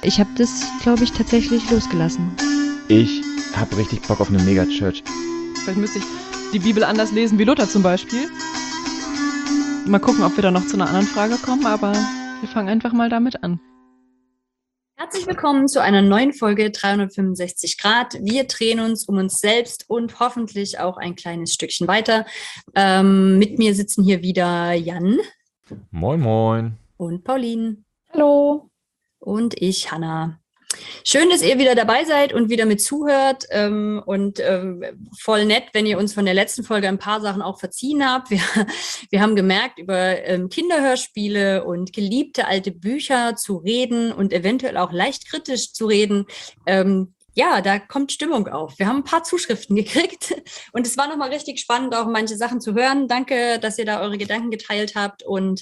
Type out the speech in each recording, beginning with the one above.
Ich habe das, glaube ich, tatsächlich losgelassen. Ich habe richtig Bock auf eine Megachurch. Vielleicht müsste ich die Bibel anders lesen wie Luther zum Beispiel. Mal gucken, ob wir da noch zu einer anderen Frage kommen, aber wir fangen einfach mal damit an. Herzlich willkommen zu einer neuen Folge 365 Grad. Wir drehen uns um uns selbst und hoffentlich auch ein kleines Stückchen weiter. Mit mir sitzen hier wieder Jan. Moin, moin. Und Pauline. Hallo. Und ich, Hanna. Schön, dass ihr wieder dabei seid und wieder mit zuhört und voll nett, wenn ihr uns von der letzten Folge ein paar Sachen auch verziehen habt. Wir haben gemerkt, über Kinderhörspiele und geliebte alte Bücher zu reden und eventuell auch leicht kritisch zu reden. Ja, da kommt Stimmung auf. Wir haben ein paar Zuschriften gekriegt und es war nochmal richtig spannend, auch manche Sachen zu hören. Danke, dass ihr da eure Gedanken geteilt habt und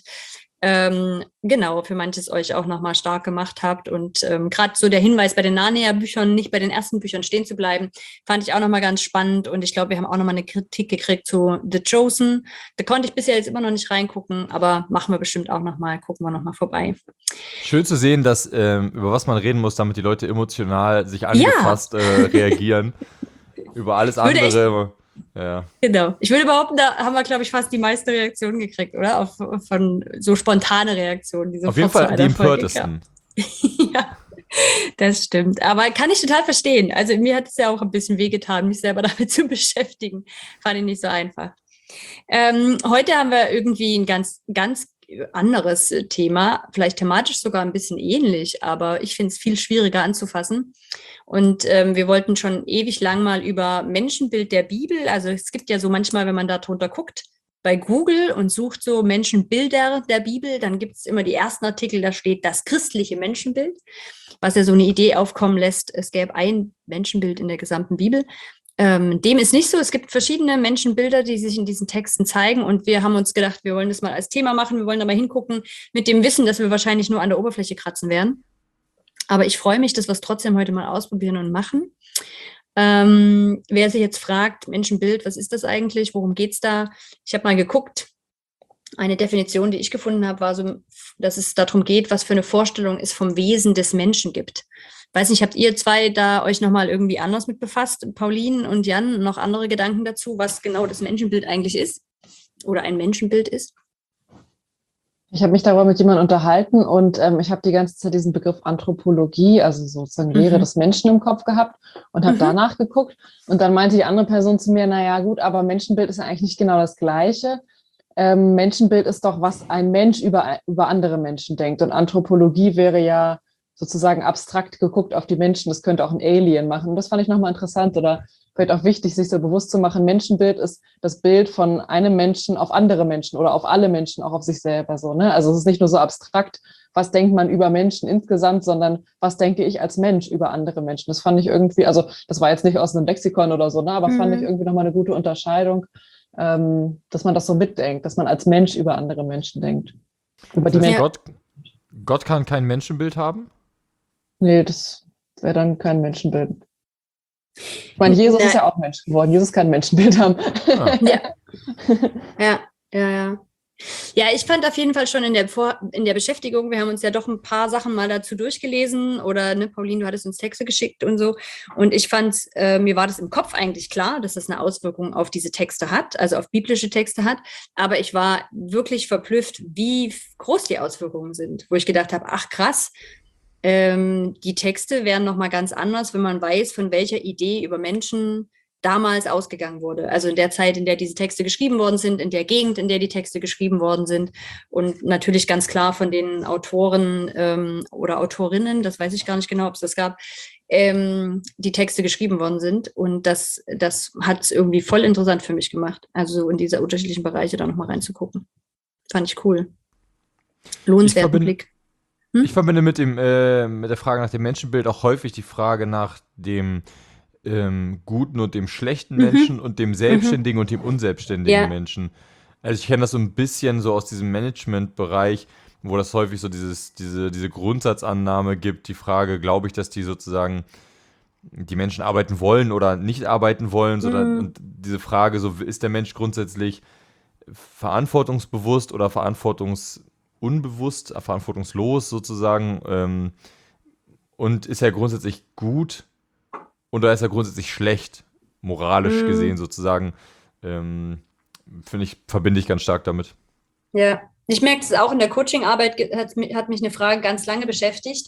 genau, für manches euch auch nochmal stark gemacht habt. Und gerade so der Hinweis, bei den Narnia-Büchern nicht bei den ersten Büchern stehen zu bleiben, fand ich auch nochmal ganz spannend. Und ich glaube, wir haben auch nochmal eine Kritik gekriegt zu The Chosen. Da konnte ich bisher jetzt immer noch nicht reingucken, aber machen wir bestimmt auch nochmal, gucken wir nochmal vorbei. Schön zu sehen, dass über was man reden muss, damit die Leute emotional sich angefasst reagieren. Über alles andere. Ja. Genau. Ich würde behaupten, da haben wir, glaube ich, fast die meisten Reaktionen gekriegt, oder? Von so spontane Reaktionen. Die Auf jeden Fall die empörtesten. Ja, das stimmt. Aber kann ich total verstehen. Also mir hat es ja auch ein bisschen wehgetan, mich selber damit zu beschäftigen. Fand ich nicht so einfach. Heute haben wir irgendwie ein ganz anderes Thema, vielleicht thematisch sogar ein bisschen ähnlich, aber ich finde es viel schwieriger anzufassen. Und wir wollten schon ewig lang mal über Menschenbild der Bibel, also es gibt ja so manchmal, wenn man da drunter guckt, bei Google und sucht so Menschenbilder der Bibel, dann gibt es immer die ersten Artikel, da steht das christliche Menschenbild, was ja so eine Idee aufkommen lässt, es gäbe ein Menschenbild in der gesamten Bibel. Dem ist nicht so. Es gibt verschiedene Menschenbilder, die sich in diesen Texten zeigen. Und wir haben uns gedacht, wir wollen das mal als Thema machen. Wir wollen da mal hingucken mit dem Wissen, dass wir wahrscheinlich nur an der Oberfläche kratzen werden. Aber ich freue mich, dass wir es trotzdem heute mal ausprobieren und machen. Wer sich jetzt fragt, Menschenbild, was ist das eigentlich? Worum geht es da? Ich habe mal geguckt. Eine Definition, die ich gefunden habe, war so, dass es darum geht, was für eine Vorstellung es vom Wesen des Menschen gibt. Weiß nicht, habt ihr zwei da euch nochmal irgendwie anders mit befasst, Pauline und Jan, noch andere Gedanken dazu, was genau das Menschenbild eigentlich ist oder ein Menschenbild ist? Ich habe mich darüber mit jemandem unterhalten und ich habe die ganze Zeit diesen Begriff Anthropologie, also sozusagen Lehre des Menschen im Kopf gehabt und habe danach geguckt. Und dann meinte die andere Person zu mir, naja gut, aber Menschenbild ist ja eigentlich nicht genau das Gleiche. Menschenbild ist doch, was ein Mensch über andere Menschen denkt. Und Anthropologie wäre ja sozusagen abstrakt geguckt auf die Menschen. Das könnte auch ein Alien machen. Und das fand ich nochmal interessant oder vielleicht auch wichtig, sich so bewusst zu machen. Menschenbild ist das Bild von einem Menschen auf andere Menschen oder auf alle Menschen, auch auf sich selber so, ne? Also es ist nicht nur so abstrakt, was denkt man über Menschen insgesamt, sondern was denke ich als Mensch über andere Menschen. Das fand ich irgendwie, also das war jetzt nicht aus einem Lexikon oder so, ne? Aber fand ich irgendwie nochmal eine gute Unterscheidung, dass man das so mitdenkt, dass man als Mensch über andere Menschen denkt. Über die Menschen. Gott kann kein Menschenbild haben? Nee, das wäre dann kein Menschenbild. Ich meine, Jesus ist ja auch Mensch geworden. Jesus kann ein Menschenbild haben. Ja. Ja, ich fand auf jeden Fall schon in der Beschäftigung, wir haben uns ja doch ein paar Sachen mal dazu durchgelesen oder, ne, Pauline, du hattest uns Texte geschickt und so. Und ich fand, mir war das im Kopf eigentlich klar, dass das eine Auswirkung auf diese Texte hat, also auf biblische Texte hat. Aber ich war wirklich verblüfft, wie groß die Auswirkungen sind, wo ich gedacht habe, ach krass, die Texte wären nochmal ganz anders, wenn man weiß, von welcher Idee über Menschen damals ausgegangen wurde. Also in der Zeit, in der diese Texte geschrieben worden sind, in der Gegend, in der die Texte geschrieben worden sind und natürlich ganz klar von den Autoren oder Autorinnen, das weiß ich gar nicht genau, ob es das gab, die Texte geschrieben worden sind. Und das hat es irgendwie voll interessant für mich gemacht, also so in diese unterschiedlichen Bereiche da nochmal reinzugucken. Fand ich cool. Lohnenswerten Blick. Ich verbinde mit der Frage nach dem Menschenbild auch häufig die Frage nach dem guten und dem schlechten Menschen und dem selbstständigen und dem unselbstständigen Menschen. Also ich kenne das so ein bisschen so aus diesem Management-Bereich, wo das häufig so diese Grundsatzannahme gibt, die Frage, glaube ich, dass die sozusagen die Menschen arbeiten wollen oder nicht arbeiten wollen, sondern und diese Frage, so ist der Mensch grundsätzlich verantwortungsbewusst oder verantwortungslos sozusagen Und ist er grundsätzlich gut oder ist er grundsätzlich schlecht, moralisch gesehen sozusagen, verbinde ich ganz stark damit. Ja, ich merke es auch in der Coaching-Arbeit, hat mich eine Frage ganz lange beschäftigt,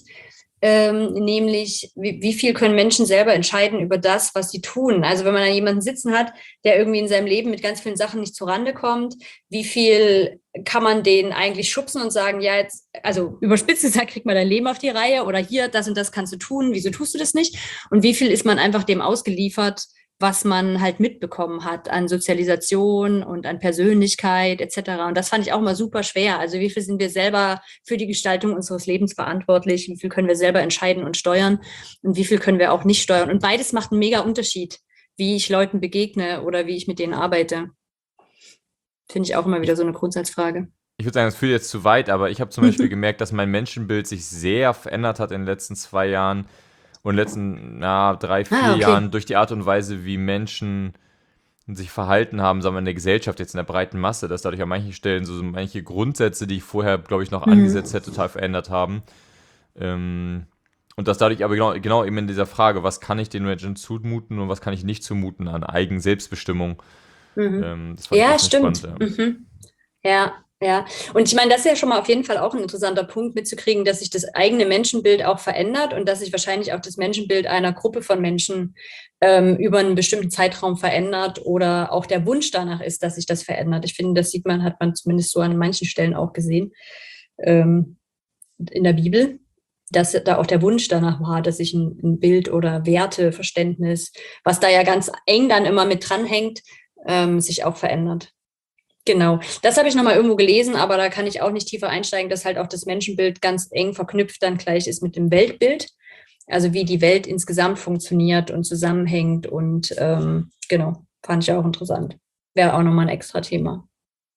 nämlich wie viel können Menschen selber entscheiden über das, was sie tun. Also wenn man da jemanden sitzen hat, der irgendwie in seinem Leben mit ganz vielen Sachen nicht zurande kommt, wie viel kann man den eigentlich schubsen und sagen, ja jetzt, also überspitzt gesagt, krieg mal dein Leben auf die Reihe oder hier, das und das kannst du tun, wieso tust du das nicht? Und wie viel ist man einfach dem ausgeliefert, was man halt mitbekommen hat an Sozialisation und an Persönlichkeit etc. Und das fand ich auch mal super schwer. Also wie viel sind wir selber für die Gestaltung unseres Lebens verantwortlich? Wie viel können wir selber entscheiden und steuern? Und wie viel können wir auch nicht steuern? Und beides macht einen mega Unterschied, wie ich Leuten begegne oder wie ich mit denen arbeite. Finde ich auch immer wieder so eine Grundsatzfrage. Ich würde sagen, das führt jetzt zu weit, aber ich habe zum Beispiel gemerkt, dass mein Menschenbild sich sehr verändert hat in den letzten 2 Jahren und in den letzten 3, 4 Jahren durch die Art und Weise, wie Menschen sich verhalten haben, sagen wir in der Gesellschaft, jetzt in der breiten Masse, dass dadurch an manchen Stellen so manche Grundsätze, die ich vorher, glaube ich, noch angesetzt hätte, total verändert haben. Und dass dadurch aber genau eben in dieser Frage, was kann ich den Menschen zumuten und was kann ich nicht zumuten an Eigenselbstbestimmung. Das fand ich Ja, echt stimmt. spannend, Ja, ja. Und ich meine, das ist ja schon mal auf jeden Fall auch ein interessanter Punkt mitzukriegen, dass sich das eigene Menschenbild auch verändert und dass sich wahrscheinlich auch das Menschenbild einer Gruppe von Menschen über einen bestimmten Zeitraum verändert oder auch der Wunsch danach ist, dass sich das verändert. Ich finde, das hat man zumindest so an manchen Stellen auch gesehen in der Bibel, dass da auch der Wunsch danach war, dass sich ein Bild oder Werteverständnis, was da ja ganz eng dann immer mit dranhängt, sich auch verändert. Genau, das habe ich nochmal irgendwo gelesen, aber da kann ich auch nicht tiefer einsteigen, dass halt auch das Menschenbild ganz eng verknüpft dann gleich ist mit dem Weltbild, also wie die Welt insgesamt funktioniert und zusammenhängt und genau, fand ich auch interessant. Wäre auch nochmal ein extra Thema.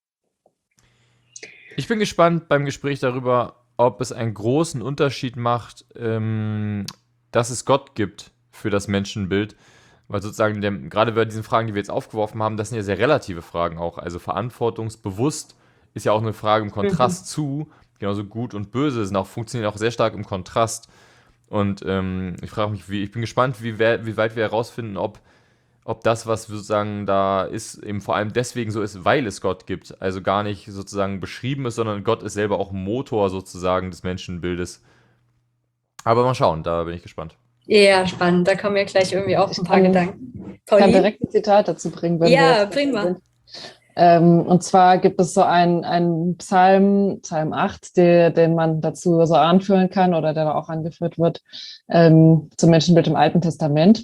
Ich bin gespannt beim Gespräch darüber, ob es einen großen Unterschied macht, dass es Gott gibt für das Menschenbild. Weil sozusagen, gerade bei diesen Fragen, die wir jetzt aufgeworfen haben, das sind ja sehr relative Fragen auch. Also verantwortungsbewusst ist ja auch eine Frage im Kontrast zu, genauso gut und böse funktionieren auch sehr stark im Kontrast. Und ich frage mich, ich bin gespannt, wie weit wir herausfinden, ob das, was sozusagen da ist, eben vor allem deswegen so ist, weil es Gott gibt. Also gar nicht sozusagen beschrieben ist, sondern Gott ist selber auch Motor sozusagen des Menschenbildes. Aber mal schauen, da bin ich gespannt. Ja, spannend. Da kommen wir gleich irgendwie auch ein paar Gedanken. Ich kann direkt ein Zitat dazu bringen. Wenn ja, bring mal. Und zwar gibt es so einen Psalm 8, den man dazu so anführen kann oder der da auch angeführt wird, zum Menschenbild im Alten Testament.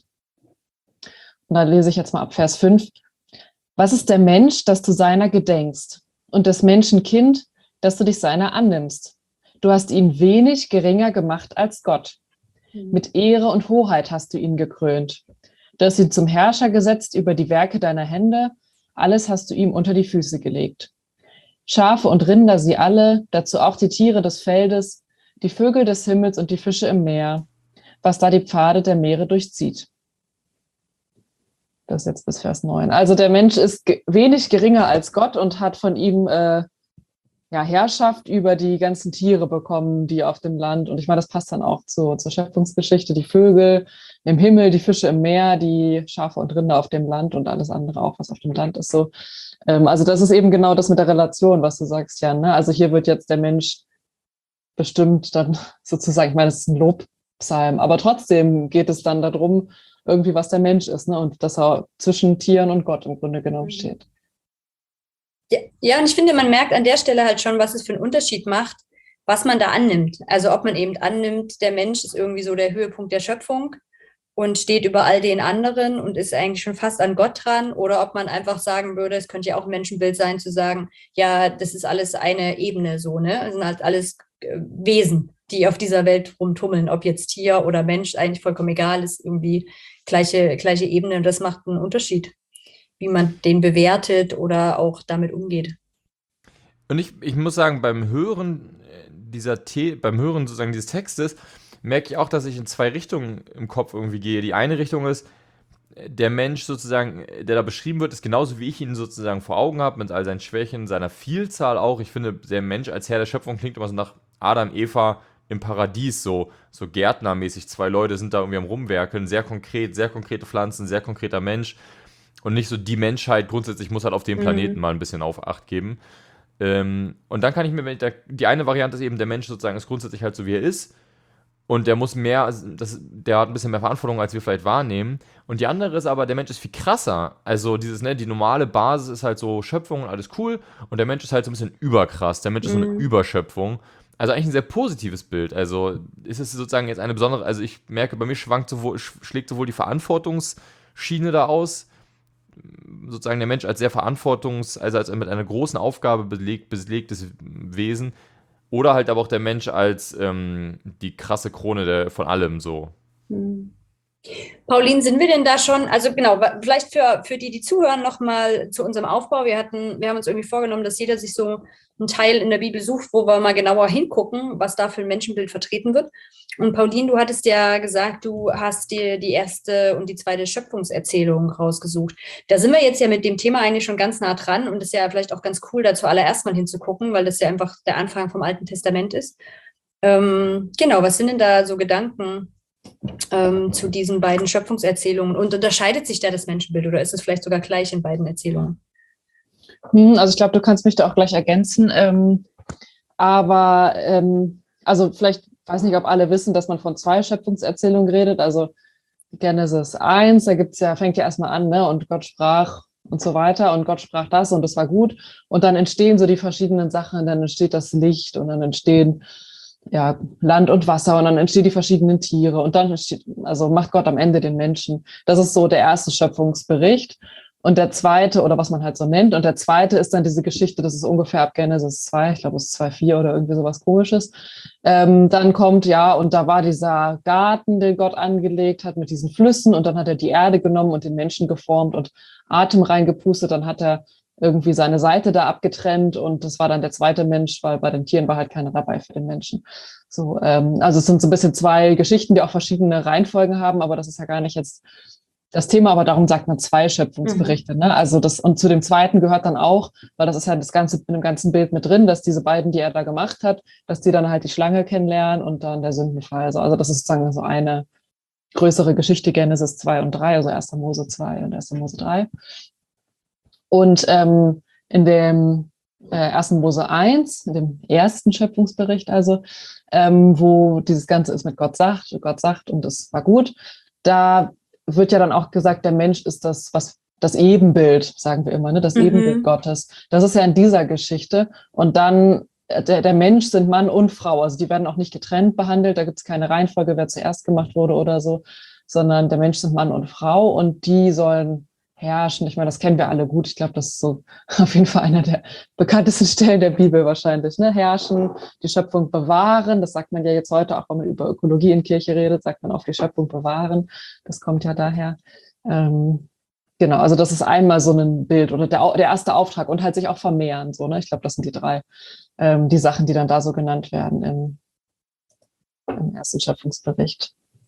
Und da lese ich jetzt mal ab Vers 5. Was ist der Mensch, dass du seiner gedenkst? Und des Menschen Kind, dass du dich seiner annimmst? Du hast ihn wenig geringer gemacht als Gott. Mit Ehre und Hoheit hast du ihn gekrönt. Du hast ihn zum Herrscher gesetzt über die Werke deiner Hände. Alles hast du ihm unter die Füße gelegt. Schafe und Rinder, sie alle, dazu auch die Tiere des Feldes, die Vögel des Himmels und die Fische im Meer, was da die Pfade der Meere durchzieht. Das ist jetzt bis Vers 9. Also der Mensch ist wenig geringer als Gott und hat von ihm Herrschaft über die ganzen Tiere bekommen, die auf dem Land, und ich meine, das passt dann auch zur Schöpfungsgeschichte, die Vögel im Himmel, die Fische im Meer, die Schafe und Rinder auf dem Land und alles andere auch, was auf dem Land ist. So. Also das ist eben genau das mit der Relation, was du sagst, Jan. Ne? Also hier wird jetzt der Mensch bestimmt dann sozusagen, ich meine, es ist ein Lobpsalm, aber trotzdem geht es dann darum, irgendwie, was der Mensch ist, ne? Und dass er zwischen Tieren und Gott im Grunde genommen steht. Ja, und ich finde, man merkt an der Stelle halt schon, was es für einen Unterschied macht, was man da annimmt. Also ob man eben annimmt, der Mensch ist irgendwie so der Höhepunkt der Schöpfung und steht über all den anderen und ist eigentlich schon fast an Gott dran, oder ob man einfach sagen würde, es könnte ja auch ein Menschenbild sein, zu sagen, ja, das ist alles eine Ebene so, ne? Das sind halt alles Wesen, die auf dieser Welt rumtummeln, ob jetzt Tier oder Mensch, eigentlich vollkommen egal, ist irgendwie gleiche Ebene, und das macht einen Unterschied, wie man den bewertet oder auch damit umgeht. Und ich muss sagen, beim Hören sozusagen dieses Textes merke ich auch, dass ich in 2 Richtungen im Kopf irgendwie gehe. Die eine Richtung ist, der Mensch sozusagen, der da beschrieben wird, ist genauso wie ich ihn sozusagen vor Augen habe, mit all seinen Schwächen, seiner Vielzahl auch. Ich finde, der Mensch als Herr der Schöpfung klingt immer so nach Adam, Eva im Paradies, so gärtnermäßig, 2 Leute sind da irgendwie am Rumwerkeln, sehr konkret, sehr konkrete Pflanzen, sehr konkreter Mensch und nicht so die Menschheit grundsätzlich muss halt auf dem Planeten mal ein bisschen auf Acht geben. Und dann kann ich mir, die eine Variante ist eben, der Mensch sozusagen ist grundsätzlich halt so, wie er ist. Und der muss mehr, der hat ein bisschen mehr Verantwortung, als wir vielleicht wahrnehmen. Und die andere ist aber, der Mensch ist viel krasser. Also die normale Basis ist halt so Schöpfung und alles cool. Und der Mensch ist halt so ein bisschen überkrass. Der Mensch ist so eine Überschöpfung. Also eigentlich ein sehr positives Bild. Also ist es sozusagen jetzt eine besondere, also ich merke, bei mir schlägt sowohl die Verantwortungsschiene da aus, sozusagen der Mensch als sehr also als mit einer großen Aufgabe belegtes Wesen, oder halt aber auch der Mensch als die krasse Krone von allem so. Pauline, sind wir denn da schon, also genau, vielleicht für die zuhören, nochmal zu unserem Aufbau. Wir haben uns irgendwie vorgenommen, dass jeder sich so einen Teil in der Bibel sucht, wo wir mal genauer hingucken, was da für ein Menschenbild vertreten wird. Und Pauline, du hattest ja gesagt, du hast dir die erste und die zweite Schöpfungserzählung rausgesucht. Da sind wir jetzt ja mit dem Thema eigentlich schon ganz nah dran und es ist ja vielleicht auch ganz cool, da zuallererst mal hinzugucken, weil das ja einfach der Anfang vom Alten Testament ist. Genau, was sind denn da so Gedanken zu diesen beiden Schöpfungserzählungen? Und unterscheidet sich da das Menschenbild oder ist es vielleicht sogar gleich in beiden Erzählungen? Also ich glaube, du kannst mich da auch gleich ergänzen. Also vielleicht, weiß nicht, ob alle wissen, dass man von 2 Schöpfungserzählungen redet. Also Genesis 1, fängt ja erstmal an, ne? Und Gott sprach und so weiter und Gott sprach das und das war gut. Und dann entstehen so die verschiedenen Sachen, dann entsteht das Licht und dann entstehen Land und Wasser und dann entstehen die verschiedenen Tiere und dann macht Gott am Ende den Menschen. Das ist so der erste Schöpfungsbericht. Und der zweite, oder was man halt so nennt, und der zweite ist dann diese Geschichte, das ist ungefähr ab Genesis 2, ich glaube es ist 2,4 oder irgendwie sowas Komisches. Dann kommt, und da war dieser Garten, den Gott angelegt hat mit diesen Flüssen und dann hat er die Erde genommen und den Menschen geformt und Atem reingepustet, dann hat er irgendwie seine Seite da abgetrennt und das war dann der zweite Mensch, weil bei den Tieren war halt keiner dabei für den Menschen. So, also es sind so ein bisschen 2 Geschichten, die auch verschiedene Reihenfolgen haben, aber das ist ja gar nicht jetzt das Thema, aber darum sagt man 2 Schöpfungsberichte. Ne? Also und zu dem zweiten gehört dann auch, weil das ist ja in dem ganzen Bild mit drin, dass diese beiden, die er da gemacht hat, dass die dann halt die Schlange kennenlernen und dann der Sündenfall. Also das ist sozusagen so eine größere Geschichte, Genesis 2 und 3, also 1. Mose 2 und 1. Mose 3. Und in dem 1. Mose 1, in dem ersten Schöpfungsbericht also, wo dieses Ganze ist mit Gott sagt und das war gut, da wird ja dann auch gesagt, der Mensch ist das Ebenbild, sagen wir immer, ne? Das Ebenbild Gottes. Das ist ja in dieser Geschichte. Und dann, der Mensch sind Mann und Frau. Also die werden auch nicht getrennt behandelt. Da gibt es keine Reihenfolge, wer zuerst gemacht wurde oder so, sondern der Mensch sind Mann und Frau und die sollen herrschen. Ich meine, das kennen wir alle gut. Ich glaube, das ist so auf jeden Fall einer der bekanntesten Stellen der Bibel wahrscheinlich. Ne? Herrschen, die Schöpfung bewahren. Das sagt man ja jetzt heute auch, wenn man über Ökologie in Kirche redet, sagt man auch die Schöpfung bewahren. Das kommt ja daher. Genau, also das ist einmal so ein Bild oder der erste Auftrag und halt sich auch vermehren. So, ne? Ich glaube, das sind die 3, die Sachen, die dann da so genannt werden im ersten Schöpfungsbericht.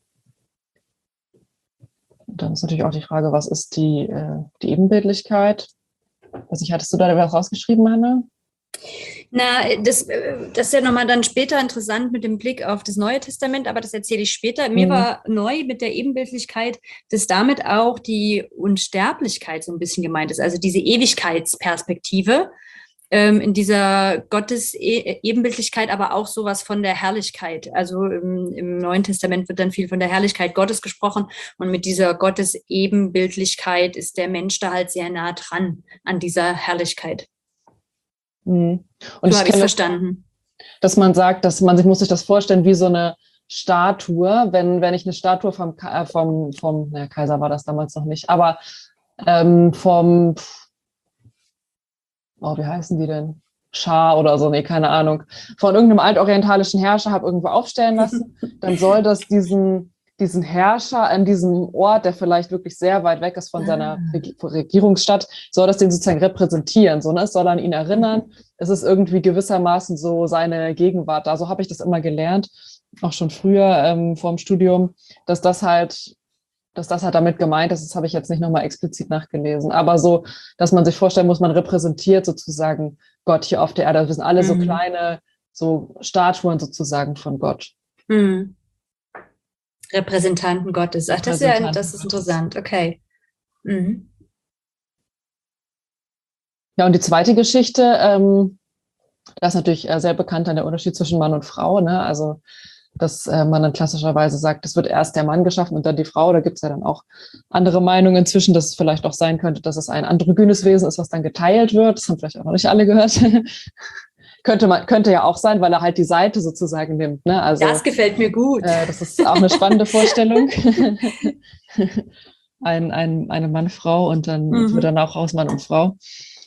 Und dann ist natürlich auch die Frage, was ist die Ebenbildlichkeit? Hattest du da was rausgeschrieben, Hanna? Na, das ist ja nochmal dann später interessant mit dem Blick auf das Neue Testament, aber das erzähle ich später. Mir war neu mit der Ebenbildlichkeit, dass damit auch die Unsterblichkeit so ein bisschen gemeint ist, also diese Ewigkeitsperspektive. In dieser Gottes-Ebenbildlichkeit, aber auch sowas von der Herrlichkeit. Also im Neuen Testament wird dann viel von der Herrlichkeit Gottes gesprochen und mit dieser Gottes-Ebenbildlichkeit ist der Mensch da halt sehr nah dran an dieser Herrlichkeit. Und so habe ich es verstanden. Dass man sagt, muss sich das vorstellen wie so eine Statue, wenn ich eine Statue vom Kaiser war das damals noch nicht, aber wie heißen die denn? Schah oder so, nee, keine Ahnung, von irgendeinem altorientalischen Herrscher habe irgendwo aufstellen lassen, dann soll das diesen Herrscher an diesem Ort, der vielleicht wirklich sehr weit weg ist von seiner Regierungsstadt, soll das den sozusagen repräsentieren. So, ne? Es soll an ihn erinnern. Es ist irgendwie gewissermaßen so seine Gegenwart da. So habe ich das immer gelernt, auch schon früher vor dem Studium, dass das halt damit gemeint ist. Das habe ich jetzt nicht nochmal explizit nachgelesen. Aber so, dass man sich vorstellen muss, man repräsentiert sozusagen Gott hier auf der Erde. Wir sind alle so kleine so Statuen sozusagen von Gott. Hm. Repräsentanten Gottes. Ach, das ist interessant. Okay. Mhm. Ja, und die zweite Geschichte, das ist natürlich sehr bekannt an der Unterschied zwischen Mann und Frau, ne? Also, dass man dann klassischerweise sagt, es wird erst der Mann geschaffen und dann die Frau. Da gibt es ja dann auch andere Meinungen inzwischen, dass es vielleicht auch sein könnte, dass es ein androgynes Wesen ist, was dann geteilt wird. Das haben vielleicht auch noch nicht alle gehört. Könnte ja auch sein, weil er halt die Seite sozusagen nimmt. Ne? Also, das gefällt mir gut. Das ist auch eine spannende Vorstellung. Eine Mann-Frau und dann wird dann auch aus Mann und Frau.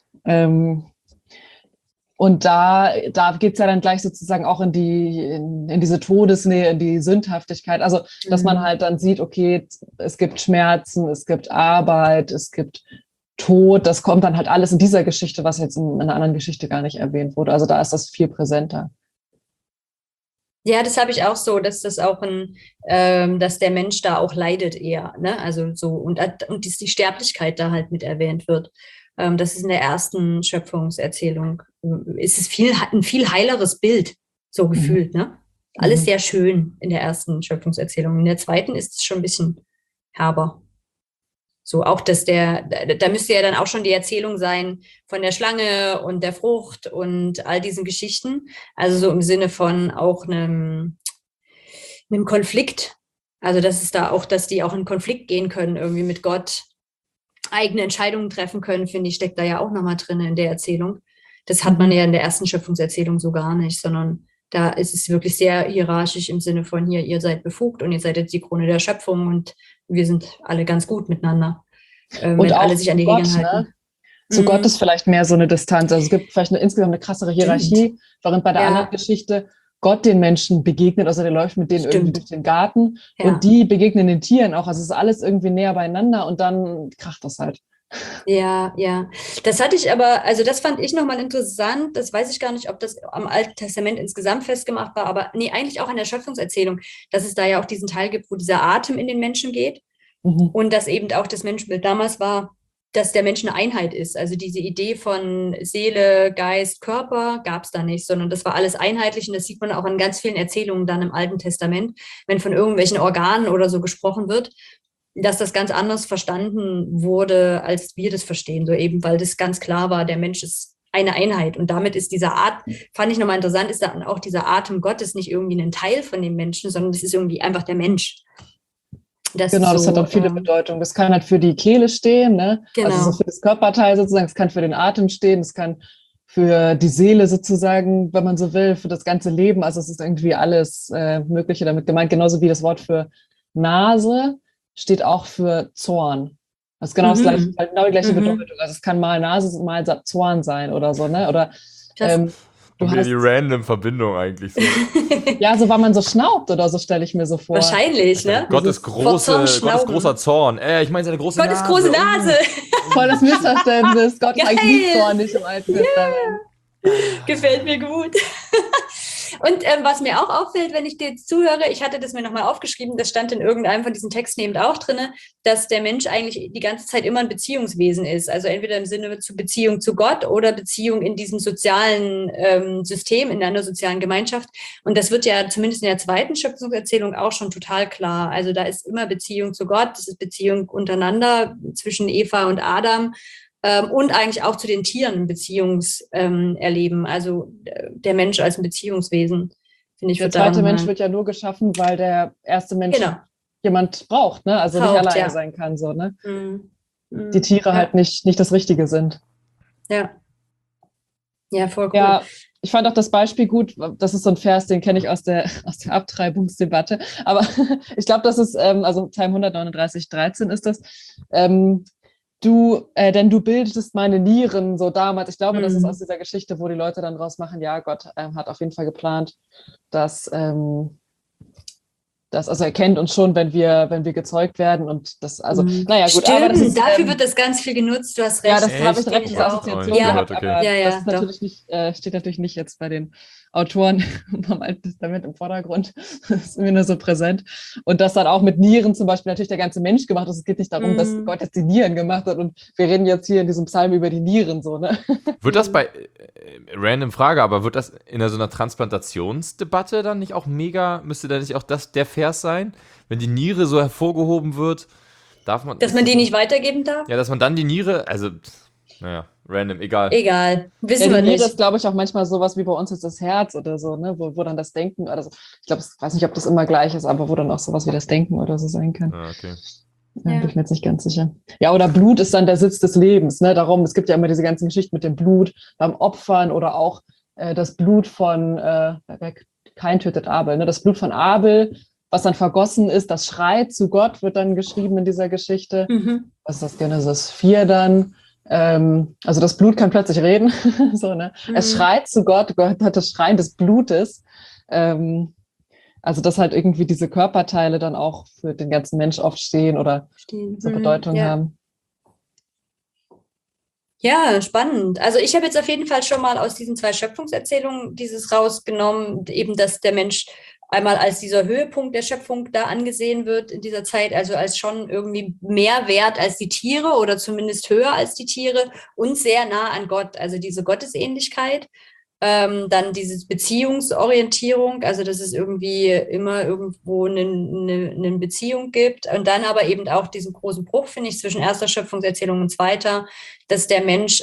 Und da geht es ja dann gleich sozusagen auch in diese Todesnähe, in die Sündhaftigkeit. Also, dass man halt dann sieht, okay, es gibt Schmerzen, es gibt Arbeit, es gibt Tod. Das kommt dann halt alles in dieser Geschichte, was jetzt in einer anderen Geschichte gar nicht erwähnt wurde. Also da ist das viel präsenter. Ja, das habe ich auch so, dass das auch dass der Mensch da auch leidet eher, ne? Also so, und die Sterblichkeit da halt mit erwähnt wird. Das ist in der ersten Schöpfungserzählung. Es ist ein viel heileres Bild, so gefühlt, ne? Alles sehr schön in der ersten Schöpfungserzählung. In der zweiten ist es schon ein bisschen herber. So auch, dass da müsste ja dann auch schon die Erzählung sein von der Schlange und der Frucht und all diesen Geschichten. Also so im Sinne von auch einem Konflikt. Also dass die auch in Konflikt gehen können, irgendwie mit Gott, eigene Entscheidungen treffen können, finde ich, steckt da ja auch nochmal drin in der Erzählung. Das hat man ja in der ersten Schöpfungserzählung so gar nicht, sondern da ist es wirklich sehr hierarchisch im Sinne von hier, ihr seid befugt und ihr seid jetzt die Krone der Schöpfung und wir sind alle ganz gut miteinander. Und wenn auch alle sich an die Gott, Regeln halten. Ne? Zu Gott ist vielleicht mehr so eine Distanz. Also es gibt vielleicht insgesamt eine krassere Hierarchie, während bei der anderen Geschichte Gott den Menschen begegnet, also der läuft mit denen irgendwie durch den Garten und die begegnen den Tieren auch. Also es ist alles irgendwie näher beieinander und dann kracht das halt. Ja. Das hatte ich aber, also das fand ich nochmal interessant. Das weiß ich gar nicht, ob das am Alten Testament insgesamt festgemacht war, aber nee, eigentlich auch an der Schöpfungserzählung, dass es da ja auch diesen Teil gibt, wo dieser Atem in den Menschen geht und dass eben auch das Menschenbild damals war, dass der Mensch eine Einheit ist. Also diese Idee von Seele, Geist, Körper gab es da nicht, sondern das war alles einheitlich und das sieht man auch in ganz vielen Erzählungen dann im Alten Testament, wenn von irgendwelchen Organen oder so gesprochen wird, dass das ganz anders verstanden wurde, als wir das verstehen, so eben, weil das ganz klar war, der Mensch ist eine Einheit und damit ist dieser fand ich nochmal interessant, ist dann auch dieser Atem Gottes nicht irgendwie ein Teil von dem Menschen, sondern das ist irgendwie einfach der Mensch. Das hat dann viele Bedeutungen. Das kann halt für die Kehle stehen, ne? Genau. Also so für das Körperteil sozusagen, es kann für den Atem stehen, es kann für die Seele sozusagen, wenn man so will, für das ganze Leben. Also es ist irgendwie alles Mögliche damit gemeint, genauso wie das Wort für Nase steht auch für Zorn. Das ist genau das gleiche, halt genau die gleiche Bedeutung. Also es kann mal Nase, mal Zorn sein oder so, ne? Oder du hast die random Verbindung eigentlich so. Ja, so weil man so schnaubt oder so, stelle ich mir so vor. Wahrscheinlich, ne? Gott ist großer Zorn. Ich meine seine große Nase. Gott ist große Nase. Voll das Missverständnis. Gott ist eigentlich nicht zornig im Alten Testament. Gefällt mir gut. Und was mir auch auffällt, wenn ich dir jetzt zuhöre, ich hatte das mir nochmal aufgeschrieben, das stand in irgendeinem von diesen Texten eben auch drin, dass der Mensch eigentlich die ganze Zeit immer ein Beziehungswesen ist. Also entweder im Sinne zu Beziehung zu Gott oder Beziehung in diesem sozialen System, in einer sozialen Gemeinschaft. Und das wird ja zumindest in der zweiten Schöpfungserzählung auch schon total klar. Also da ist immer Beziehung zu Gott, das ist Beziehung untereinander zwischen Eva und Adam. Und eigentlich auch zu den Tieren Beziehungserleben. Also der Mensch als ein Beziehungswesen, finde ich. Der zweite Mensch wird ja nur geschaffen, weil der erste Mensch jemand braucht, ne? Also nicht alleine sein kann. So, ne? Die Tiere halt nicht das Richtige sind. Ja, voll cool. Ja, ich fand auch das Beispiel gut, das ist so ein Vers, den kenne ich aus der Abtreibungsdebatte, aber ich glaube, das ist, also Psalm 139,13 ist das, denn du bildetest meine Nieren, so damals. Ich glaube, das ist aus dieser Geschichte, wo die Leute dann draus machen, ja, Gott hat auf jeden Fall geplant, dass also er kennt uns schon, wenn wir gezeugt werden und das, also, naja, gut. Stimmt, Aber das ist, dafür wird das ganz viel genutzt, du hast recht. ja, das habe ich Kenn direkt ich als auch. Assoziation Ja. gehabt, Okay. aber Ja, das ist doch. natürlich nicht, steht natürlich nicht jetzt bei den Autoren vom Alten Testament im Vordergrund. Das ist mir nur so präsent. Und das dann auch mit Nieren zum Beispiel natürlich der ganze Mensch gemacht ist. Es geht nicht darum, dass Gott jetzt die Nieren gemacht hat und wir reden jetzt hier in diesem Psalm über die Nieren so, ne? Wird das bei, random Frage, aber wird das in so einer Transplantationsdebatte dann nicht auch mega, müsste da nicht auch der Vers sein? Wenn die Niere so hervorgehoben wird, darf man... Dass man die nicht weitergeben darf? Ja, dass man dann die Niere, also, naja, random, egal. Egal, wissen Ja, wir die Niere nicht. ist, glaube ich, auch manchmal sowas wie bei uns jetzt das Herz oder so, ne? Wo dann das Denken oder so. Ich glaube, ich weiß nicht, ob das immer gleich ist, aber wo dann auch sowas wie das Denken oder so sein kann. Ah, okay. Ja, Ja. bin ich mir jetzt nicht ganz sicher. Ja, oder Blut ist dann der Sitz des Lebens, ne? Darum, es gibt ja immer diese ganzen Geschichten mit dem Blut beim Opfern oder auch das Blut von Kain tötet Abel, ne? Das Blut von Abel, was dann vergossen ist, das schreit zu Gott, wird dann geschrieben in dieser Geschichte. Mhm. Was ist das, Genesis 4 dann? Also das Blut kann plötzlich reden. So, ne? Es schreit zu Gott, Gott hat das Schreien des Blutes. Also dass halt irgendwie diese Körperteile dann auch für den ganzen Mensch oft stehen oder so Bedeutung Ja. haben. Ja, spannend. Also ich habe jetzt auf jeden Fall schon mal aus diesen 2 Schöpfungserzählungen dieses rausgenommen, eben dass der Mensch einmal als dieser Höhepunkt der Schöpfung da angesehen wird in dieser Zeit, also als schon irgendwie mehr wert als die Tiere oder zumindest höher als die Tiere und sehr nah an Gott, also diese Gottesähnlichkeit. Dann diese Beziehungsorientierung, also dass es irgendwie immer irgendwo eine Beziehung gibt und dann aber eben auch diesen großen Bruch, finde ich, zwischen erster Schöpfungserzählung und zweiter, dass der Mensch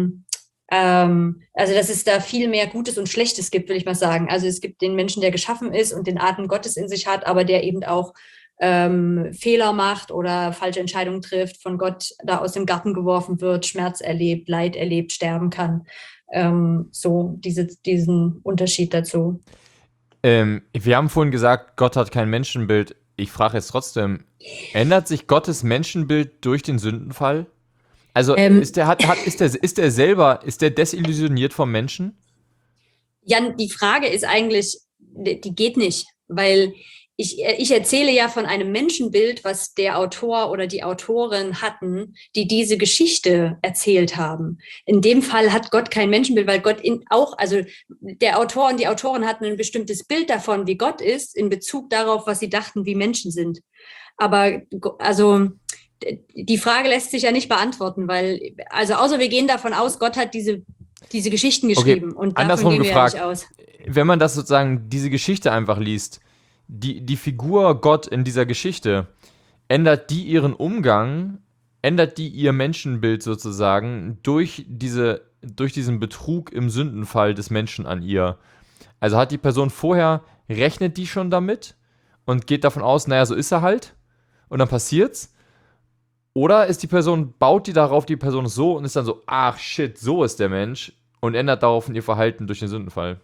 also dass es da viel mehr Gutes und Schlechtes gibt, will ich mal sagen. Also es gibt den Menschen, der geschaffen ist und den Atem Gottes in sich hat, aber der eben auch Fehler macht oder falsche Entscheidungen trifft, von Gott da aus dem Garten geworfen wird, Schmerz erlebt, Leid erlebt, sterben kann. So diesen Unterschied dazu. Wir haben vorhin gesagt, Gott hat kein Menschenbild. Ich frage jetzt trotzdem, ändert sich Gottes Menschenbild durch den Sündenfall? Also ist der desillusioniert vom Menschen? Jan, die Frage ist eigentlich, die geht nicht, weil ich erzähle ja von einem Menschenbild, was der Autor oder die Autorin hatten, die diese Geschichte erzählt haben. In dem Fall hat Gott kein Menschenbild, weil Gott also der Autor und die Autorin hatten ein bestimmtes Bild davon, wie Gott ist, in Bezug darauf, was sie dachten, wie Menschen sind. Aber also die Frage lässt sich ja nicht beantworten, weil, also außer wir gehen davon aus, Gott hat diese Geschichten geschrieben und davon andersrum gehen wir gefragt, ja nicht aus. Wenn man das sozusagen, diese Geschichte einfach liest, die Figur Gott in dieser Geschichte, ändert die ihren Umgang, ändert die ihr Menschenbild sozusagen durch diesen Betrug im Sündenfall des Menschen an ihr. Also hat die Person vorher, rechnet die schon damit und geht davon aus, naja, so ist er halt und dann passiert's. Oder ist die Person, baut die darauf, die Person ist so und ist dann so, ach shit, so ist der Mensch und ändert daraufhin ihr Verhalten durch den Sündenfall.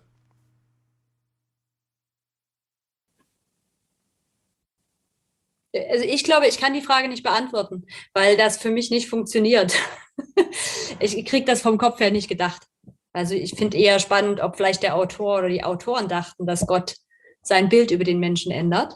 Also ich glaube, ich kann die Frage nicht beantworten, weil das für mich nicht funktioniert. Ich kriege das vom Kopf her nicht gedacht. Also ich finde eher spannend, ob vielleicht der Autor oder die Autoren dachten, dass Gott sein Bild über den Menschen ändert.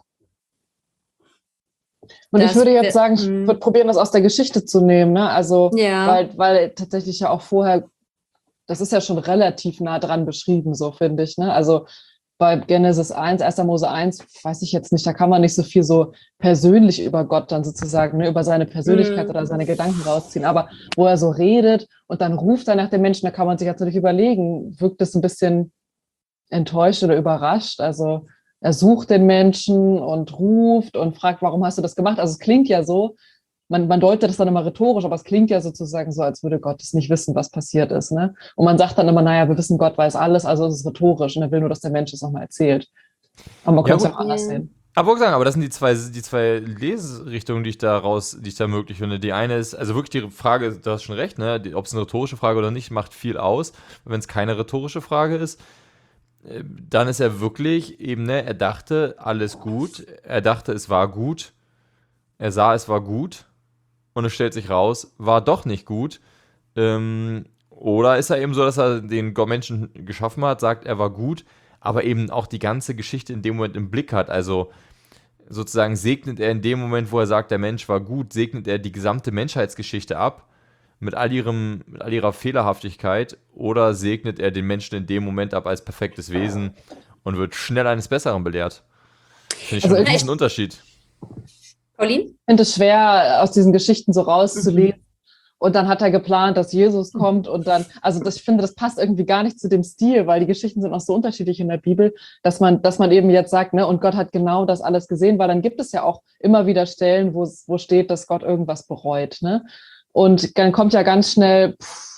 Und ich würde jetzt sagen, ich Mhm. würde probieren, das aus der Geschichte zu nehmen, ne? Also, Ja. weil tatsächlich ja auch vorher, das ist ja schon relativ nah dran beschrieben, so finde ich, ne? Also bei Genesis 1, 1. Mose 1, weiß ich jetzt nicht, da kann man nicht so viel so persönlich über Gott dann sozusagen, ne, über seine Persönlichkeit oder seine Gedanken rausziehen. Aber wo er so redet und dann ruft er nach dem Menschen, da kann man sich jetzt natürlich überlegen, wirkt es ein bisschen enttäuscht oder überrascht? Also er sucht den Menschen und ruft und fragt, warum hast du das gemacht? Also es klingt ja so, man deutet das dann immer rhetorisch, aber es klingt ja sozusagen so, als würde Gott es nicht wissen, was passiert ist. Ne? Und man sagt dann immer, naja, wir wissen, Gott weiß alles, also es ist rhetorisch und er will nur, dass der Mensch es nochmal erzählt. Aber man Ja, könnte es gut. auch anders sehen. Aber das sind die zwei Leserichtungen, die ich da möglich finde. Die eine ist, also wirklich die Frage, du hast schon recht, ne, ob es eine rhetorische Frage oder nicht, macht viel aus. Wenn es keine rhetorische Frage ist, dann ist er wirklich eben, ne, er dachte, alles gut, er dachte, es war gut, er sah, es war gut und es stellt sich raus, war doch nicht gut. Oder ist er eben so, dass er den Menschen geschaffen hat, sagt, er war gut, aber eben auch die ganze Geschichte in dem Moment im Blick hat. Also sozusagen segnet er in dem Moment, wo er sagt, der Mensch war gut, segnet er die gesamte Menschheitsgeschichte ab mit all ihrer Fehlerhaftigkeit, oder segnet er den Menschen in dem Moment ab als perfektes Wesen und wird schnell eines Besseren belehrt? Finde ich schon einen riesen Unterschied. Pauline? Ich finde es schwer, aus diesen Geschichten so rauszulesen. Und dann hat er geplant, dass Jesus kommt und dann, ich finde, das passt irgendwie gar nicht zu dem Stil, weil die Geschichten sind auch so unterschiedlich in der Bibel, dass man eben jetzt sagt, ne, und Gott hat genau das alles gesehen, weil dann gibt es ja auch immer wieder Stellen, wo steht, dass Gott irgendwas bereut, ne? Und dann kommt ja ganz schnell,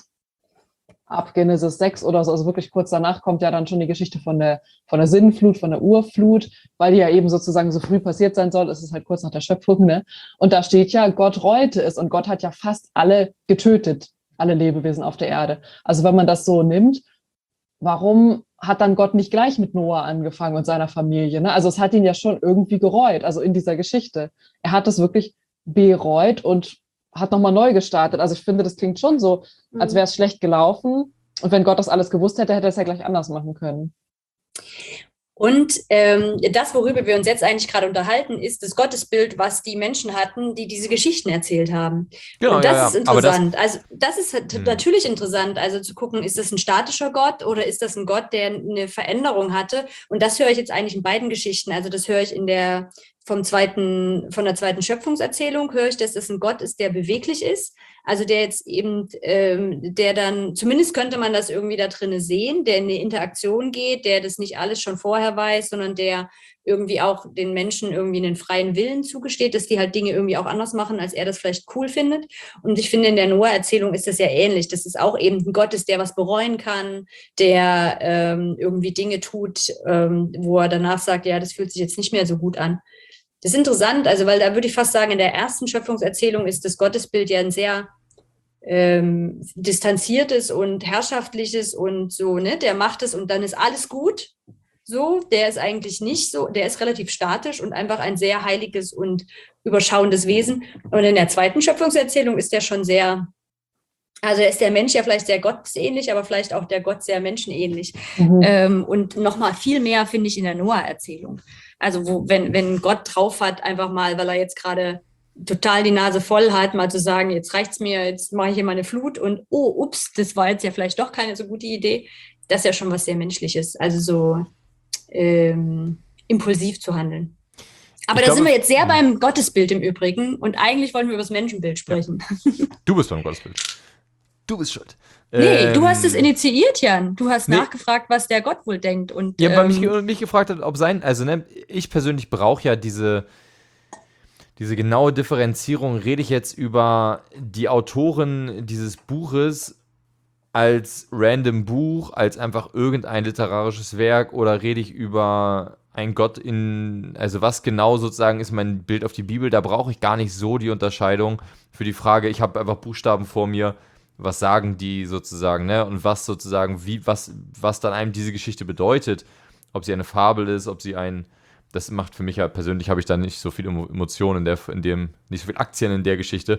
ab Genesis 6 oder so, also wirklich kurz danach kommt ja dann schon die Geschichte von der Sinnflut, von der Urflut, weil die ja eben sozusagen so früh passiert sein soll. Es ist halt kurz nach der Schöpfung, ne? Und da steht ja, Gott reute es und Gott hat ja fast alle getötet, alle Lebewesen auf der Erde. Also wenn man das so nimmt, warum hat dann Gott nicht gleich mit Noah angefangen und seiner Familie, ne? Also es hat ihn ja schon irgendwie gereut, also in dieser Geschichte. Er hat es wirklich bereut und hat nochmal neu gestartet. Also ich finde, das klingt schon so, als wäre es schlecht gelaufen. Und wenn Gott das alles gewusst hätte, hätte er es ja gleich anders machen können. Und das, worüber wir uns jetzt eigentlich gerade unterhalten, ist das Gottesbild, was die Menschen hatten, die diese Geschichten erzählt haben. Genau, und das ist interessant. Also das ist natürlich interessant, also zu gucken, ist das ein statischer Gott oder ist das ein Gott, der eine Veränderung hatte? Und das höre ich jetzt eigentlich in beiden Geschichten. Also das höre ich von der zweiten Schöpfungserzählung höre ich, dass das ein Gott ist, der beweglich ist. Also der jetzt eben, der dann, zumindest könnte man das irgendwie da drinne sehen, der in eine Interaktion geht, der das nicht alles schon vorher weiß, sondern der irgendwie auch den Menschen irgendwie einen freien Willen zugesteht, dass die halt Dinge irgendwie auch anders machen, als er das vielleicht cool findet. Und ich finde, in der Noah-Erzählung ist das ja ähnlich. Das ist auch eben ein Gott ist, der was bereuen kann, der irgendwie Dinge tut, wo er danach sagt, ja, das fühlt sich jetzt nicht mehr so gut an. Das ist interessant, also weil da würde ich fast sagen, in der ersten Schöpfungserzählung ist das Gottesbild ja ein sehr distanziertes und herrschaftliches und so, ne? Der macht es und dann ist alles gut. So, der ist eigentlich nicht so, der ist relativ statisch und einfach ein sehr heiliges und überschauendes Wesen. Und in der zweiten Schöpfungserzählung ist der schon sehr, also ist der Mensch ja vielleicht sehr gottähnlich, aber vielleicht auch der Gott sehr menschenähnlich. Und nochmal viel mehr finde ich in der Noah-Erzählung. Also wenn Gott drauf hat, einfach mal, weil er jetzt gerade total die Nase voll hat, mal zu sagen, jetzt reicht's mir, jetzt mache ich hier meine Flut und ups, das war jetzt ja vielleicht doch keine so gute Idee. Das ist ja schon was sehr Menschliches, also so impulsiv zu handeln. Aber da sind wir jetzt sehr beim Gottesbild im Übrigen und eigentlich wollten wir über das Menschenbild sprechen. Ja. Du bist beim Gottesbild. Du bist schuld. Nee, du hast es initiiert, Jan. Du hast nachgefragt, was der Gott wohl denkt. Und, ja, weil mich gefragt hat, ob ich persönlich brauche ja diese genaue Differenzierung. Rede ich jetzt über die Autoren dieses Buches als random Buch, als einfach irgendein literarisches Werk, oder rede ich über ein Gott also was genau sozusagen ist mein Bild auf die Bibel? Da brauche ich gar nicht so die Unterscheidung für die Frage, ich habe einfach Buchstaben vor mir, was sagen die sozusagen, ne? Und was sozusagen, was dann einem diese Geschichte bedeutet, ob sie eine Fabel ist, das macht für mich ja persönlich, habe ich da nicht so viel Emotionen nicht so viel Aktien in der Geschichte.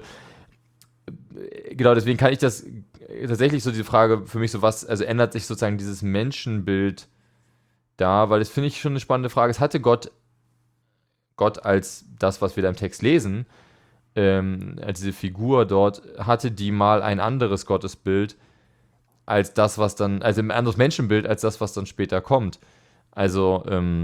Genau, deswegen kann ich das tatsächlich so diese Frage für mich so, also ändert sich sozusagen dieses Menschenbild da, weil das finde ich schon eine spannende Frage. Es hatte Gott als das, was wir da im Text lesen, als diese Figur dort, hatte die mal ein anderes Gottesbild als das, was dann, also ein anderes Menschenbild als das, was dann später kommt. Also,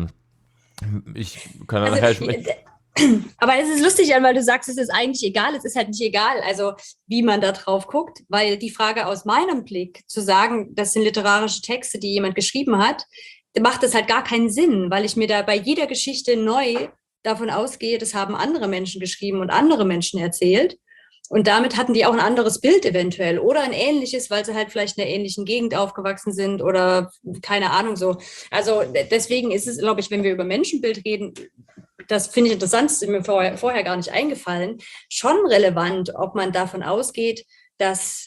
ich kann da nachher sprechen. Aber es ist lustig, weil du sagst, es ist eigentlich egal. Es ist halt nicht egal, also wie man da drauf guckt, weil die Frage aus meinem Blick, zu sagen, das sind literarische Texte, die jemand geschrieben hat, macht das halt gar keinen Sinn, weil ich mir da bei jeder Geschichte neu davon ausgehe, das haben andere Menschen geschrieben und andere Menschen erzählt. Und damit hatten die auch ein anderes Bild eventuell oder ein ähnliches, weil sie halt vielleicht in einer ähnlichen Gegend aufgewachsen sind oder keine Ahnung so. Also deswegen ist es, glaube ich, wenn wir über Menschenbild reden, das finde ich interessant, das ist mir vorher gar nicht eingefallen, schon relevant, ob man davon ausgeht, dass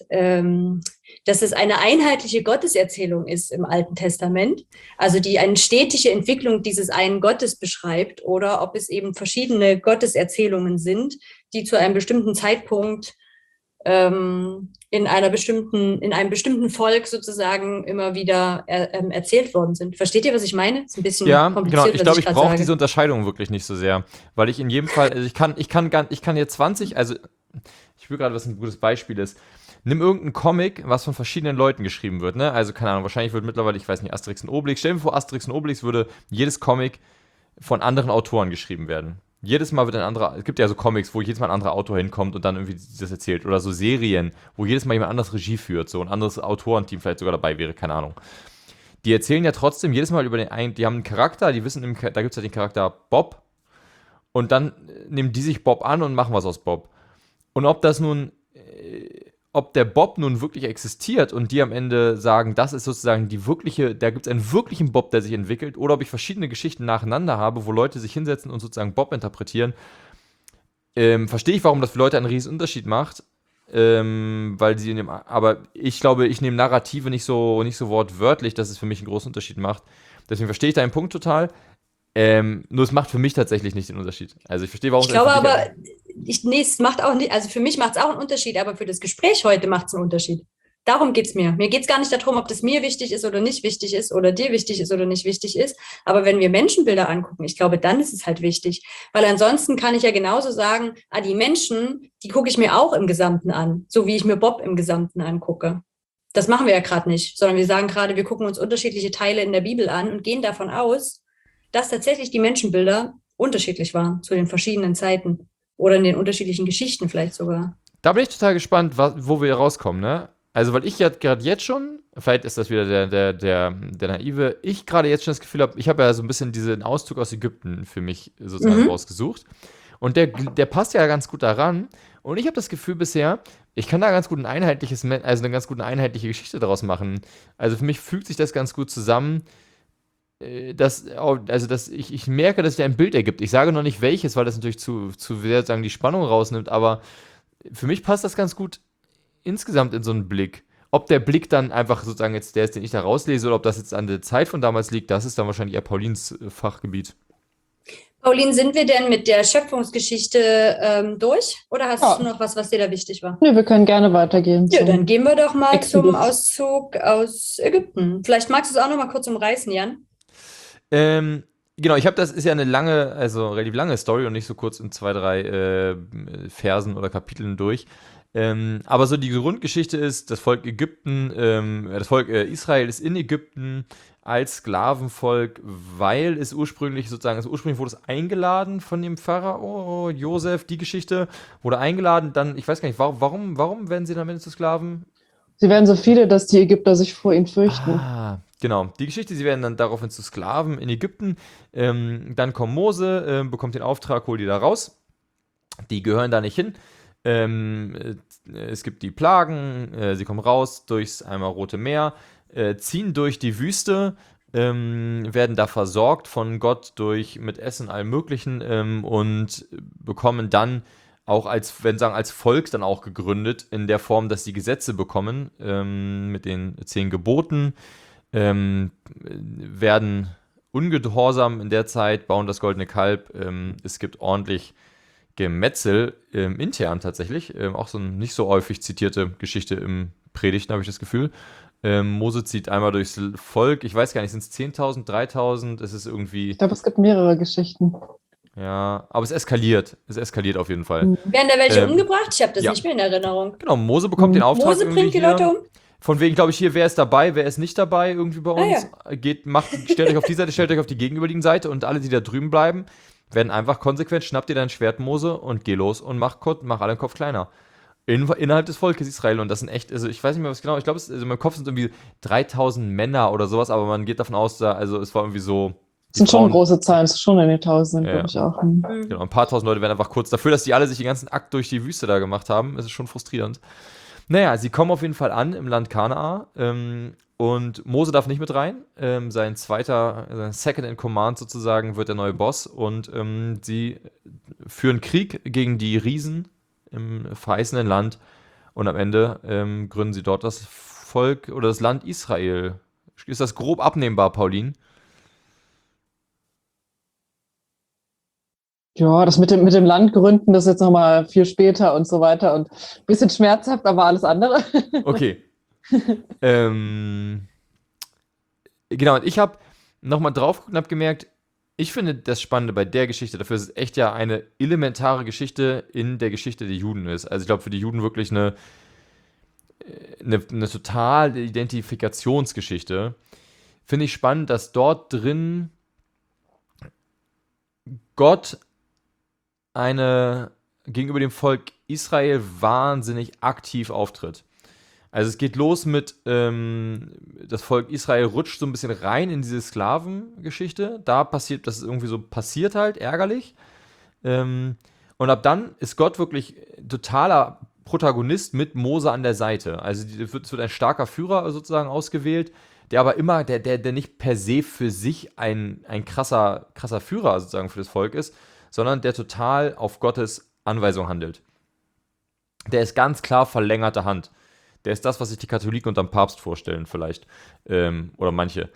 es eine einheitliche Gotteserzählung ist im Alten Testament, also die eine stetige Entwicklung dieses einen Gottes beschreibt, oder ob es eben verschiedene Gotteserzählungen sind, die zu einem bestimmten Zeitpunkt in einem bestimmten Volk sozusagen immer wieder erzählt worden sind. Versteht ihr, was ich meine? Ist ein bisschen Ja, genau. kompliziert, Ich glaube, ich gerade brauche sage. diese Unterscheidung wirklich nicht so sehr, weil ich in jedem Fall, also ich kann jetzt 20, also ich will gerade, was ein gutes Beispiel ist. Nimm irgendeinen Comic, was von verschiedenen Leuten geschrieben wird, ne? Also keine Ahnung, wahrscheinlich wird mittlerweile, ich weiß nicht, Asterix und Obelix. Stell dir vor, Asterix und Obelix würde jedes Comic von anderen Autoren geschrieben werden. Jedes Mal wird ein anderer, es gibt ja so Comics, wo jedes Mal ein anderer Autor hinkommt und dann irgendwie das erzählt. Oder so Serien, wo jedes Mal jemand anderes Regie führt, so ein anderes Autorenteam vielleicht sogar dabei wäre, keine Ahnung. Die erzählen ja trotzdem jedes Mal über den einen, die haben einen Charakter, die wissen, da gibt es ja den Charakter Bob und dann nehmen die sich Bob an und machen was aus Bob. Und ob der Bob nun wirklich existiert und die am Ende sagen, das ist sozusagen da gibt es einen wirklichen Bob, der sich entwickelt, oder ob ich verschiedene Geschichten nacheinander habe, wo Leute sich hinsetzen und sozusagen Bob interpretieren, verstehe ich, warum das für Leute einen riesen Unterschied macht, weil aber ich glaube, ich nehme Narrative nicht so wortwörtlich, dass es für mich einen großen Unterschied macht. Deswegen verstehe ich deinen Punkt total. Nur es macht für mich tatsächlich nicht den Unterschied. Also ich verstehe, warum Ich glaube für dich aber, es macht auch nicht, also für mich macht es auch einen Unterschied, aber für das Gespräch heute macht es einen Unterschied. Darum geht es mir. Mir geht es gar nicht darum, ob das mir wichtig ist oder nicht wichtig ist oder dir wichtig ist oder nicht wichtig ist. Aber wenn wir Menschenbilder angucken, ich glaube, dann ist es halt wichtig. Weil ansonsten kann ich ja genauso sagen, die Menschen, die gucke ich mir auch im Gesamten an, so wie ich mir Bob im Gesamten angucke. Das machen wir ja gerade nicht, sondern wir sagen gerade, wir gucken uns unterschiedliche Teile in der Bibel an und gehen davon aus, dass tatsächlich die Menschenbilder unterschiedlich waren zu den verschiedenen Zeiten oder in den unterschiedlichen Geschichten vielleicht sogar. Da bin ich total gespannt, wo wir rauskommen, ne? Also, weil ich ja gerade jetzt schon, vielleicht ist das wieder der Naive, ich gerade jetzt schon das Gefühl habe, ich habe ja so ein bisschen diesen Auszug aus Ägypten für mich sozusagen rausgesucht. Und der passt ja ganz gut daran. Und ich habe das Gefühl bisher, ich kann da eine ganz gute einheitliche Geschichte daraus machen. Also für mich fügt sich das ganz gut zusammen. Ich merke, dass sich ein Bild ergibt. Ich sage noch nicht welches, weil das natürlich zu sehr sagen, die Spannung rausnimmt, aber für mich passt das ganz gut insgesamt in so einen Blick. Ob der Blick dann einfach sozusagen jetzt der ist, den ich da rauslese, oder ob das jetzt an der Zeit von damals liegt, das ist dann wahrscheinlich eher Paulins Fachgebiet. Pauline, sind wir denn mit der Schöpfungsgeschichte durch? Oder hast du noch was dir da wichtig war? Nee, wir können gerne weitergehen. Ja, dann gehen wir doch mal Exodus. zum Auszug aus Ägypten. Vielleicht magst du es auch noch mal kurz umreißen, Jan. Genau, das ist ja eine relativ lange Story und nicht so kurz in 2, 3 Versen oder Kapiteln durch. Aber so die Grundgeschichte ist, das Volk Israel ist in Ägypten als Sklavenvolk, weil es ursprünglich wurde es eingeladen von dem Pharao, Josef, die Geschichte wurde eingeladen, dann, ich weiß gar nicht, warum werden sie dann am Ende zu Sklaven? Sie werden so viele, dass die Ägypter sich vor ihnen fürchten. Ah, genau. Die Geschichte, sie werden dann daraufhin zu Sklaven in Ägypten. Dann kommt Mose, bekommt den Auftrag, hol die da raus. Die gehören da nicht hin. Es gibt die Plagen, sie kommen raus durchs einmal Rote Meer, ziehen durch die Wüste, werden da versorgt von Gott mit Essen, allem Möglichen und bekommen dann auch als Volk dann auch gegründet, in der Form, dass sie Gesetze bekommen, mit den 10 Geboten, werden ungehorsam in der Zeit, bauen das goldene Kalb, es gibt ordentlich Gemetzel, intern tatsächlich, auch so eine nicht so häufig zitierte Geschichte im Predigten, habe ich das Gefühl. Mose zieht einmal durchs Volk, ich weiß gar nicht, sind es 10.000, 3.000, es ist irgendwie... Ich glaube, es gibt mehrere Geschichten. Ja, aber es eskaliert auf jeden Fall. Werden da welche umgebracht? Ich habe das nicht mehr in Erinnerung. Genau, Mose bekommt den Auftrag Mose bringt die Leute um? Von wegen, glaube ich, hier, wer ist dabei, wer ist nicht dabei, irgendwie bei uns. Ja. Stellt euch auf die Seite, stellt euch auf die gegenüberliegende Seite und alle, die da drüben bleiben, werden einfach konsequent, schnappt ihr dein Schwert, Mose, und geh los und mach alle den Kopf kleiner. Innerhalb des Volkes Israel. Und das sind echt, also ich weiß nicht mehr, was genau, ich glaube, in meinem Kopf sind irgendwie 3.000 Männer oder sowas, aber man geht davon aus, es war irgendwie so. Das sind schon große Zahlen, das ist schon in den Tausenden, glaube ich auch. Genau, ein paar tausend Leute werden einfach kurz dafür, dass die alle sich den ganzen Akt durch die Wüste da gemacht haben. Das ist schon frustrierend. Naja, sie kommen auf jeden Fall an im Land Kanaan und Mose darf nicht mit rein. Sein Second in Command sozusagen wird der neue Boss und sie führen Krieg gegen die Riesen im verheißenen Land und am Ende gründen sie dort das Volk oder das Land Israel. Ist das grob abnehmbar, Pauline? Ja, das mit dem Land gründen, das ist jetzt nochmal viel später und so weiter und ein bisschen schmerzhaft, aber alles andere. Okay. Genau, und ich habe nochmal drauf geguckt und habe gemerkt, ich finde das Spannende bei der Geschichte, dafür ist es echt ja eine elementare Geschichte in der Geschichte der Juden ist. Also ich glaube, für die Juden wirklich eine totale Identifikationsgeschichte. Finde ich spannend, dass dort drin Gott gegenüber dem Volk Israel wahnsinnig aktiv auftritt. Also es geht los mit, das Volk Israel rutscht so ein bisschen rein in diese Sklavengeschichte. Das ist irgendwie so passiert halt, ärgerlich. Und ab dann ist Gott wirklich totaler Protagonist mit Mose an der Seite. Also es wird ein starker Führer sozusagen ausgewählt, der aber immer, der nicht per se für sich ein krasser Führer sozusagen für das Volk ist, sondern der total auf Gottes Anweisung handelt. Der ist ganz klar verlängerte Hand. Der ist das, was sich die Katholiken unterm Papst vorstellen, vielleicht. Oder manche.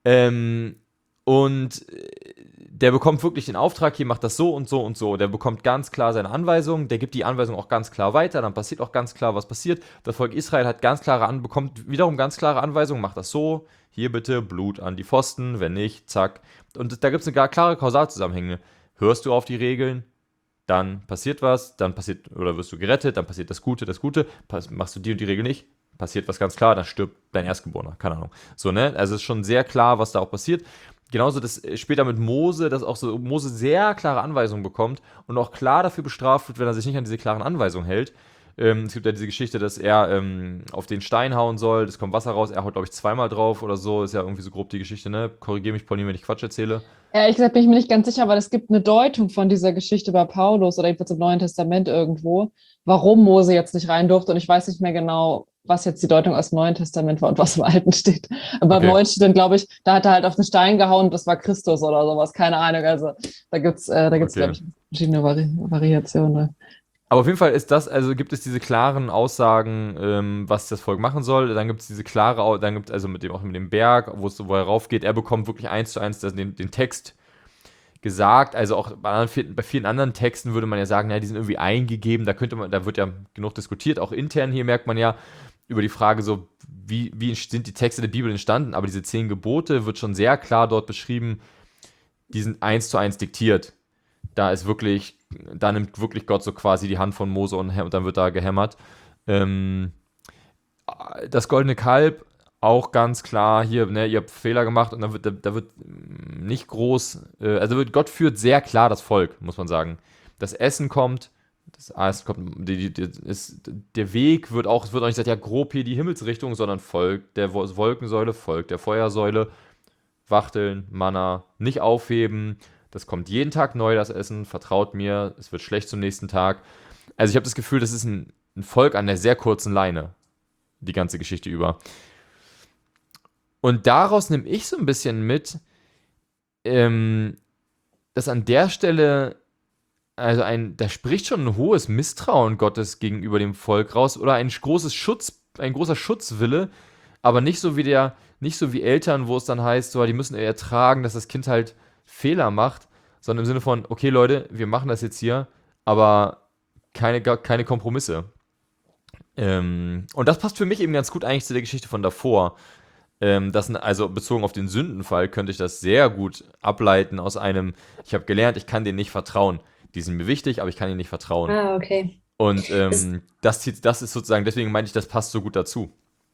Und der bekommt wirklich den Auftrag, hier macht das so und so und so. Der bekommt ganz klar seine Anweisungen, der gibt die Anweisung auch ganz klar weiter, dann passiert auch ganz klar, was passiert. Das Volk Israel bekommt wiederum ganz klare Anweisungen, macht das so, hier bitte Blut an die Pfosten, wenn nicht, zack. Und da gibt es eine gar klare Kausalzusammenhänge. Hörst du auf die Regeln, dann passiert was, oder wirst du gerettet, dann passiert das Gute, machst du die und die Regel nicht, passiert was ganz klar, dann stirbt dein Erstgeborener, keine Ahnung. So, ne? Also es ist schon sehr klar, was da auch passiert. Genauso das später mit Mose, dass auch so Mose sehr klare Anweisungen bekommt und auch klar dafür bestraft wird, wenn er sich nicht an diese klaren Anweisungen hält. Es gibt ja diese Geschichte, dass er auf den Stein hauen soll, es kommt Wasser raus, er haut, glaube ich, zweimal drauf oder so, ist ja irgendwie so grob die Geschichte, ne? Korrigiere mich, Pauline, wenn ich Quatsch erzähle. Ehrlich gesagt bin ich mir nicht ganz sicher, aber es gibt eine Deutung von dieser Geschichte bei Paulus oder jedenfalls im Neuen Testament irgendwo, warum Mose jetzt nicht rein durfte. Und ich weiß nicht mehr genau, was jetzt die Deutung aus dem Neuen Testament war und was im Alten steht. Aber Okay. im Neuen steht dann, glaube ich, da hat er halt auf den Stein gehauen und das war Christus oder sowas. Keine Ahnung. Also da gibt's Okay. glaube ich, verschiedene Variationen. Aber auf jeden Fall gibt es diese klaren Aussagen, was das Volk machen soll. Dann gibt es also mit dem Berg, wo er raufgeht, er bekommt wirklich 1:1 den Text gesagt. Also auch bei vielen anderen Texten würde man ja sagen, ja, die sind irgendwie eingegeben, da wird ja genug diskutiert. Auch intern hier merkt man ja über die Frage so, wie sind die Texte der Bibel entstanden? Aber diese 10 Gebote wird schon sehr klar dort beschrieben, die sind 1:1 diktiert. Da nimmt wirklich Gott so quasi die Hand von Mose und dann wird da gehämmert. Das goldene Kalb, auch ganz klar, hier, ne, ihr habt Fehler gemacht und da wird nicht groß, Gott führt sehr klar das Volk, muss man sagen. Das Essen kommt, der Weg es wird auch nicht gesagt, ja, grob hier die Himmelsrichtung, sondern Volk der Wolkensäule, Volk der Feuersäule, Wachteln, Manna, nicht aufheben. Das kommt jeden Tag neu, das Essen. Vertraut mir, es wird schlecht zum nächsten Tag. Also ich habe das Gefühl, das ist ein Volk an der sehr kurzen Leine. Die ganze Geschichte über. Und daraus nehme ich so ein bisschen mit, dass an der Stelle, da spricht schon ein hohes Misstrauen Gottes gegenüber dem Volk raus oder ein großer Schutzwille, aber nicht so wie Eltern, wo es dann heißt, so, die müssen ertragen, dass das Kind halt Fehler macht, sondern im Sinne von, okay Leute, wir machen das jetzt hier, aber keine Kompromisse. Und das passt für mich eben ganz gut eigentlich zu der Geschichte von davor. Also bezogen auf den Sündenfall könnte ich das sehr gut ableiten aus ich habe gelernt, ich kann denen nicht vertrauen. Die sind mir wichtig, aber ich kann ihnen nicht vertrauen. Ah, okay. Und das ist sozusagen, deswegen meinte ich, das passt so gut dazu.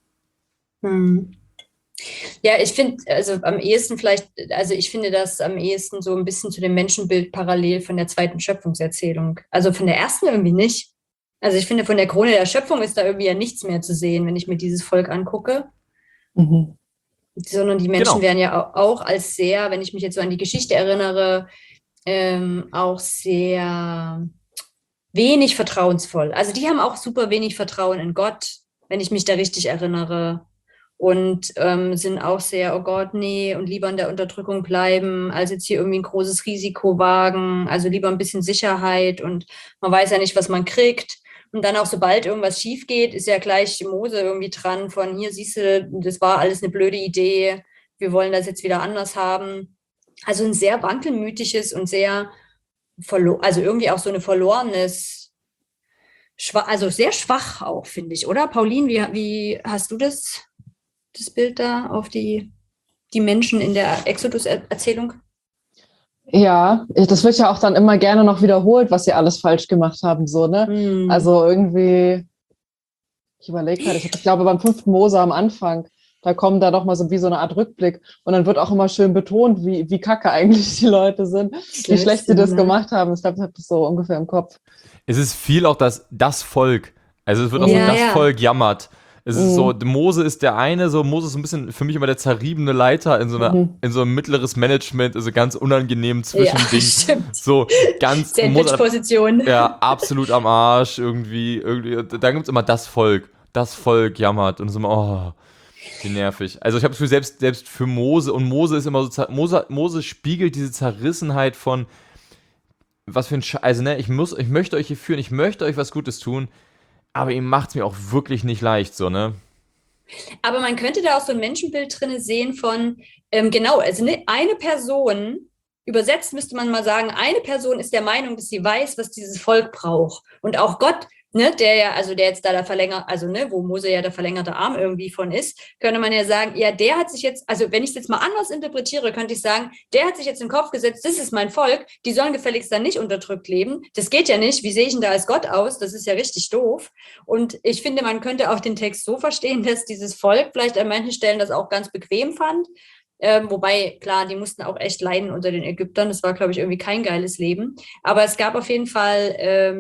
Ja, ich finde, ich finde das am ehesten so ein bisschen zu dem Menschenbild parallel von der zweiten Schöpfungserzählung. Also von der ersten irgendwie nicht. Also ich finde, von der Krone der Schöpfung ist da irgendwie ja nichts mehr zu sehen, wenn ich mir dieses Volk angucke. Mhm. Sondern die Menschen werden ja auch als sehr, wenn ich mich jetzt so an die Geschichte erinnere, auch sehr wenig vertrauensvoll. Also die haben auch super wenig Vertrauen in Gott, wenn ich mich da richtig erinnere. Und sind auch sehr, oh Gott, nee, und lieber in der Unterdrückung bleiben, als jetzt hier irgendwie ein großes Risiko wagen. Also lieber ein bisschen Sicherheit und man weiß ja nicht, was man kriegt. Und dann auch, sobald irgendwas schief geht, ist ja gleich Mose irgendwie dran von, hier siehst du, das war alles eine blöde Idee, wir wollen das jetzt wieder anders haben. Also ein sehr wankelmütiges und sehr also irgendwie auch so eine verlorenes, also sehr schwach auch, finde ich, oder? Pauline, wie hast du das Bild da auf die Menschen in der Exodus-Erzählung? Ja, das wird ja auch dann immer gerne noch wiederholt, was sie alles falsch gemacht haben, so, ne? Also irgendwie, ich überlege gerade, ich glaube beim 5. Mose am Anfang, da kommen da doch mal so wie so eine Art Rückblick und dann wird auch immer schön betont, wie kacke eigentlich die Leute sind, wie schlecht sie das gemacht haben. Ich glaube, ich habe das so ungefähr im Kopf. Es ist viel auch das Volk. Also es wird auch so, das Volk jammert. Es ist so, Mose ist der eine, so Mose ist so ein bisschen für mich immer der zerriebene Leiter in so einem mittleres Management, also ganz unangenehm Zwischending. Ja, stimmt. So ganz Sandwich-Position. Ja, absolut am Arsch irgendwie. Da gibt es immer das Volk jammert und so immer, oh, wie nervig. Also ich habe das Gefühl, selbst für Mose, und Mose ist immer so, Mose spiegelt diese Zerrissenheit von, was für ein also ne, ich möchte euch hier führen, ich möchte euch was Gutes tun, aber ihm macht es mir auch wirklich nicht leicht, so, ne? Aber man könnte da auch so ein Menschenbild drin sehen von, genau, also eine Person, übersetzt müsste man mal sagen, eine Person ist der Meinung, dass sie weiß, was dieses Volk braucht. Und auch Gott, ne, der jetzt da der Verlänger, also ne, wo Mose ja der verlängerte Arm irgendwie von ist, könnte man ja sagen, ja, der hat sich jetzt, also wenn ich es jetzt mal anders interpretiere, könnte ich sagen, der hat sich jetzt in den Kopf gesetzt, das ist mein Volk, die sollen gefälligst dann nicht unterdrückt leben. Das geht ja nicht. Wie sehe ich denn da als Gott aus? Das ist ja richtig doof. Und ich finde, man könnte auch den Text so verstehen, dass dieses Volk vielleicht an manchen Stellen das auch ganz bequem fand. Wobei, klar, die mussten auch echt leiden unter den Ägyptern. Das war, glaube ich, irgendwie kein geiles Leben. Aber es gab auf jeden Fall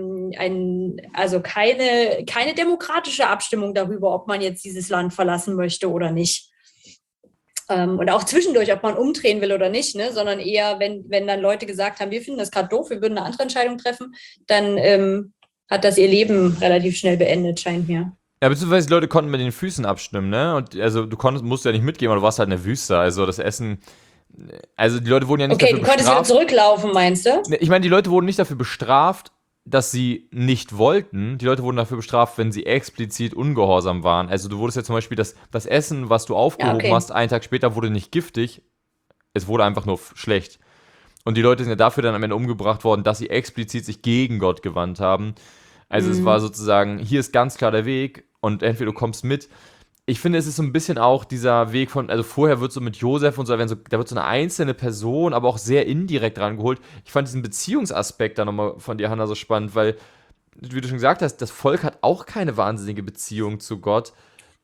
keine demokratische Abstimmung darüber, ob man jetzt dieses Land verlassen möchte oder nicht. Und auch zwischendurch, ob man umdrehen will oder nicht, ne? Sondern eher, wenn dann Leute gesagt haben, wir finden das gerade doof, wir würden eine andere Entscheidung treffen, dann hat das ihr Leben relativ schnell beendet, scheint mir. Ja, beziehungsweise die Leute konnten mit den Füßen abstimmen, ne? Und also musst ja nicht mitgehen, aber du warst halt in der Wüste. Also das Essen, also die Leute wurden ja nicht dafür bestraft. Okay, du konntest wieder zurücklaufen, meinst du? Ich meine, die Leute wurden nicht dafür bestraft, dass sie nicht wollten. Die Leute wurden dafür bestraft, wenn sie explizit ungehorsam waren. Also du wurdest ja zum Beispiel, das Essen, was du aufgehoben hast, einen Tag später wurde nicht giftig, es wurde einfach nur schlecht. Und die Leute sind ja dafür dann am Ende umgebracht worden, dass sie explizit sich gegen Gott gewandt haben. Also es war sozusagen, hier ist ganz klar der Weg und entweder du kommst mit. Ich finde, es ist so ein bisschen auch dieser Weg von, also vorher wird so mit Josef und so, da wird so eine einzelne Person, aber auch sehr indirekt rangeholt. Ich fand diesen Beziehungsaspekt da nochmal von dir, Hannah, so spannend, weil, wie du schon gesagt hast, das Volk hat auch keine wahnsinnige Beziehung zu Gott.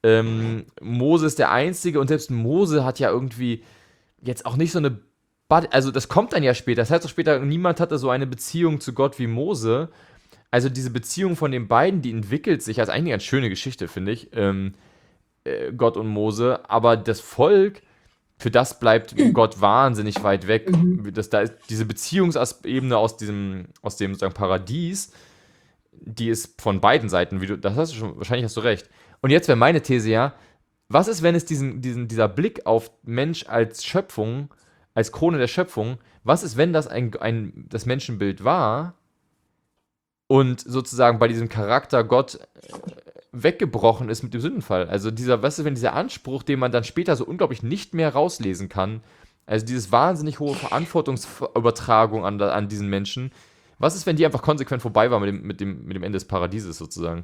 Mose ist der Einzige und selbst Mose hat ja irgendwie jetzt auch nicht so eine, also das kommt dann ja später, das heißt auch später, niemand hatte so eine Beziehung zu Gott wie Mose. Also diese Beziehung von den beiden, die entwickelt sich, als eigentlich eine ganz schöne Geschichte, finde ich, Gott und Mose, aber das Volk, für das bleibt Gott wahnsinnig weit weg. Da ist diese Beziehungsebene aus dem sozusagen Paradies, die ist von beiden Seiten, wahrscheinlich hast du recht. Und jetzt wäre meine These ja, was ist, wenn es dieser Blick auf Mensch als Schöpfung, als Krone der Schöpfung, was ist, wenn das das Menschenbild war und sozusagen bei diesem Charakter Gott weggebrochen ist mit dem Sündenfall. Also wenn dieser Anspruch, den man dann später so unglaublich nicht mehr rauslesen kann, also dieses wahnsinnig hohe Verantwortungsübertragung an diesen Menschen, was ist, wenn die einfach konsequent vorbei war mit dem Ende des Paradieses sozusagen?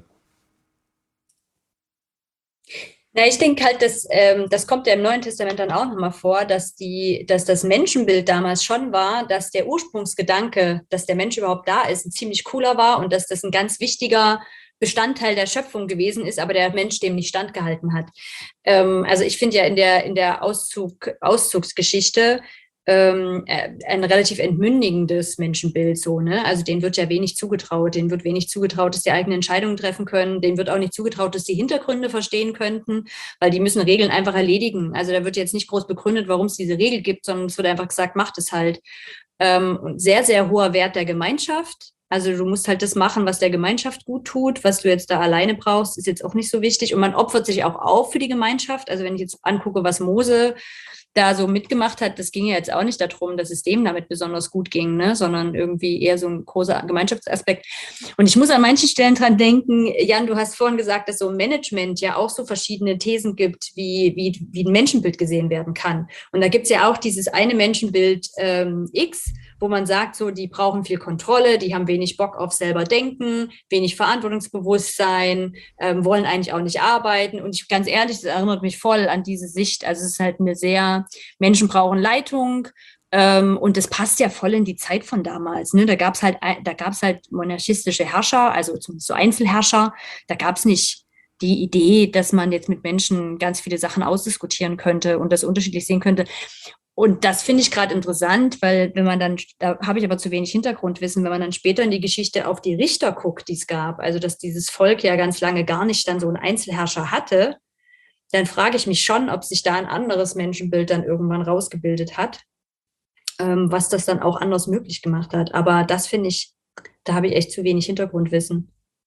Na, ich denke halt, das kommt ja im Neuen Testament dann auch nochmal vor, dass das Menschenbild damals schon war, dass der Ursprungsgedanke, dass der Mensch überhaupt da ist, ein ziemlich cooler war und dass das ein ganz wichtiger Bestandteil der Schöpfung gewesen ist, aber der Mensch dem nicht standgehalten hat. Also ich finde ja in der Auszugsgeschichte ein relativ entmündigendes Menschenbild so, ne? Also denen wird ja wenig zugetraut, denen wird wenig zugetraut, dass sie eigene Entscheidungen treffen können, denen wird auch nicht zugetraut, dass sie Hintergründe verstehen könnten, weil die müssen Regeln einfach erledigen. Also da wird jetzt nicht groß begründet, warum es diese Regel gibt, sondern es wird einfach gesagt, macht es halt. Und sehr, sehr hoher Wert der Gemeinschaft. Also du musst halt das machen, was der Gemeinschaft gut tut. Was du jetzt da alleine brauchst, ist jetzt auch nicht so wichtig. Und man opfert sich auch auf für die Gemeinschaft. Also wenn ich jetzt angucke, was Mose da so mitgemacht hat, das ging ja jetzt auch nicht darum, dass es dem damit besonders gut ging, ne? Sondern irgendwie eher so ein großer Gemeinschaftsaspekt. Und ich muss an manchen Stellen dran denken, Jan, du hast vorhin gesagt, dass so im Management ja auch so verschiedene Thesen gibt, wie ein Menschenbild gesehen werden kann. Und da gibt es ja auch dieses eine Menschenbild X, wo man sagt, so, die brauchen viel Kontrolle, die haben wenig Bock auf selber denken, wenig Verantwortungsbewusstsein, wollen eigentlich auch nicht arbeiten. Und ich ganz ehrlich, das erinnert mich voll an diese Sicht. Also es ist halt eine sehr, Menschen brauchen Leitung. Und das passt ja voll in die Zeit von damals. Ne? Da gab's halt monarchistische Herrscher, also zumindest so Einzelherrscher. Da gab's nicht die Idee, dass man jetzt mit Menschen ganz viele Sachen ausdiskutieren könnte und das unterschiedlich sehen könnte. Und das finde ich gerade interessant, weil wenn man dann, da habe ich aber zu wenig Hintergrundwissen, wenn man dann später in die Geschichte auf die Richter guckt, die es gab, also dass dieses Volk ja ganz lange gar nicht dann so einen Einzelherrscher hatte, dann frage ich mich schon, ob sich da ein anderes Menschenbild dann irgendwann rausgebildet hat, was das dann auch anders möglich gemacht hat. Aber das finde ich, da habe ich echt zu wenig Hintergrundwissen.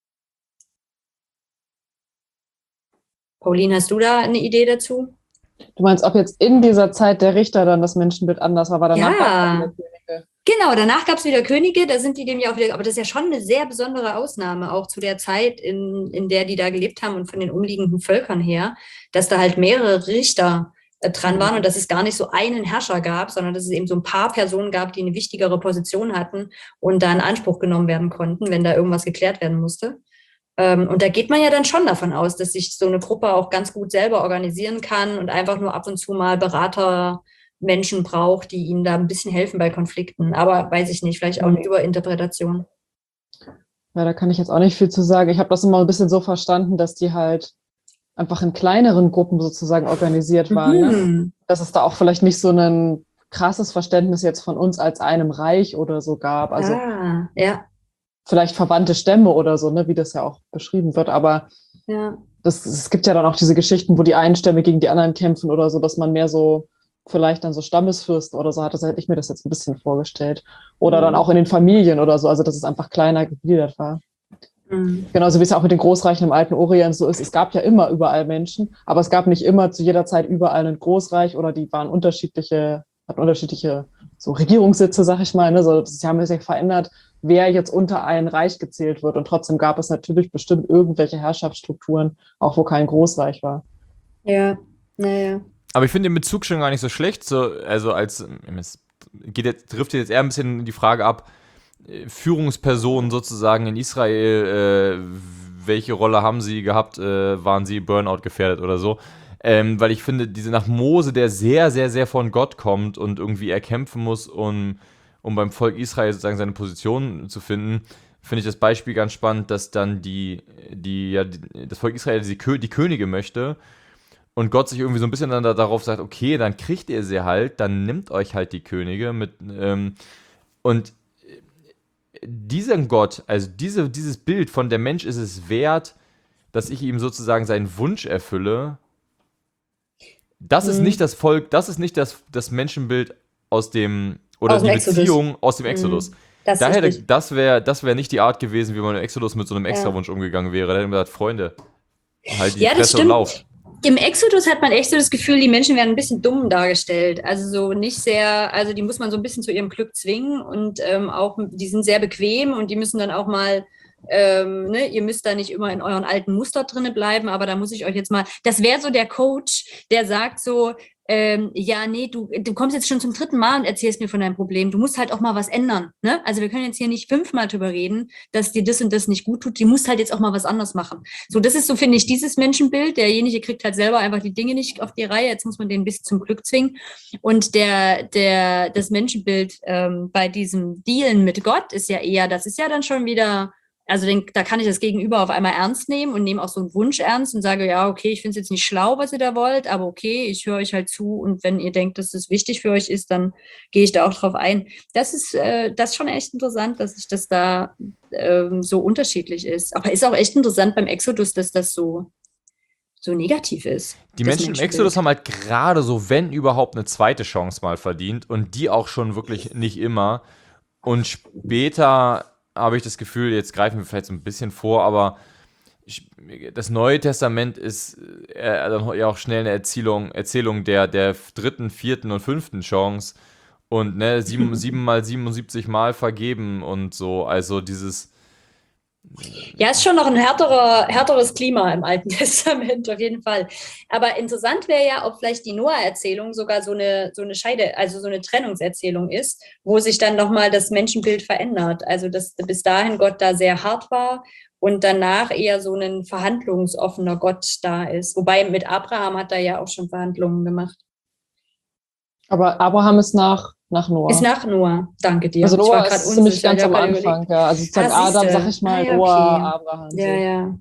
Pauline, hast du da eine Idee dazu? Du meinst, ob jetzt in dieser Zeit der Richter dann das Menschenbild anders war, danach Ja. gab es dann wieder Könige. Genau, danach gab es wieder Könige, da sind die dem ja auch wieder, aber das ist ja schon eine sehr besondere Ausnahme, auch zu der Zeit, in der die da gelebt haben und von den umliegenden Völkern her, dass da halt mehrere Richter dran waren und dass es gar nicht so einen Herrscher gab, sondern dass es eben so ein paar Personen gab, die eine wichtigere Position hatten und da in Anspruch genommen werden konnten, wenn da irgendwas geklärt werden musste. Und da geht man ja dann schon davon aus, dass sich so eine Gruppe auch ganz gut selber organisieren kann und einfach nur ab und zu mal Beratermenschen braucht, die ihnen da ein bisschen helfen bei Konflikten. Aber weiß ich nicht, vielleicht auch eine Überinterpretation. Ja, da kann ich jetzt auch nicht viel zu sagen. Ich habe das immer ein bisschen so verstanden, dass die halt einfach in kleineren Gruppen sozusagen organisiert waren. Ne? Dass es da auch vielleicht nicht so ein krasses Verständnis jetzt von uns als einem Reich oder so gab. Also ja. Vielleicht verwandte Stämme oder so, ne, wie das ja auch beschrieben wird. Aber Ja. es gibt ja dann auch diese Geschichten, wo die einen Stämme gegen die anderen kämpfen oder so, dass man mehr so vielleicht dann so Stammesfürsten oder so hat. Das hätte ich mir das jetzt ein bisschen vorgestellt. Oder dann auch in den Familien oder so, also dass es einfach kleiner gegliedert war. Genauso wie es ja auch mit den Großreichen im alten Orient so ist. Es gab ja immer überall Menschen, aber es gab nicht immer zu jeder Zeit überall ein Großreich oder die waren hatten unterschiedliche so Regierungssitze, sag ich mal. Ne? So, sie haben sich verändert, wer jetzt unter ein Reich gezählt wird. Und trotzdem gab es natürlich bestimmt irgendwelche Herrschaftsstrukturen, auch wo kein Großreich war. Ja, naja. Aber ich finde den Bezug schon gar nicht so schlecht. So, also es trifft jetzt eher ein bisschen die Frage ab, Führungspersonen sozusagen in Israel, welche Rolle haben sie gehabt, waren sie Burnout gefährdet oder so. Weil ich finde, diese nach Mose, der sehr, sehr, sehr von Gott kommt und irgendwie erkämpfen muss, um beim Volk Israel sozusagen seine Position zu finden, finde ich das Beispiel ganz spannend, dass dann das Volk Israel die Könige möchte und Gott sich irgendwie so ein bisschen dann darauf sagt, okay, dann kriegt ihr sie halt, dann nimmt euch halt die Könige und dieser Gott, also dieses Bild von der Mensch ist es wert, dass ich ihm sozusagen seinen Wunsch erfülle. Das ist nicht das Volk, das ist nicht das Menschenbild aus dem die Beziehung aus dem Exodus. Das wäre nicht die Art gewesen, wie man im Exodus mit so einem Extrawunsch umgegangen wäre. Da hätte man gesagt, Freunde, halt die Fresse und lauft. Im Exodus hat man echt so das Gefühl, die Menschen werden ein bisschen dumm dargestellt. Also so nicht sehr, also die muss man so ein bisschen zu ihrem Glück zwingen und auch, die sind sehr bequem und die müssen dann auch mal, ihr müsst da nicht immer in euren alten Muster drinne bleiben, aber da muss ich euch jetzt mal, das wäre so der Coach, der sagt so, du kommst jetzt schon zum 3. Mal und erzählst mir von deinem Problem. Du musst halt auch mal was ändern. Ne? Also wir können jetzt hier nicht 5-mal drüber reden, dass dir das und das nicht gut tut. Du musst halt jetzt auch mal was anderes machen. So, das ist so, finde ich, dieses Menschenbild. Derjenige kriegt halt selber einfach die Dinge nicht auf die Reihe. Jetzt muss man den ein bisschen zum Glück zwingen. Und das Menschenbild bei diesem Dealen mit Gott ist ja eher, das ist ja dann schon wieder... Also da kann ich das Gegenüber auf einmal ernst nehmen und nehme auch so einen Wunsch ernst und sage, ja, okay, ich finde es jetzt nicht schlau, was ihr da wollt, aber okay, ich höre euch halt zu und wenn ihr denkt, dass das wichtig für euch ist, dann gehe ich da auch drauf ein. Das ist schon echt interessant, dass sich das da so unterschiedlich ist. Aber ist auch echt interessant beim Exodus, dass das so negativ ist. Die Menschen im Exodus haben halt gerade so, wenn überhaupt, eine zweite Chance mal verdient und die auch schon wirklich nicht immer. Und später habe ich das Gefühl, jetzt greifen wir vielleicht so ein bisschen vor, aber das Neue Testament ist dann ja auch schnell eine Erzählung der 3., 4. und 5. Chance und 7 mal 77 Mal vergeben und so, also dieses Ja, ist schon noch ein härteres Klima im Alten Testament, auf jeden Fall. Aber interessant wäre ja, ob vielleicht die Noah-Erzählung sogar so eine also so eine Trennungserzählung ist, wo sich dann nochmal das Menschenbild verändert. Also, dass bis dahin Gott da sehr hart war und danach eher so ein verhandlungsoffener Gott da ist. Wobei mit Abraham hat er ja auch schon Verhandlungen gemacht. Aber Abraham ist nach Noah. Ist nach Noah, danke dir. Also Ich war Noah grad ist ziemlich unsicher. ganz Ich hab am grad Anfang, überlegt. ja. Also sozusagen Adam, siehste. sag ich mal, Ja, Noah, okay. Abraham. So. Ja.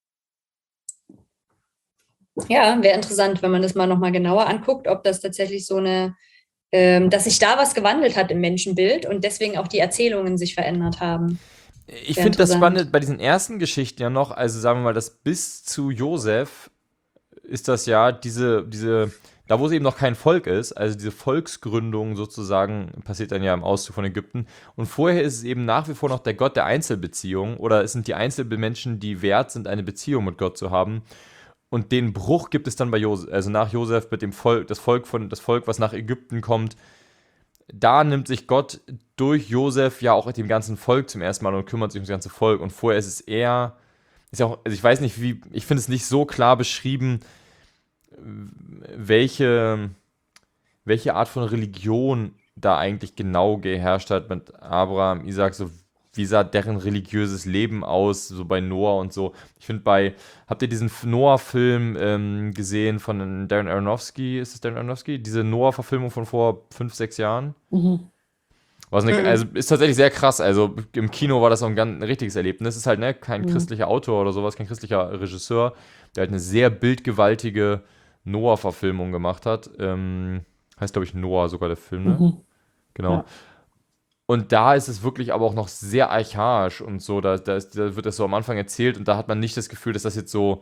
Ja, wäre interessant, wenn man das mal nochmal genauer anguckt, ob das tatsächlich so dass sich da was gewandelt hat im Menschenbild und deswegen auch die Erzählungen sich verändert haben. Ich Sehr finde das interessant. spannend bei diesen ersten Geschichten ja noch, also sagen wir mal, das bis zu Josef ist das ja da wo es eben noch kein Volk ist, also diese Volksgründung sozusagen passiert dann ja im Auszug von Ägypten. Und vorher ist es eben nach wie vor noch der Gott der Einzelbeziehung oder es sind die Einzelmenschen, die wert sind, eine Beziehung mit Gott zu haben. Und den Bruch gibt es dann bei Josef, also nach Josef mit dem Volk, das Volk, was nach Ägypten kommt. Da nimmt sich Gott durch Josef ja auch dem ganzen Volk zum ersten Mal und kümmert sich um das ganze Volk. Und vorher ist es eher, ist ja auch, also ich weiß nicht, ich finde es nicht so klar beschrieben, welche Art von Religion da eigentlich genau geherrscht hat mit Abraham, Isaac, so wie sah deren religiöses Leben aus, so bei Noah und so. Ich finde habt ihr diesen Noah-Film gesehen von Darren Aronofsky? Ist es Darren Aronofsky? Diese Noah-Verfilmung von vor 5, 6 Jahren? Also ist tatsächlich sehr krass. Also im Kino war das auch ein richtiges Erlebnis. Ist halt kein christlicher Autor oder sowas, kein christlicher Regisseur, der halt eine sehr bildgewaltige Noah-Verfilmung gemacht hat. Heißt, glaube ich, Noah sogar der Film, ne? Genau. Ja. Und da ist es wirklich aber auch noch sehr archaisch und so. Da wird das so am Anfang erzählt und da hat man nicht das Gefühl, dass das jetzt so.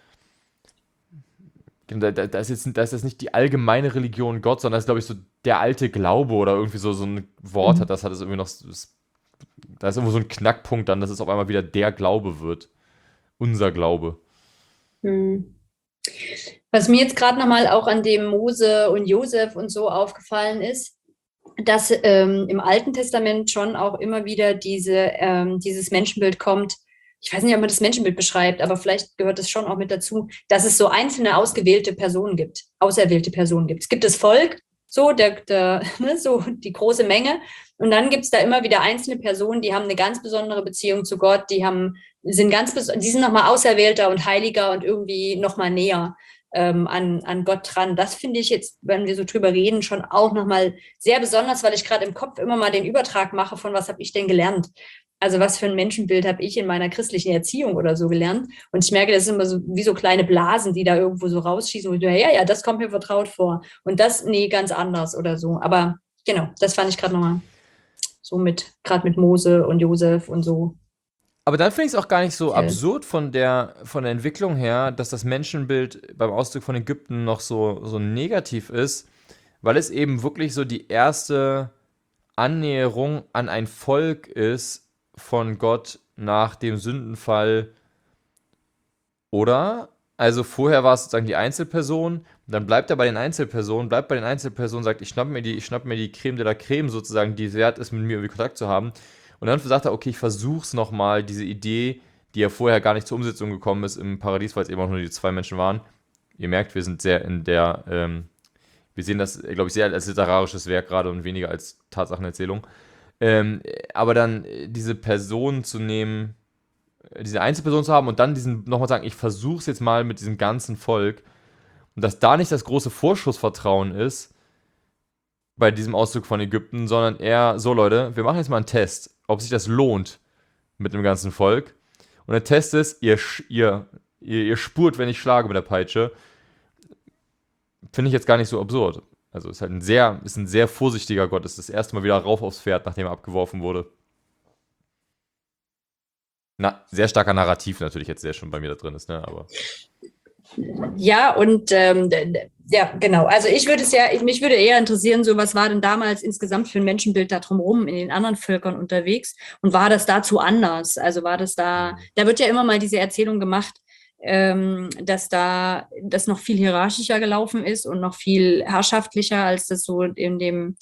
Da ist jetzt nicht die allgemeine Religion Gott, sondern das ist, glaube ich, so der alte Glaube oder irgendwie so ein Wort hat es irgendwie noch. Da ist irgendwo so ein Knackpunkt dann, dass es auf einmal wieder der Glaube wird. Unser Glaube. Was mir jetzt gerade nochmal auch an dem Mose und Josef und so aufgefallen ist, dass im Alten Testament schon auch immer wieder dieses Menschenbild kommt. Ich weiß nicht, ob man das Menschenbild beschreibt, aber vielleicht gehört es schon auch mit dazu, dass es so einzelne auserwählte Personen gibt. Es gibt das Volk, so so die große Menge, und dann gibt es da immer wieder einzelne Personen, die haben eine ganz besondere Beziehung zu Gott, die sind nochmal auserwählter und heiliger und irgendwie nochmal näher an Gott dran. Das finde ich jetzt, wenn wir so drüber reden, schon auch nochmal sehr besonders, weil ich gerade im Kopf immer mal den Übertrag mache von, was habe ich denn gelernt? Also was für ein Menschenbild habe ich in meiner christlichen Erziehung oder so gelernt? Und ich merke, das sind immer so wie so kleine Blasen, die da irgendwo so rausschießen, wo ich denke, ja, das kommt mir vertraut vor. Und das, nee, ganz anders oder so. Aber genau, das fand ich gerade nochmal so gerade mit Mose und Josef und so. Aber dann finde ich es auch gar nicht so absurd von der Entwicklung her, dass das Menschenbild beim Auszug von Ägypten noch so negativ ist, weil es eben wirklich so die erste Annäherung an ein Volk ist von Gott nach dem Sündenfall. Oder? Also vorher war es sozusagen die Einzelperson, dann bleibt er bei den Einzelpersonen, sagt, ich schnapp mir die Creme de la Creme sozusagen, die wert ist, mit mir irgendwie Kontakt zu haben. Und dann sagt er, okay, ich versuch's nochmal, diese Idee, die ja vorher gar nicht zur Umsetzung gekommen ist im Paradies, weil es eben auch nur die 2 Menschen waren. Ihr merkt, wir sind sehr wir sehen das, glaube ich, sehr als literarisches Werk gerade und weniger als Tatsachenerzählung. Aber dann diese Person zu nehmen, diese Einzelperson zu haben und dann nochmal sagen, ich versuch's jetzt mal mit diesem ganzen Volk. Und dass da nicht das große Vorschussvertrauen ist bei diesem Auszug von Ägypten, sondern eher so, Leute, wir machen jetzt mal einen Test, ob sich das lohnt mit dem ganzen Volk. Und der Test ist, ihr spurt, wenn ich schlage mit der Peitsche. Finde ich jetzt gar nicht so absurd. Also ist halt ein sehr vorsichtiger Gott. Ist das erste Mal wieder rauf aufs Pferd, nachdem er abgeworfen wurde. Sehr starker Narrativ natürlich jetzt, der schon bei mir da drin ist, ne? Aber ja, und ja, genau. Also mich würde eher interessieren, so was war denn damals insgesamt für ein Menschenbild da drumherum in den anderen Völkern unterwegs und war das dazu anders? Also war das da wird ja immer mal diese Erzählung gemacht, dass das noch viel hierarchischer gelaufen ist und noch viel herrschaftlicher, als das so in dem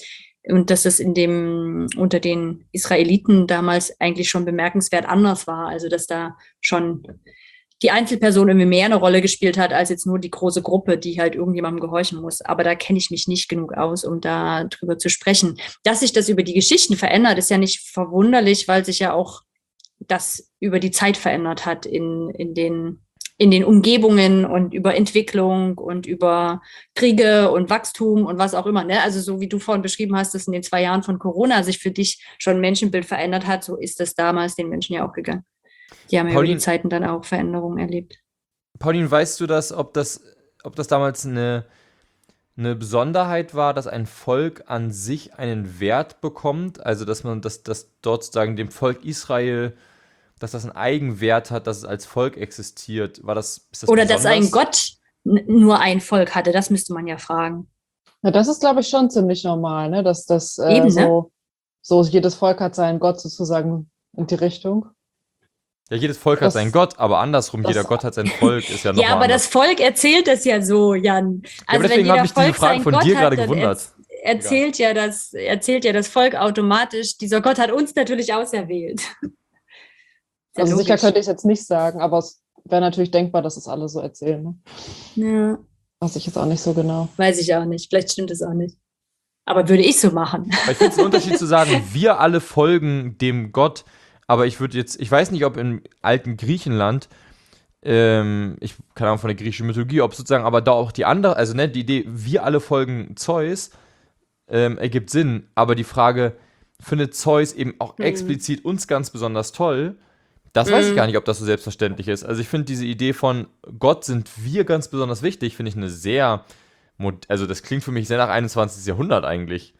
Und dass es unter den Israeliten damals eigentlich schon bemerkenswert anders war. Also dass da schon die Einzelperson irgendwie mehr eine Rolle gespielt hat, als jetzt nur die große Gruppe, die halt irgendjemandem gehorchen muss. Aber da kenne ich mich nicht genug aus, um da drüber zu sprechen. Dass sich das über die Geschichten verändert, ist ja nicht verwunderlich, weil sich ja auch das über die Zeit verändert hat in den Umgebungen und über Entwicklung und über Kriege und Wachstum und was auch immer. Ne? Also so wie du vorhin beschrieben hast, dass in den 2 Jahren von Corona sich für dich schon ein Menschenbild verändert hat, so ist das damals den Menschen ja auch gegangen. Die haben ja über die Zeiten dann auch Veränderungen erlebt. Pauline, weißt du das, ob das damals eine Besonderheit war, dass ein Volk an sich einen Wert bekommt? Also dass dort sozusagen dem Volk Israel, dass das einen Eigenwert hat, dass es als Volk existiert. Ist das Oder besonders? dass ein Gott nur ein Volk hatte, das müsste man ja fragen. Ja, das ist, glaube ich, schon ziemlich normal, ne? Dass das Eben, ne? so jedes Volk hat seinen Gott sozusagen in die Richtung. Ja, jedes Volk hat seinen Gott, aber andersrum, jeder Gott hat sein Volk, ist ja nochmal Ja, aber anders. das Volk erzählt das ja so, Jan. Aber deswegen habe ich diese Frage von dir gerade gewundert. Erzählt ja das Volk automatisch, dieser Gott hat uns natürlich auserwählt. Also sicher könnte ich es jetzt nicht sagen, aber es wäre natürlich denkbar, dass es alle so erzählen. Ne? Ja. Weiß ich jetzt auch nicht so genau. Weiß ich auch nicht. Vielleicht stimmt es auch nicht. Aber würde ich so machen. Ich finde es einen Unterschied zu sagen, wir alle folgen dem Gott, aber ich weiß nicht, ob im alten Griechenland, keine Ahnung von der griechischen Mythologie, ob sozusagen, aber da auch die andere, also ne, die Idee, wir alle folgen Zeus, ergibt Sinn, aber die Frage, findet Zeus eben auch explizit uns ganz besonders toll? Das weiß ich gar nicht, ob das so selbstverständlich ist. Also ich finde diese Idee von Gott sind wir ganz besonders wichtig, finde ich eine sehr, also das klingt für mich sehr nach 21. Jahrhundert eigentlich.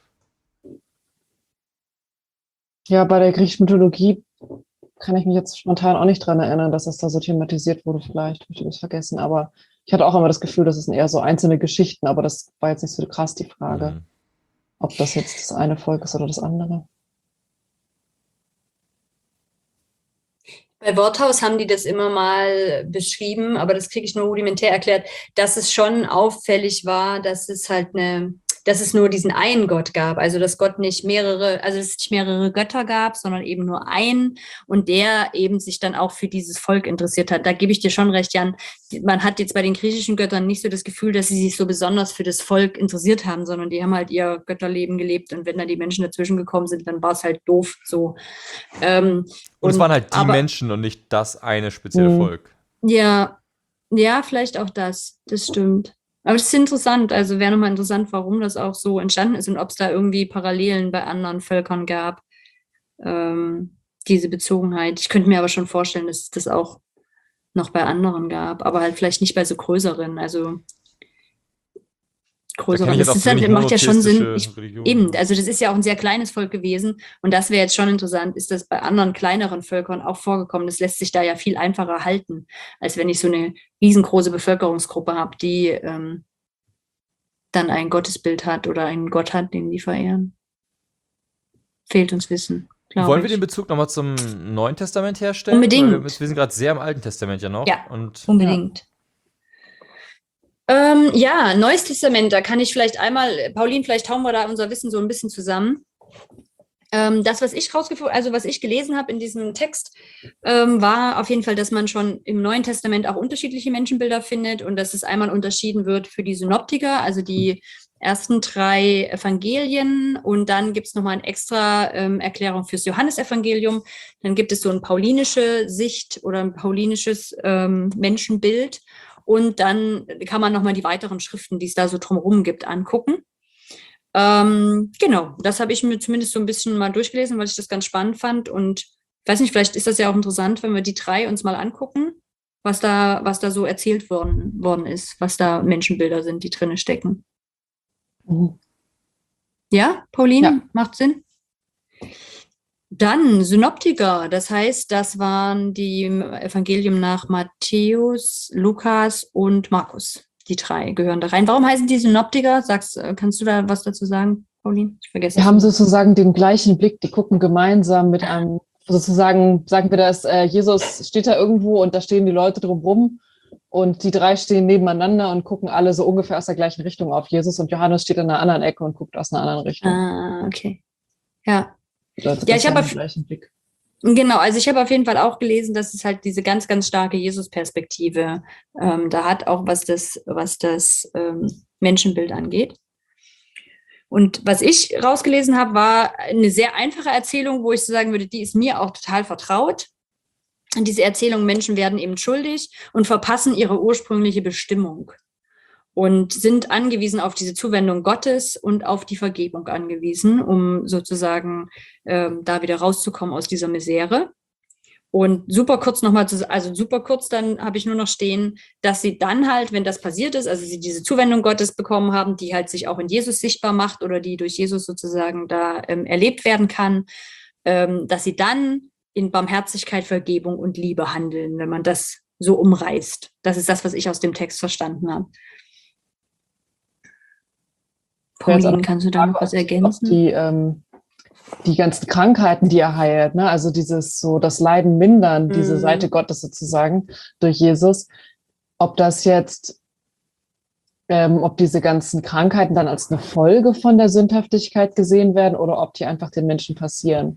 Ja, bei der griechischen Mythologie kann ich mich jetzt spontan auch nicht dran erinnern, dass das da so thematisiert wurde. Vielleicht habe ich das vergessen, aber ich hatte auch immer das Gefühl, das sind eher so einzelne Geschichten, aber das war jetzt nicht so krass die Frage, ob das jetzt das eine Volk ist oder das andere. Bei Worthaus haben die das immer mal beschrieben, aber das kriege ich nur rudimentär erklärt, dass es schon auffällig war, dass es nur diesen einen Gott gab, also dass Gott nicht mehrere Götter gab, sondern eben nur einen und der eben sich dann auch für dieses Volk interessiert hat. Da gebe ich dir schon recht, Jan. Man hat jetzt bei den griechischen Göttern nicht so das Gefühl, dass sie sich so besonders für das Volk interessiert haben, sondern die haben halt ihr Götterleben gelebt und wenn da die Menschen dazwischen gekommen sind, dann war es halt doof so. Und es waren halt die Menschen und nicht das eine spezielle Volk. Ja, vielleicht auch das stimmt. Aber es ist interessant, also wäre nochmal interessant, warum das auch so entstanden ist und ob es da irgendwie Parallelen bei anderen Völkern gab, diese Bezogenheit. Ich könnte mir aber schon vorstellen, dass es das auch noch bei anderen gab, aber halt vielleicht nicht bei so größeren, also größeren. Das macht ja schon Sinn. Eben, also das ist ja auch ein sehr kleines Volk gewesen und das wäre jetzt schon interessant, ist das bei anderen kleineren Völkern auch vorgekommen. Das lässt sich da ja viel einfacher halten, als wenn ich so eine riesengroße Bevölkerungsgruppe habe, die dann ein Gottesbild hat oder einen Gott hat, den die verehren. Fehlt uns Wissen. Wollen wir den Bezug nochmal zum Neuen Testament herstellen? Unbedingt. Wir sind gerade sehr im Alten Testament ja noch. Ja, unbedingt. Ja. Neues Testament, da kann ich vielleicht einmal, Pauline, vielleicht hauen wir da unser Wissen so ein bisschen zusammen. Das, was ich gelesen habe in diesem Text, war auf jeden Fall, dass man schon im Neuen Testament auch unterschiedliche Menschenbilder findet und dass es einmal unterschieden wird für die Synoptiker, also die ersten 3 Evangelien und dann gibt es nochmal eine extra Erklärung fürs Johannesevangelium. Dann gibt es so eine paulinische Sicht oder ein paulinisches Menschenbild und dann kann man nochmal die weiteren Schriften, die es da so drumherum gibt, angucken. Genau, das habe ich mir zumindest so ein bisschen mal durchgelesen, weil ich das ganz spannend fand und weiß nicht, vielleicht ist das ja auch interessant, wenn wir die 3 uns mal angucken, was da so erzählt worden ist, was da Menschenbilder sind, die drinne stecken. Ja, Pauline, ja. Macht Sinn? Dann Synoptiker, das heißt, das waren die Evangelium nach Matthäus, Lukas und Markus. Die 3 gehören da rein. Warum heißen die Synoptiker? Kannst du da was dazu sagen, Pauline? Ich vergesse. Wir haben sozusagen den gleichen Blick, die gucken gemeinsam mit einem, sozusagen, sagen wir das, Jesus steht da irgendwo und da stehen die Leute drumherum und die 3 stehen nebeneinander und gucken alle so ungefähr aus der gleichen Richtung auf Jesus und Johannes steht in einer anderen Ecke und guckt aus einer anderen Richtung. Ah, okay. Ja. Also Ja, ich habe den gleichen Blick. Genau, also ich habe auf jeden Fall auch gelesen, dass es halt diese ganz, ganz starke Jesus-Perspektive da hat, auch was das Menschenbild angeht. Und was ich rausgelesen habe, war eine sehr einfache Erzählung, wo ich so sagen würde, die ist mir auch total vertraut. Und diese Erzählung, Menschen werden eben schuldig und verpassen ihre ursprüngliche Bestimmung und sind angewiesen auf diese Zuwendung Gottes und auf die Vergebung angewiesen, um sozusagen da wieder rauszukommen aus dieser Misere. Und super kurz dann habe ich nur noch stehen, dass sie dann halt, wenn das passiert ist, also sie diese Zuwendung Gottes bekommen haben, die halt sich auch in Jesus sichtbar macht oder die durch Jesus sozusagen da erlebt werden kann, dass sie dann in Barmherzigkeit, Vergebung und Liebe handeln, wenn man das so umreißt. Das ist das, was ich aus dem Text verstanden habe. Pauline, kannst du da noch was ergänzen? Die ganzen Krankheiten, die er heilt, ne? Also dieses so das Leiden mindern, diese Seite Gottes sozusagen durch Jesus, ob das jetzt, ob diese ganzen Krankheiten dann als eine Folge von der Sündhaftigkeit gesehen werden oder ob die einfach den Menschen passieren.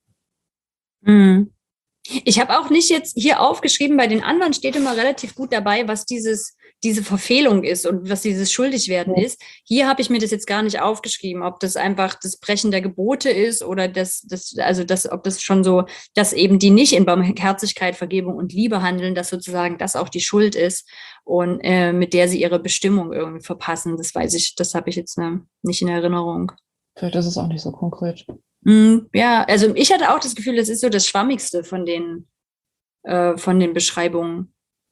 Ich habe auch nicht jetzt hier aufgeschrieben, bei den anderen steht immer relativ gut dabei, was diese Verfehlung ist und was dieses Schuldigwerden ist. Hier habe ich mir das jetzt gar nicht aufgeschrieben, ob das einfach das Brechen der Gebote ist oder ob das schon so, dass eben die nicht in Barmherzigkeit, Vergebung und Liebe handeln, dass sozusagen das auch die Schuld ist und mit der sie ihre Bestimmung irgendwie verpassen. Das habe ich jetzt nicht in Erinnerung. Vielleicht ist es auch nicht so konkret. Ja, also ich hatte auch das Gefühl, das ist so das Schwammigste von den Beschreibungen.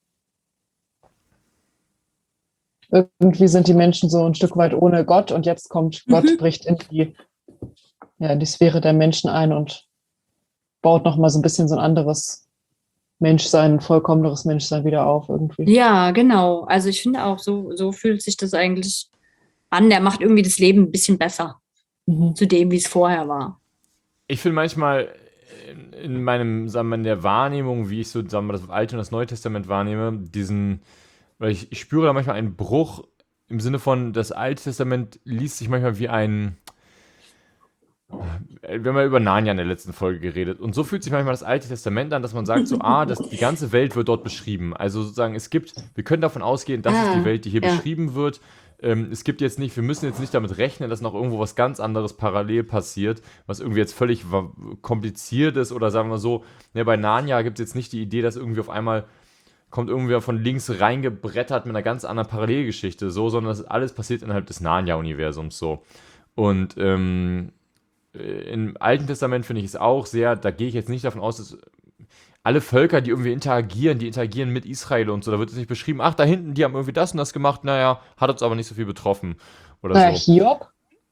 Irgendwie sind die Menschen so ein Stück weit ohne Gott und jetzt kommt Gott, bricht in die Sphäre der Menschen ein und baut nochmal so ein bisschen so ein anderes Menschsein, ein vollkommeneres Menschsein wieder auf irgendwie. Ja, genau. Also ich finde auch, so fühlt sich das eigentlich an. Der macht irgendwie das Leben ein bisschen besser zu dem, wie es vorher war. Ich finde manchmal in meinem, sagen wir mal, in der Wahrnehmung, wie ich so, sagen wir mal, das Alte und das Neue Testament wahrnehme, weil ich spüre da manchmal einen Bruch im Sinne von, das Alte Testament liest sich manchmal wie ein, wir haben ja über Narnia in der letzten Folge geredet und so fühlt sich manchmal das Alte Testament an, dass man sagt so, die ganze Welt wird dort beschrieben. Also sozusagen, wir können davon ausgehen, das ist die Welt, die hier beschrieben wird. Es gibt jetzt nicht, wir müssen jetzt nicht damit rechnen, dass noch irgendwo was ganz anderes parallel passiert, was irgendwie jetzt völlig kompliziert ist oder sagen wir so, bei Narnia gibt es jetzt nicht die Idee, dass irgendwie auf einmal kommt irgendwer von links reingebrettert mit einer ganz anderen Parallelgeschichte, so, sondern das alles passiert innerhalb des Narnia-Universums so. Und im Alten Testament finde ich es auch sehr, da gehe ich jetzt nicht davon aus, dass alle Völker, die irgendwie interagieren mit Israel und so, da wird es nicht beschrieben, da hinten, die haben irgendwie das und das gemacht, hat uns aber nicht so viel betroffen oder so. Hiob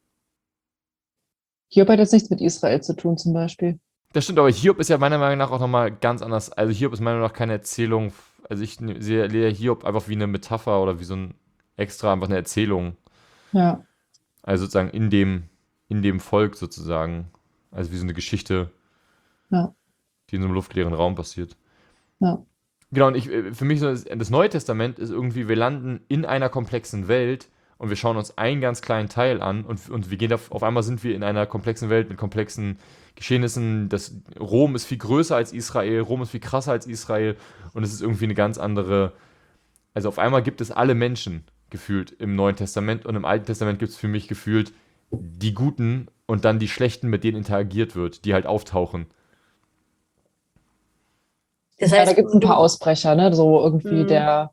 hat jetzt nichts mit Israel zu tun zum Beispiel. Das stimmt, aber Hiob ist ja meiner Meinung nach auch nochmal ganz anders, also Hiob ist meiner Meinung nach keine Erzählung, also ich sehe Hiob einfach wie eine Metapher oder wie so ein extra, einfach eine Erzählung. Ja. Also sozusagen in dem Volk sozusagen, also wie so eine Geschichte. Ja. Die in so einem luftleeren Raum passiert. Ja. Genau, und für mich so das Neue Testament ist irgendwie, wir landen in einer komplexen Welt und wir schauen uns einen ganz kleinen Teil an und wir gehen auf einmal sind wir in einer komplexen Welt mit komplexen Geschehnissen. Rom ist viel größer als Israel, Rom ist viel krasser als Israel und es ist irgendwie eine ganz andere, also auf einmal gibt es alle Menschen gefühlt im Neuen Testament und im Alten Testament gibt es für mich gefühlt die Guten und dann die Schlechten, mit denen interagiert wird, die halt auftauchen. Das heißt, da gibt es ein paar Ausbrecher, ne? So irgendwie der,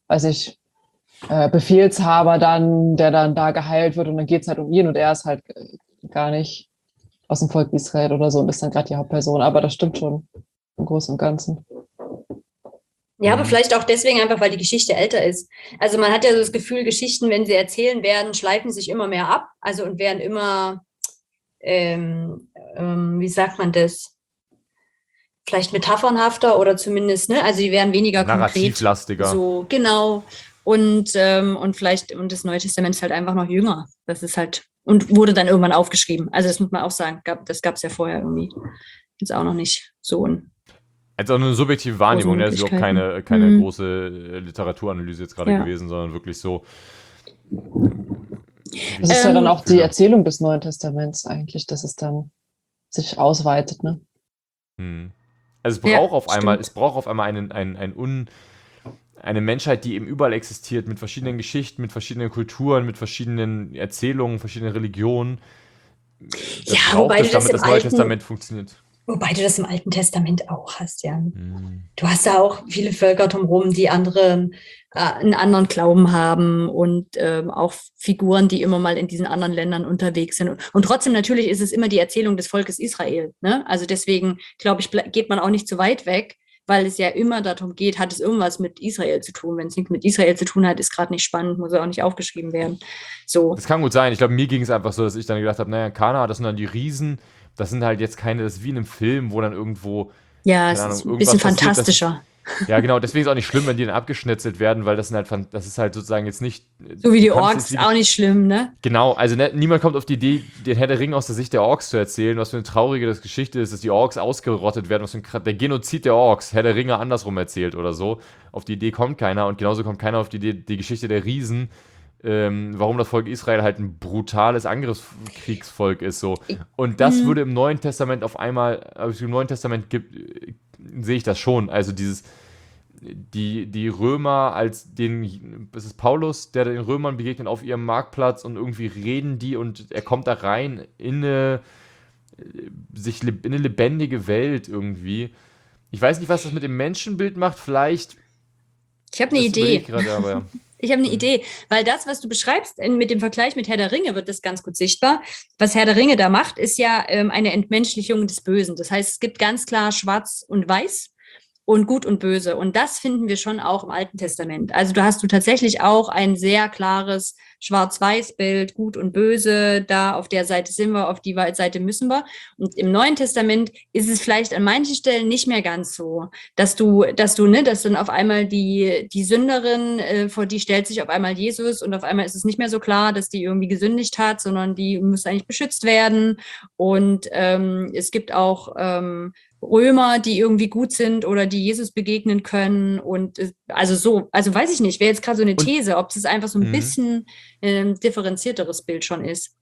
Befehlshaber dann, der dann da geheilt wird und dann geht es halt um ihn und er ist halt gar nicht aus dem Volk Israel oder so und ist dann gerade die Hauptperson. Aber das stimmt schon im Großen und Ganzen. Ja, aber vielleicht auch deswegen einfach, weil die Geschichte älter ist. Also man hat ja so das Gefühl, Geschichten, wenn sie erzählen werden, schleifen sich immer mehr ab. Also und werden immer, wie sagt man das? Vielleicht metaphernhafter oder zumindest, ne? Also die werden weniger narrativlastiger. So, genau. Und vielleicht, und das Neue Testament ist halt einfach noch jünger. Das ist halt, und wurde dann irgendwann aufgeschrieben. Also das muss man auch sagen, das gab es ja vorher irgendwie. Jetzt auch noch nicht so. Also auch nur eine subjektive Wahrnehmung, ne? Das ist überhaupt Möglichkeiten. keine große Literaturanalyse jetzt gerade Ja. gewesen, sondern wirklich so. Das ist ja dann auch die Ja. Erzählung des Neuen Testaments eigentlich, dass es dann sich ausweitet, ne? Also es Ja, braucht auf einmal, stimmt. es braucht auf einmal eine Menschheit, die eben überall existiert, mit verschiedenen Geschichten, mit verschiedenen Kulturen, mit verschiedenen Erzählungen, verschiedenen Religionen. Das Ja, braucht wobei es, du das damit im das Neue Alten, Testament funktioniert. wobei du das im Alten Testament auch hast, ja. Du hast da auch viele Völker drumherum, die einen anderen Glauben haben und auch Figuren, die immer mal in diesen anderen Ländern unterwegs sind. Und trotzdem natürlich ist es immer die Erzählung des Volkes Israel. Ne? Also deswegen, glaube ich, geht man auch nicht zu weit weg, weil es ja immer darum geht, hat es irgendwas mit Israel zu tun. Wenn es nichts mit Israel zu tun hat, ist gerade nicht spannend, muss auch nicht aufgeschrieben werden. So. Das kann gut sein. Ich glaube, mir ging es einfach so, dass ich dann gedacht habe, naja, Kana, das sind dann die Riesen. Das sind halt jetzt keine, das ist wie in einem Film, wo dann irgendwo, Ja, keine es Ahnung, ist ein irgendwas bisschen passiert, das- fantastischer. Ja, genau, deswegen ist es auch nicht schlimm, wenn die dann abgeschnetzelt werden, weil das sind halt, das ist halt sozusagen jetzt nicht. So wie die du kannst Orks, jetzt auch nicht schlimm, ne? Genau, also niemand kommt auf die Idee, den Herr der Ringe aus der Sicht der Orks zu erzählen, was für eine traurige das Geschichte ist, dass die Orks ausgerottet werden, was für der Genozid der Orks, Herr der Ringe andersrum erzählt oder so. Auf die Idee kommt keiner und genauso kommt keiner auf die Idee, die Geschichte der Riesen, warum das Volk Israel halt ein brutales Angriffskriegsvolk ist, so. Und das würde im Neuen Testament auf einmal, also im Neuen Testament sehe ich das schon, also die Römer das ist Paulus, der den Römern begegnet auf ihrem Marktplatz und irgendwie reden die und er kommt da rein in eine lebendige Welt irgendwie. Ich weiß nicht, was das mit dem Menschenbild macht, vielleicht. Ich habe eine das überlege Idee. ich gerade, aber ja. Ich habe eine Idee, weil das, was du beschreibst, mit dem Vergleich mit Herr der Ringe wird das ganz gut sichtbar. Was Herr der Ringe da macht, ist ja eine Entmenschlichung des Bösen. Das heißt, es gibt ganz klar Schwarz und Weiß und Gut und Böse. Und das finden wir schon auch im Alten Testament. Also da hast du tatsächlich auch ein sehr klares Schwarz-Weiß-Bild, Gut und Böse. Da auf der Seite sind wir, auf die Seite müssen wir. Und im Neuen Testament ist es vielleicht an manchen Stellen nicht mehr ganz so, dass dann auf einmal die Sünderin, vor die stellt sich auf einmal Jesus und auf einmal ist es nicht mehr so klar, dass die irgendwie gesündigt hat, sondern die muss eigentlich beschützt werden. Und es gibt auch Römer, die irgendwie gut sind oder die Jesus begegnen können und also weiß ich nicht, wäre jetzt gerade so eine These, ob es einfach so ein bisschen differenzierteres Bild schon ist.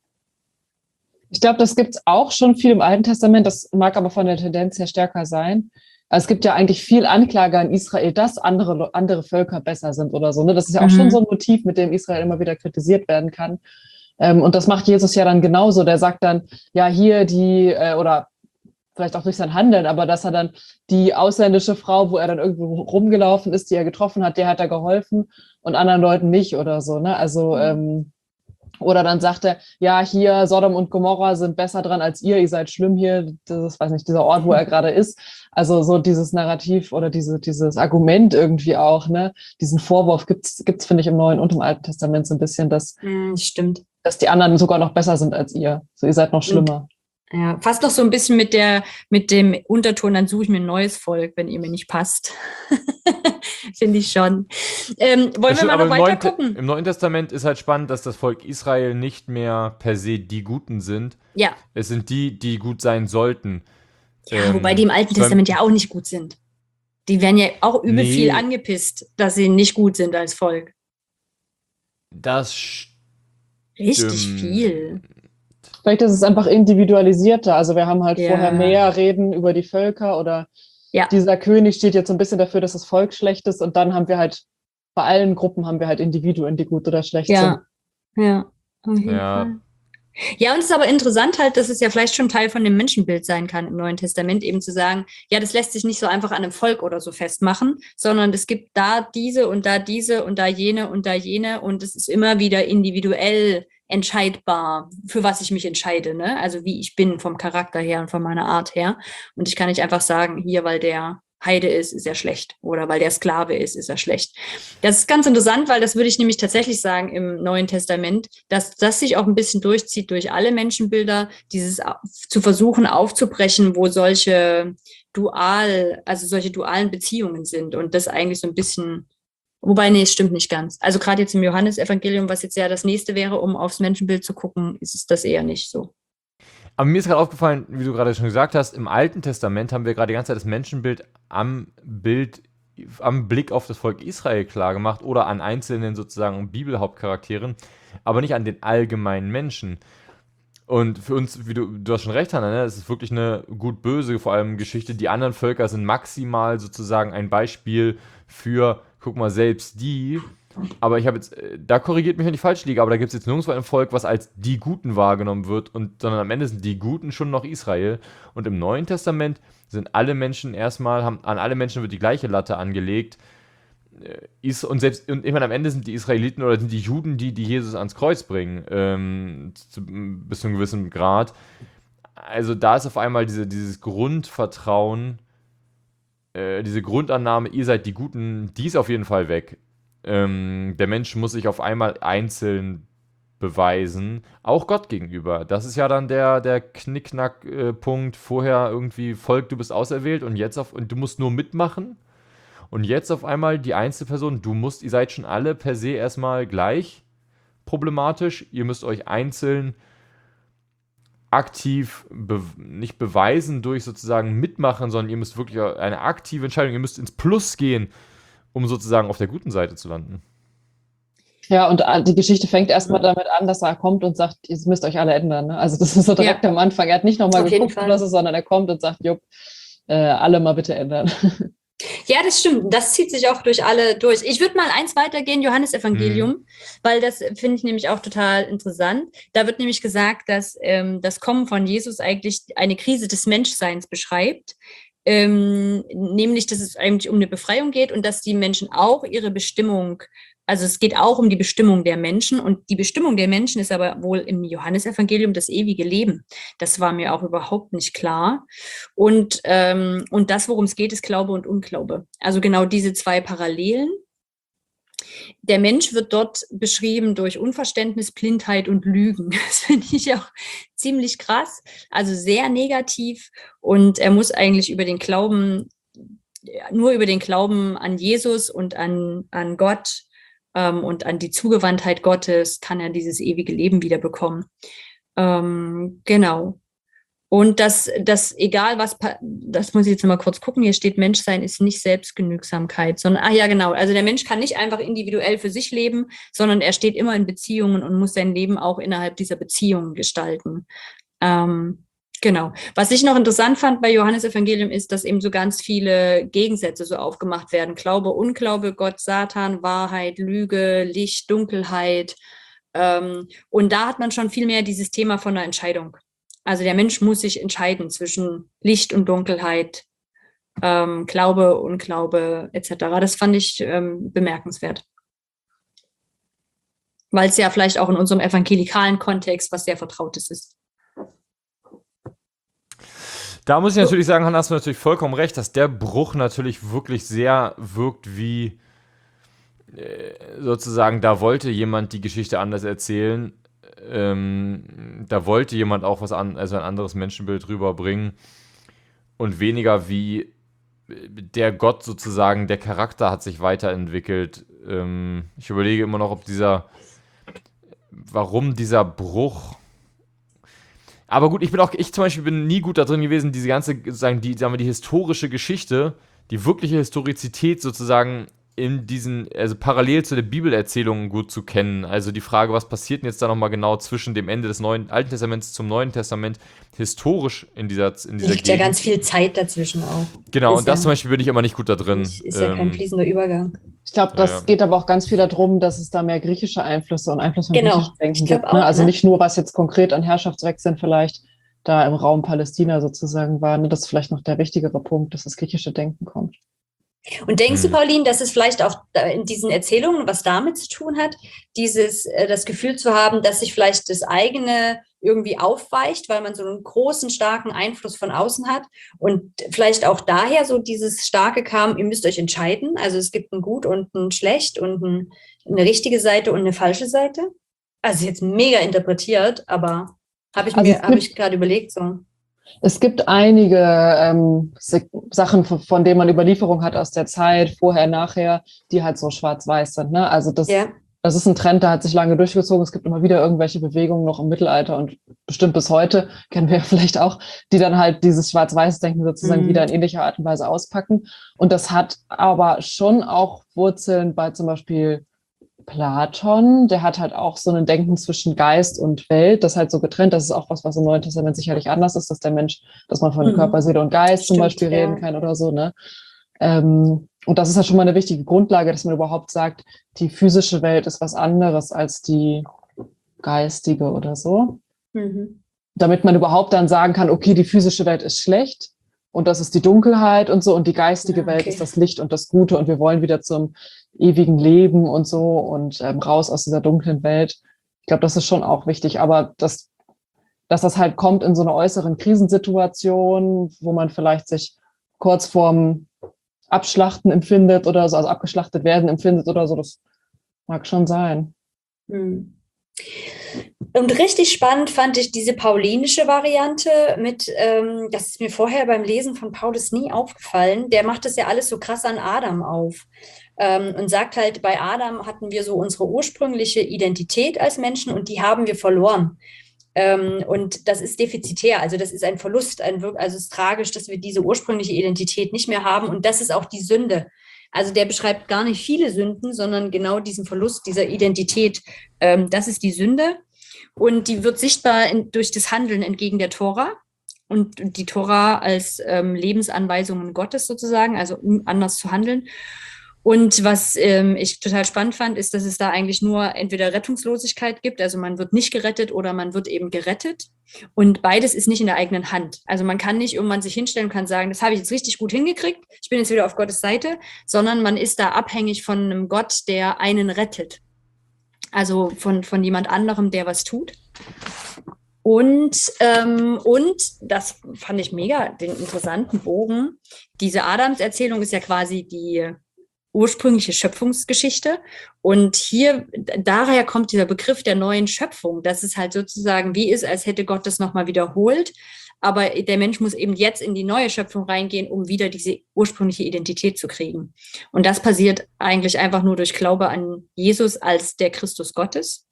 Ich glaube, das gibt es auch schon viel im Alten Testament, das mag aber von der Tendenz her stärker sein. Also es gibt ja eigentlich viel Anklage an Israel, dass andere Völker besser sind oder so. Ne? Das ist ja auch schon so ein Motiv, mit dem Israel immer wieder kritisiert werden kann. Und das macht Jesus ja dann genauso. Der sagt dann, ja, hier oder vielleicht auch durch sein Handeln, aber dass er dann die ausländische Frau, wo er dann irgendwo rumgelaufen ist, die er getroffen hat, der hat er geholfen und anderen Leuten nicht oder so, ne? Also, oder dann sagt er, ja, hier Sodom und Gomorra sind besser dran als ihr seid schlimm hier, das ist, weiß nicht, dieser Ort, wo er gerade ist. Also so dieses Narrativ oder dieses Argument irgendwie auch, ne? Diesen Vorwurf gibt's, finde ich, im Neuen und im Alten Testament so ein bisschen, dass die anderen sogar noch besser sind als ihr. So, ihr seid noch schlimmer. Ja, fast noch so ein bisschen mit dem Unterton, dann suche ich mir ein neues Volk, wenn ihr mir nicht passt. Finde ich schon. Wollen wir mal noch weiter gucken? Im Neuen Testament ist halt spannend, dass das Volk Israel nicht mehr per se die Guten sind. Ja. Es sind die gut sein sollten. Ja, wobei die im Alten Testament ja auch nicht gut sind. Die werden ja auch übel viel angepisst, dass sie nicht gut sind als Volk. Das stimmt. Richtig viel. Vielleicht ist es einfach individualisierter. Also wir haben halt vorher mehr Reden über die Völker oder dieser König steht jetzt so ein bisschen dafür, dass das Volk schlecht ist und dann haben wir halt, bei allen Gruppen haben wir halt Individuen, die gut oder schlecht sind. Ja, auf jeden Fall. Ja, und es ist aber interessant halt, dass es ja vielleicht schon Teil von dem Menschenbild sein kann im Neuen Testament, eben zu sagen, ja, das lässt sich nicht so einfach an einem Volk oder so festmachen, sondern es gibt da diese und da diese und da jene und da jene und es ist immer wieder individuell entscheidbar, für was ich mich entscheide, ne? Also wie ich bin vom Charakter her und von meiner Art her. Und ich kann nicht einfach sagen, hier, weil der Heide ist er schlecht oder weil der Sklave ist er schlecht. Das ist ganz interessant, weil das würde ich nämlich tatsächlich sagen im Neuen Testament, dass das sich auch ein bisschen durchzieht durch alle Menschenbilder, dieses zu versuchen aufzubrechen, wo solche dualen Beziehungen sind und das eigentlich so ein bisschen. Wobei, nee, es stimmt nicht ganz. Also gerade jetzt im Johannesevangelium, was jetzt ja das nächste wäre, um aufs Menschenbild zu gucken, ist es das eher nicht so. Aber mir ist gerade aufgefallen, wie du gerade schon gesagt hast, im Alten Testament haben wir gerade die ganze Zeit das Menschenbild am Blick auf das Volk Israel klar gemacht oder an einzelnen sozusagen Bibelhauptcharakteren, aber nicht an den allgemeinen Menschen. Und für uns, wie du hast schon recht, Hannah, ne? Es ist wirklich eine gut-böse, vor allem Geschichte. Die anderen Völker sind maximal sozusagen ein Beispiel für, guck mal, selbst die. Aber ich habe jetzt, da korrigiert mich, wenn ich falsch liege, aber da gibt es jetzt nirgendwo ein Volk, was als die Guten wahrgenommen wird, sondern am Ende sind die Guten schon noch Israel. Und im Neuen Testament sind alle Menschen an alle Menschen wird die gleiche Latte angelegt. Und ich meine, am Ende sind die Israeliten oder sind die Juden, die Jesus ans Kreuz bringen, bis zu einem gewissen Grad. Also da ist auf einmal dieses Grundvertrauen, diese Grundannahme, ihr seid die Guten, die ist auf jeden Fall weg. Der Mensch muss sich auf einmal einzeln beweisen, auch Gott gegenüber. Das ist ja dann der Knickknack-Punkt. Vorher irgendwie Volk, du bist auserwählt und du musst nur mitmachen. Und jetzt auf einmal die Einzelperson, ihr seid schon alle per se erstmal gleich problematisch. Ihr müsst euch einzeln aktiv nicht beweisen durch sozusagen mitmachen, sondern ihr müsst wirklich eine aktive Entscheidung, ihr müsst ins Plus gehen, um sozusagen auf der guten Seite zu landen. Ja, und die Geschichte fängt erstmal damit an, dass er kommt und sagt, ihr müsst euch alle ändern. Ne? Also das ist so direkt am Anfang. Er hat nicht nochmal geguckt oder so, sondern er kommt und sagt, jupp, alle mal bitte ändern. Ja, das stimmt. Das zieht sich auch durch alle durch. Ich würde mal eins weitergehen, Johannesevangelium, weil das finde ich nämlich auch total interessant. Da wird nämlich gesagt, dass das Kommen von Jesus eigentlich eine Krise des Menschseins beschreibt. Nämlich, dass es eigentlich um eine Befreiung geht und dass die Menschen auch ihre Bestimmung, also es geht auch um die Bestimmung der Menschen und die Bestimmung der Menschen ist aber wohl im Johannesevangelium das ewige Leben. Das war mir auch überhaupt nicht klar. Und das, worum es geht, ist Glaube und Unglaube. Also genau diese zwei Parallelen. Der Mensch wird dort beschrieben durch Unverständnis, Blindheit und Lügen. Das finde ich auch ziemlich krass, also sehr negativ. Und er muss eigentlich nur über den Glauben an Jesus und an Gott und an die Zugewandtheit Gottes kann er dieses ewige Leben wiederbekommen. Genau. Und das egal was, das muss ich jetzt mal kurz gucken, hier steht, Menschsein ist nicht Selbstgenügsamkeit, sondern, genau, also der Mensch kann nicht einfach individuell für sich leben, sondern er steht immer in Beziehungen und muss sein Leben auch innerhalb dieser Beziehungen gestalten. Genau. Was ich noch interessant fand bei Johannesevangelium ist, dass eben so ganz viele Gegensätze so aufgemacht werden. Glaube, Unglaube, Gott, Satan, Wahrheit, Lüge, Licht, Dunkelheit. Und da hat man schon viel mehr dieses Thema von einer Entscheidung. Also der Mensch muss sich entscheiden zwischen Licht und Dunkelheit, Glaube, Unglaube etc. Das fand ich bemerkenswert. Weil es ja vielleicht auch in unserem evangelikalen Kontext was sehr Vertrautes ist. Da muss ich natürlich sagen, Hannah, hast du natürlich vollkommen recht, dass der Bruch natürlich wirklich sehr wirkt wie sozusagen, da wollte jemand die Geschichte anders erzählen. Da wollte jemand auch ein anderes Menschenbild rüberbringen und weniger wie der Gott sozusagen, der Charakter hat sich weiterentwickelt. Ich überlege immer noch, warum dieser Bruch. Aber gut, ich zum Beispiel bin nie gut da drin gewesen, diese ganze, sagen wir, die historische Geschichte, die wirkliche Historizität sozusagen also parallel zu der Bibelerzählung gut zu kennen. Also die Frage, was passiert denn jetzt da nochmal genau zwischen dem Ende des Alten Testaments zum Neuen Testament historisch in dieser Gegend. Liegt ja ganz viel Zeit dazwischen auch. Genau, und das zum Beispiel bin ich immer nicht gut da drin. Ist ja kein fließender Übergang. Ich glaube, das geht aber auch ganz viel darum, dass es da mehr griechische Einflüsse und Einfluss von griechischen Denken gibt. Auch, ne? Also nicht nur, was jetzt konkret an Herrschaftswechseln vielleicht da im Raum Palästina sozusagen war. Ne? Das ist vielleicht noch der wichtigere Punkt, dass das griechische Denken kommt. Und denkst du, Pauline, dass es vielleicht auch in diesen Erzählungen was damit zu tun hat, das Gefühl zu haben, dass sich vielleicht das eigene irgendwie aufweicht, weil man so einen großen, starken Einfluss von außen hat und vielleicht auch daher so dieses Starke kam, ihr müsst euch entscheiden, also es gibt ein Gut und ein Schlecht und eine richtige Seite und eine falsche Seite? Also jetzt mega interpretiert, aber habe ich gerade überlegt so. Es gibt einige Sachen, von denen man Überlieferung hat aus der Zeit, vorher, nachher, die halt so schwarz-weiß sind. Ne? Also das Das ist ein Trend, der hat sich lange durchgezogen. Es gibt immer wieder irgendwelche Bewegungen noch im Mittelalter und bestimmt bis heute, kennen wir ja vielleicht auch, die dann halt dieses Schwarz-Weiß-Denken sozusagen wieder in ähnlicher Art und Weise auspacken. Und das hat aber schon auch Wurzeln bei zum Beispiel Platon. Der hat halt auch so ein Denken zwischen Geist und Welt, das halt so getrennt. Das ist auch was im Neuen Testament sicherlich anders ist, dass der Mensch, dass man von Körper, Seele und Geist zum Beispiel reden kann oder so, ne? Und das ist ja schon mal eine wichtige Grundlage, dass man überhaupt sagt, die physische Welt ist was anderes als die geistige oder so. Damit man überhaupt dann sagen kann, okay, die physische Welt ist schlecht und das ist die Dunkelheit und so und die geistige Welt ist das Licht und das Gute und wir wollen wieder zum ewigen Leben und so und raus aus dieser dunklen Welt. Ich glaube, das ist schon auch wichtig, aber dass das halt kommt in so einer äußeren Krisensituation, wo man vielleicht sich kurz vorm Abschlachten empfindet oder so, also abgeschlachtet werden empfindet oder so, das mag schon sein. Und richtig spannend fand ich diese paulinische Variante mit, das ist mir vorher beim Lesen von Paulus nie aufgefallen, der macht das ja alles so krass an Adam auf und sagt halt, bei Adam hatten wir so unsere ursprüngliche Identität als Menschen und die haben wir verloren. Und das ist defizitär, also das ist ein Verlust, also es ist tragisch, dass wir diese ursprüngliche Identität nicht mehr haben und das ist auch die Sünde. Also der beschreibt gar nicht viele Sünden, sondern genau diesen Verlust dieser Identität, das ist die Sünde und die wird sichtbar durch das Handeln entgegen der Tora und die Tora als Lebensanweisungen Gottes sozusagen, also um anders zu handeln. Und was ich total spannend fand, ist, dass es da eigentlich nur entweder Rettungslosigkeit gibt, also man wird nicht gerettet oder man wird eben gerettet. Und beides ist nicht in der eigenen Hand. Also man kann nicht irgendwann sich hinstellen und kann sagen, das habe ich jetzt richtig gut hingekriegt, ich bin jetzt wieder auf Gottes Seite, sondern man ist da abhängig von einem Gott, der einen rettet. Also von jemand anderem, der was tut. Und das fand ich mega, den interessanten Bogen. Diese Adams-Erzählung ist ja quasi die ursprüngliche Schöpfungsgeschichte. Und hier, daher kommt dieser Begriff der neuen Schöpfung, dass es halt sozusagen wie ist, als hätte Gott das nochmal wiederholt. Aber der Mensch muss eben jetzt in die neue Schöpfung reingehen, um wieder diese ursprüngliche Identität zu kriegen. Und das passiert eigentlich einfach nur durch Glaube an Jesus als der Christus Gottes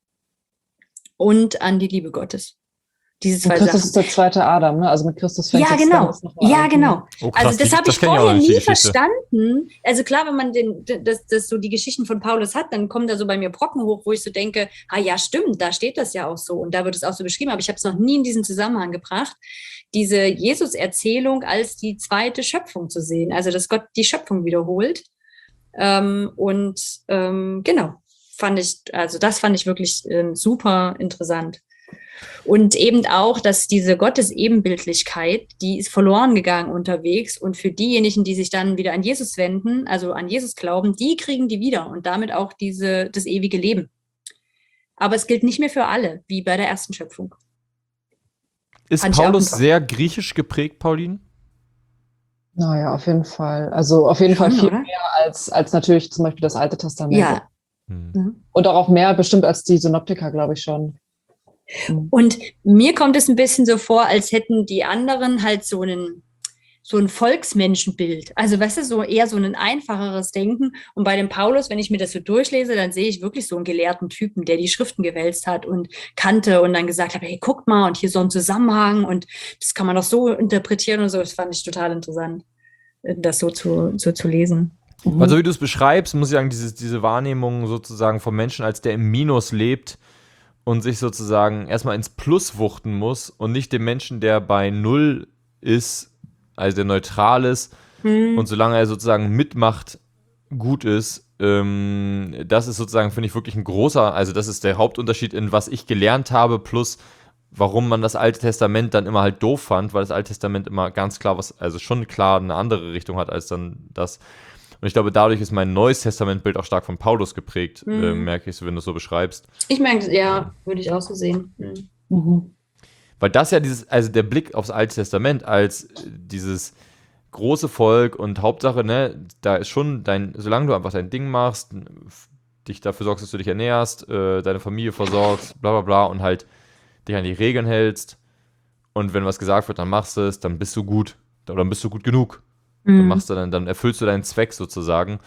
und an die Liebe Gottes. Diese zwei Christus Sachen. ist der zweite Adam, ne? Also mit Christus fängt Ja, genau. das noch mal Ja, an. genau. Oh, krass, also das habe ich kenn auch vorher nicht, die nie Geschichte. verstanden. Also klar, wenn man das so die Geschichten von Paulus hat, dann kommen da so bei mir Brocken hoch, wo ich so denke, ja, stimmt, da steht das ja auch so und da wird es auch so beschrieben, aber ich habe es noch nie in diesen Zusammenhang gebracht, diese Jesus-Erzählung als die zweite Schöpfung zu sehen, also dass Gott die Schöpfung wiederholt. Genau, das fand ich wirklich super interessant. Und eben auch, dass diese Gottesebenbildlichkeit, die ist verloren gegangen unterwegs und für diejenigen, die sich dann wieder an Jesus wenden, also an Jesus glauben, die kriegen die wieder und damit auch das ewige Leben. Aber es gilt nicht mehr für alle, wie bei der ersten Schöpfung. Ist Paulus sehr griechisch geprägt, Pauline? Naja, auf jeden Fall. Also auf jeden Fall viel oder? mehr als natürlich zum Beispiel das Alte Testament. Ja. Und auch mehr bestimmt als die Synoptiker, glaube ich schon. Und mir kommt es ein bisschen so vor, als hätten die anderen halt so ein Volksmenschenbild. Also, weißt du, so eher so ein einfacheres Denken. Und bei dem Paulus, wenn ich mir das so durchlese, dann sehe ich wirklich so einen gelehrten Typen, der die Schriften gewälzt hat und kannte und dann gesagt hat, hey, guckt mal, und hier so ein Zusammenhang und das kann man doch so interpretieren und so. Das fand ich total interessant, das so zu lesen. Also, wie du es beschreibst, muss ich sagen, diese Wahrnehmung sozusagen vom Menschen, als der im Minus lebt, und sich sozusagen erstmal ins Plus wuchten muss und nicht dem Menschen, der bei Null ist, also der neutral ist und solange er sozusagen mitmacht, gut ist, das ist sozusagen, finde ich, wirklich ein großer, also das ist der Hauptunterschied in was ich gelernt habe, plus warum man das Alte Testament dann immer halt doof fand, weil das Alte Testament immer ganz klar also schon klar eine andere Richtung hat als dann das. Und ich glaube, dadurch ist mein neues Testamentbild auch stark von Paulus geprägt, merke ich so, wenn du es so beschreibst. Ich merke, ja, würde ich auch so sehen. Weil das ja also der Blick aufs Alte Testament als dieses große Volk und Hauptsache, ne, da ist schon solange du einfach dein Ding machst, dich dafür sorgst, dass du dich ernährst, deine Familie versorgst, bla bla bla und halt dich an die Regeln hältst und wenn was gesagt wird, dann machst du es, dann bist du gut oder dann bist du gut genug. Dann erfüllst du deinen Zweck sozusagen.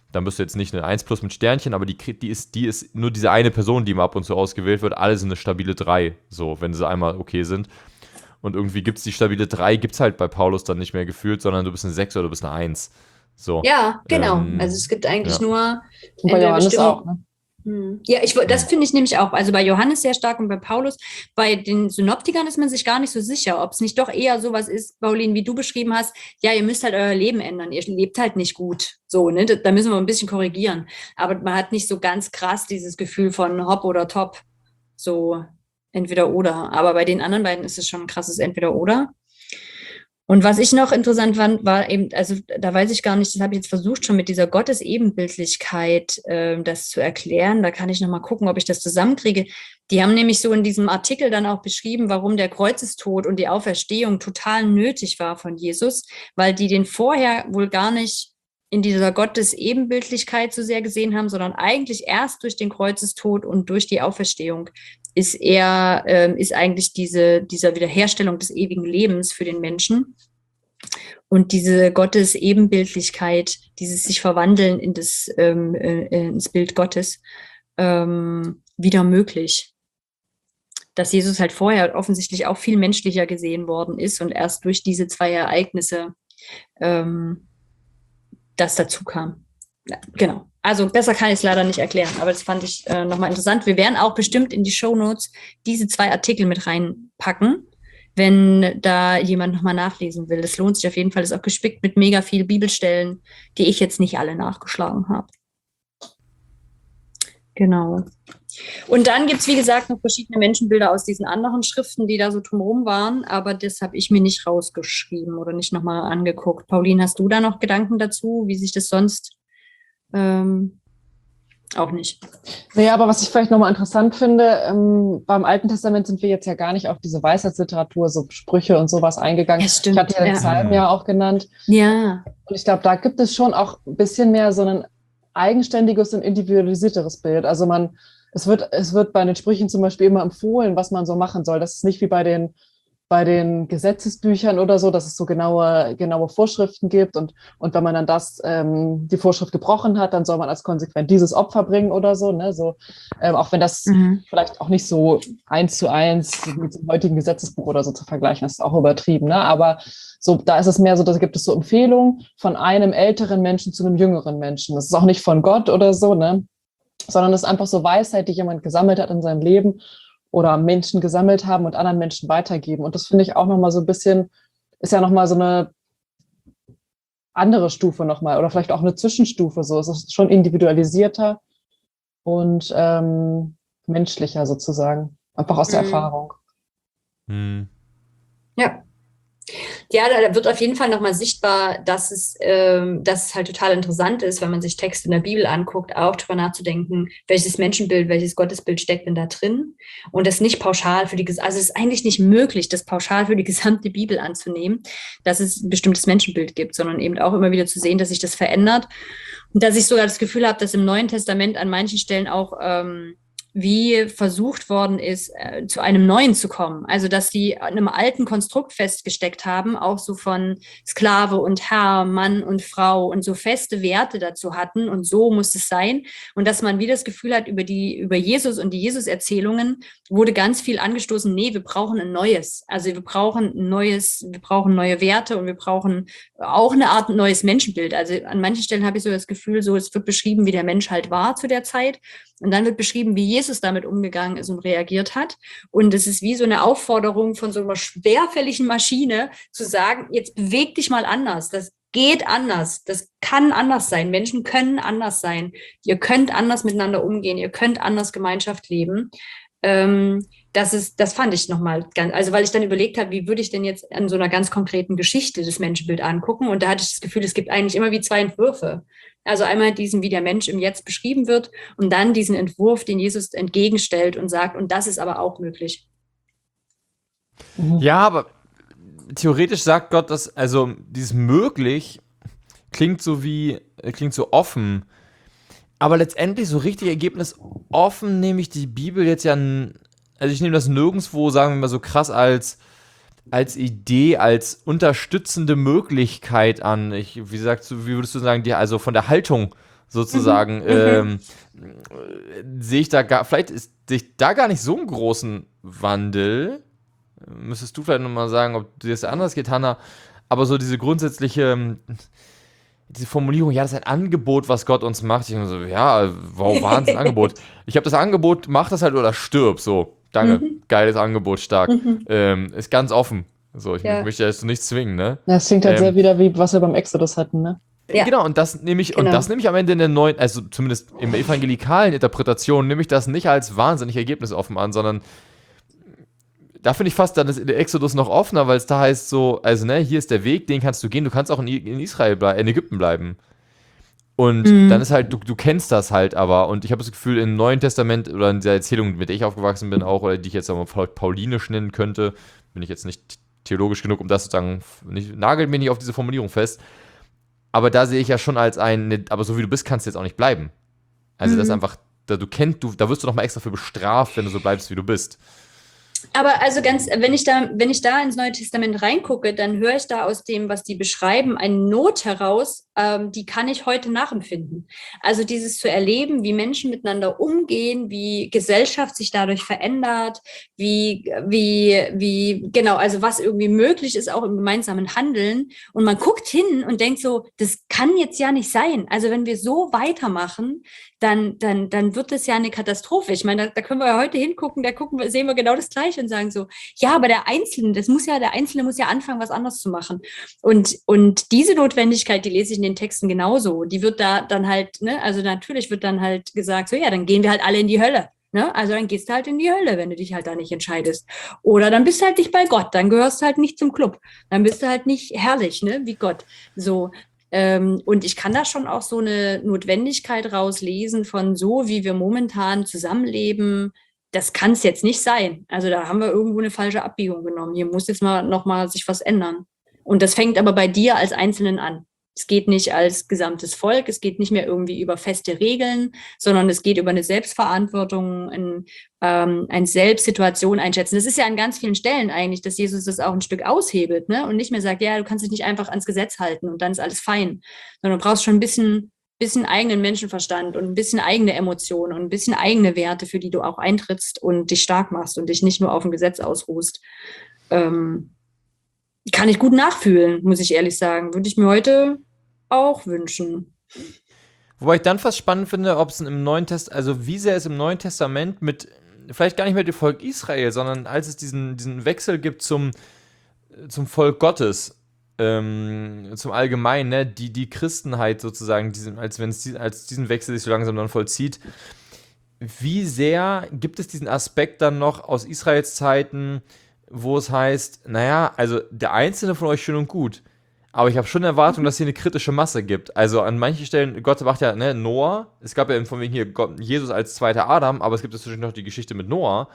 Da müsste jetzt nicht eine 1 plus mit Sternchen, aber die ist nur diese eine Person, die mal ab und zu ausgewählt wird. Alle sind eine stabile 3, so, wenn sie einmal okay sind. Und irgendwie gibt es die stabile 3, gibt es halt bei Paulus dann nicht mehr gefühlt, sondern du bist eine 6 oder du bist eine 1. So. Ja, genau. Also es gibt eigentlich nur Und bei Johannes bestimmten- auch, ne? Ja, das finde ich nämlich auch. Also bei Johannes sehr stark und bei Paulus. Bei den Synoptikern ist man sich gar nicht so sicher, ob es nicht doch eher sowas ist, Pauline, wie du beschrieben hast. Ja, ihr müsst halt euer Leben ändern. Ihr lebt halt nicht gut. So, ne? Da müssen wir ein bisschen korrigieren. Aber man hat nicht so ganz krass dieses Gefühl von Hop oder Top. So entweder oder. Aber bei den anderen beiden ist es schon ein krasses Entweder oder. Und was ich noch interessant fand, war eben, also da weiß ich gar nicht, das habe ich jetzt versucht schon mit dieser Gottesebenbildlichkeit das zu erklären. Da kann ich nochmal gucken, ob ich das zusammenkriege. Die haben nämlich so in diesem Artikel dann auch beschrieben, warum der Kreuzestod und die Auferstehung total nötig war von Jesus, weil die den vorher wohl gar nicht in dieser Gottesebenbildlichkeit so sehr gesehen haben, sondern eigentlich erst durch den Kreuzestod und durch die Auferstehung ist eigentlich dieser Wiederherstellung des ewigen Lebens für den Menschen. Und diese Gottesebenbildlichkeit, dieses sich verwandeln ins Bild Gottes, wieder möglich. Dass Jesus halt vorher offensichtlich auch viel menschlicher gesehen worden ist und erst durch diese 2 Ereignisse das dazu kam. Ja, genau. Also besser kann ich es leider nicht erklären, aber das fand ich nochmal interessant. Wir werden auch bestimmt in die Shownotes diese 2 Artikel mit reinpacken, wenn da jemand nochmal nachlesen will. Das lohnt sich auf jeden Fall. Das ist auch gespickt mit mega viel Bibelstellen, die ich jetzt nicht alle nachgeschlagen habe. Genau. Und dann gibt es, wie gesagt, noch verschiedene Menschenbilder aus diesen anderen Schriften, die da so drumherum waren, aber das habe ich mir nicht rausgeschrieben oder nicht nochmal angeguckt. Pauline, hast du da noch Gedanken dazu, wie sich das sonst auch nicht? Naja, aber was ich vielleicht nochmal interessant finde, beim Alten Testament sind wir jetzt ja gar nicht auf diese Weisheitsliteratur, so Sprüche und sowas eingegangen. Ja, stimmt, Ich hatte ja den Psalm ja auch genannt. Ja. Und ich glaube, da gibt es schon auch ein bisschen mehr so ein eigenständiges und individualisierteres Bild. Also es wird bei den Sprüchen zum Beispiel immer empfohlen, was man so machen soll. Das ist nicht wie bei den Gesetzesbüchern oder so, dass es so genaue Vorschriften gibt und wenn man dann die Vorschrift gebrochen hat, dann soll man als konsequent dieses Opfer bringen oder so, ne? So, auch wenn das vielleicht auch nicht so 1:1 mit dem heutigen Gesetzesbuch oder so zu vergleichen, das ist auch übertrieben, ne? Aber so, da ist es mehr so, da gibt es so Empfehlungen von einem älteren Menschen zu einem jüngeren Menschen. Das ist auch nicht von Gott oder so, ne? Sondern es ist einfach so Weisheit, die jemand gesammelt hat in seinem Leben oder Menschen gesammelt haben und anderen Menschen weitergeben. Und das finde ich auch nochmal so ein bisschen, ist ja nochmal so eine andere Stufe nochmal oder vielleicht auch eine Zwischenstufe. So, es ist schon individualisierter und menschlicher sozusagen. Einfach aus der Erfahrung. Ja. Ja, da wird auf jeden Fall nochmal sichtbar, dass es halt total interessant ist, wenn man sich Texte in der Bibel anguckt, auch darüber nachzudenken, welches Menschenbild, welches Gottesbild steckt denn da drin und das nicht pauschal also es ist eigentlich nicht möglich, das pauschal für die gesamte Bibel anzunehmen, dass es ein bestimmtes Menschenbild gibt, sondern eben auch immer wieder zu sehen, dass sich das verändert und dass ich sogar das Gefühl habe, dass im Neuen Testament an manchen Stellen auch wie versucht worden ist, zu einem Neuen zu kommen. Also, dass die an einem alten Konstrukt festgesteckt haben, auch so von Sklave und Herr, Mann und Frau und so feste Werte dazu hatten und so muss es sein. Und dass man wieder das Gefühl hat, über Jesus und die Jesus-Erzählungen wurde ganz viel angestoßen, nee, wir brauchen ein Neues. Also wir brauchen neue Werte und wir brauchen auch eine Art neues Menschenbild. Also an manchen Stellen habe ich so das Gefühl, so es wird beschrieben, wie der Mensch halt war zu der Zeit. Und dann wird beschrieben, wie Jesus damit umgegangen ist und reagiert hat. Und es ist wie so eine Aufforderung von so einer schwerfälligen Maschine zu sagen, jetzt beweg dich mal anders. Das geht anders. Das kann anders sein. Menschen können anders sein. Ihr könnt anders miteinander umgehen. Ihr könnt anders Gemeinschaft leben. Das fand ich nochmal ganz, also weil ich dann überlegt habe, wie würde ich denn jetzt an so einer ganz konkreten Geschichte das Menschenbild angucken? Und da hatte ich das Gefühl, es gibt eigentlich immer wie 2 Entwürfe. Also einmal diesen, wie der Mensch im Jetzt beschrieben wird und dann diesen Entwurf, den Jesus entgegenstellt und sagt, und das ist aber auch möglich. Ja, aber theoretisch sagt Gott, dass, also dieses möglich klingt so offen, aber letztendlich so richtig ergebnisoffen nehme ich die Bibel jetzt ja, also ich nehme das nirgendwo, sagen wir mal so krass als Idee, als unterstützende Möglichkeit an. Wie würdest du sagen, also von der Haltung sozusagen, sehe ich da vielleicht sehe ich da gar nicht so einen großen Wandel. Müsstest du vielleicht nochmal sagen, ob dir das anders geht, Hannah. Aber so diese grundsätzliche, diese Formulierung, ja, das ist ein Angebot, was Gott uns macht. Ich denke so, ja, wow, Wahnsinnsangebot. Ich habe das Angebot, mach das halt oder stirb. So, danke, geiles Angebot, stark. Ist ganz offen. So, ich möchte jetzt nichts zwingen, ne? Ja, es klingt halt sehr wieder wie, was wir beim Exodus hatten, ne? Ja. Genau, und das nehme ich am Ende in der neuen, also zumindest im evangelikalen Interpretation, nehme ich das nicht als wahnsinnig ergebnisoffen an, sondern da finde ich fast dann ist der Exodus noch offener, weil es da heißt so, also ne, hier ist der Weg, den kannst du gehen, du kannst auch in Israel bleiben, in Ägypten bleiben. Und dann ist halt, du kennst das halt aber. Und ich habe das Gefühl, im Neuen Testament oder in der Erzählung, mit der ich aufgewachsen bin, auch, oder die ich jetzt aber paulinisch nennen könnte, bin ich jetzt nicht theologisch genug, um das sozusagen, nagelt mir nicht auf diese Formulierung fest. Aber da sehe ich ja schon als aber so wie du bist, kannst du jetzt auch nicht bleiben. Also das ist einfach, da wirst du noch mal extra für bestraft, wenn du so bleibst, wie du bist. Aber also wenn ich da ins Neue Testament reingucke, dann höre ich da aus dem, was die beschreiben, eine Not heraus, die kann ich heute nachempfinden. Also dieses zu erleben, wie Menschen miteinander umgehen, wie Gesellschaft sich dadurch verändert, genau, also was irgendwie möglich ist, auch im gemeinsamen Handeln. Und man guckt hin und denkt so, das kann jetzt ja nicht sein. Also wenn wir so weitermachen, dann wird das ja eine Katastrophe. Ich meine, da können wir ja heute hingucken, sehen wir genau das Gleiche und sagen so, ja, aber der Einzelne muss ja anfangen, was anderes zu machen. Und diese Notwendigkeit, die lese ich in den Texten genauso. Die wird da dann halt, ne, also natürlich wird dann halt gesagt, so ja, dann gehen wir halt alle in die Hölle. Ne? Also dann gehst du halt in die Hölle, wenn du dich halt da nicht entscheidest. Oder dann bist du halt nicht bei Gott, dann gehörst du halt nicht zum Club. Dann bist du halt nicht herrlich, ne, wie Gott. So. Und ich kann da schon auch so eine Notwendigkeit rauslesen von so, wie wir momentan zusammenleben. Das kann es jetzt nicht sein. Also da haben wir irgendwo eine falsche Abbiegung genommen. Hier muss jetzt noch mal sich was ändern. Und das fängt aber bei dir als Einzelnen an. Es geht nicht als gesamtes Volk, es geht nicht mehr irgendwie über feste Regeln, sondern es geht über eine Selbstverantwortung, ein Selbstsituation einschätzen. Das ist ja an ganz vielen Stellen eigentlich, dass Jesus das auch ein Stück aushebelt, ne? Und nicht mehr sagt, ja, du kannst dich nicht einfach ans Gesetz halten und dann ist alles fein, sondern du brauchst schon ein bisschen eigenen Menschenverstand und ein bisschen eigene Emotionen und ein bisschen eigene Werte, für die du auch eintrittst und dich stark machst und dich nicht nur auf dem Gesetz ausruhst. Kann ich gut nachfühlen, muss ich ehrlich sagen. Würde ich mir heute auch wünschen. Wobei ich dann fast spannend finde, ob es im Neuen Testament, also wie sehr es im Neuen Testament mit, vielleicht gar nicht mehr dem Volk Israel, sondern als es diesen Wechsel gibt zum Volk Gottes, zum Allgemeinen, ne, die Christenheit sozusagen, als diesen Wechsel sich so langsam dann vollzieht, wie sehr gibt es diesen Aspekt dann noch aus Israels Zeiten, wo es heißt, naja, also der Einzelne von euch schön und gut, aber ich habe schon Erwartung, dass hier eine kritische Masse gibt. Also an manchen Stellen, Gott macht ja, ne, Noah, es gab ja von wegen hier Jesus als zweiter Adam, aber es gibt natürlich noch die Geschichte mit Noah.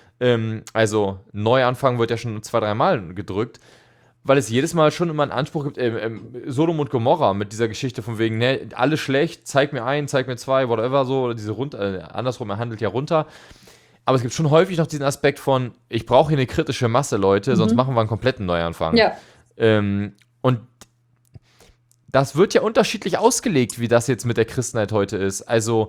Also Neuanfang wird ja schon 2-3 Mal gedrückt, weil es jedes Mal schon immer einen Anspruch gibt, Sodom und Gomorra mit dieser Geschichte von wegen, ne, alles schlecht, zeig mir 1, zeig mir 2, whatever, so, oder diese andersrum, er handelt ja runter. Aber es gibt schon häufig noch diesen Aspekt von, ich brauche hier eine kritische Masse, Leute, sonst machen wir einen kompletten Neuanfang. Ja. Und das wird ja unterschiedlich ausgelegt, wie das jetzt mit der Christenheit heute ist. Also